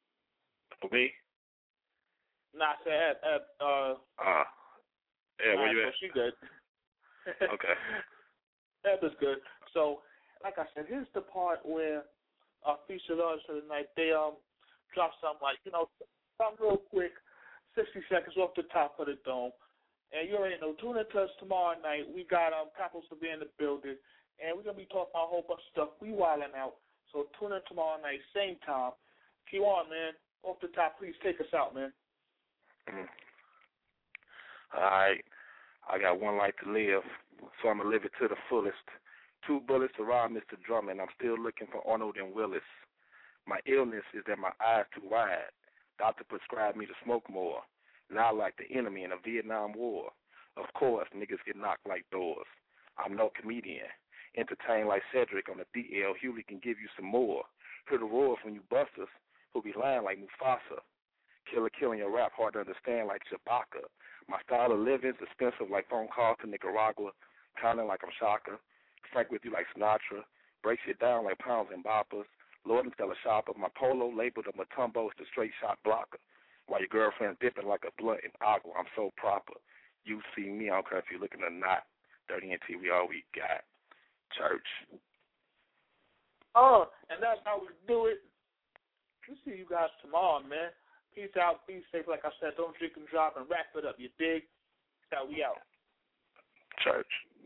Me? Nah, I said Ab. Ab uh, uh, yeah, where you so at? she good. Okay. Ab is good. So, like I said, here's the part where our featured artists for the night, they um drop something like, you know, something real quick, sixty seconds off the top of the dome. And you already know, tune in to us tomorrow night. We got um Capital to be in the building, and we're going to be talking about a whole bunch of stuff. We wilding out. So tune in tomorrow night, same time. Keep on, man. Off the top, please take us out, man. Mm. All right. I got one life to live, so I'm going to live it to the fullest. Two bullets to rob Mister Drummond. I'm still looking for Arnold and Willis. My illness is that my eyes too wide. Doctor prescribed me to smoke more. Now like the enemy in a Vietnam War. Of course, niggas get knocked like doors. I'm no comedian. Entertain like Cedric on the D L. Hewley can give you some more. Hear the roars when you bust us, who be lying like Mufasa. Killer killing your rap hard to understand like Chewbacca. My style of living's expensive like phone calls to Nicaragua. Counting like I'm Shaka. Frank with you like Sinatra. Breaks you down like pounds and boppers. Lord and tell a shopper. My polo labeled a Matumbo is the straight shot blocker. While your girlfriend's dipping like a blunt in agua. I'm so proper. You see me, I don't care if you're looking or not. Dirty N T, we all we got. Church. Oh, and that's how we do it. We'll see you guys tomorrow, man. Peace out, be safe. Like I said, don't drink and drive and wrap it up. You dig? That's how we out. Church.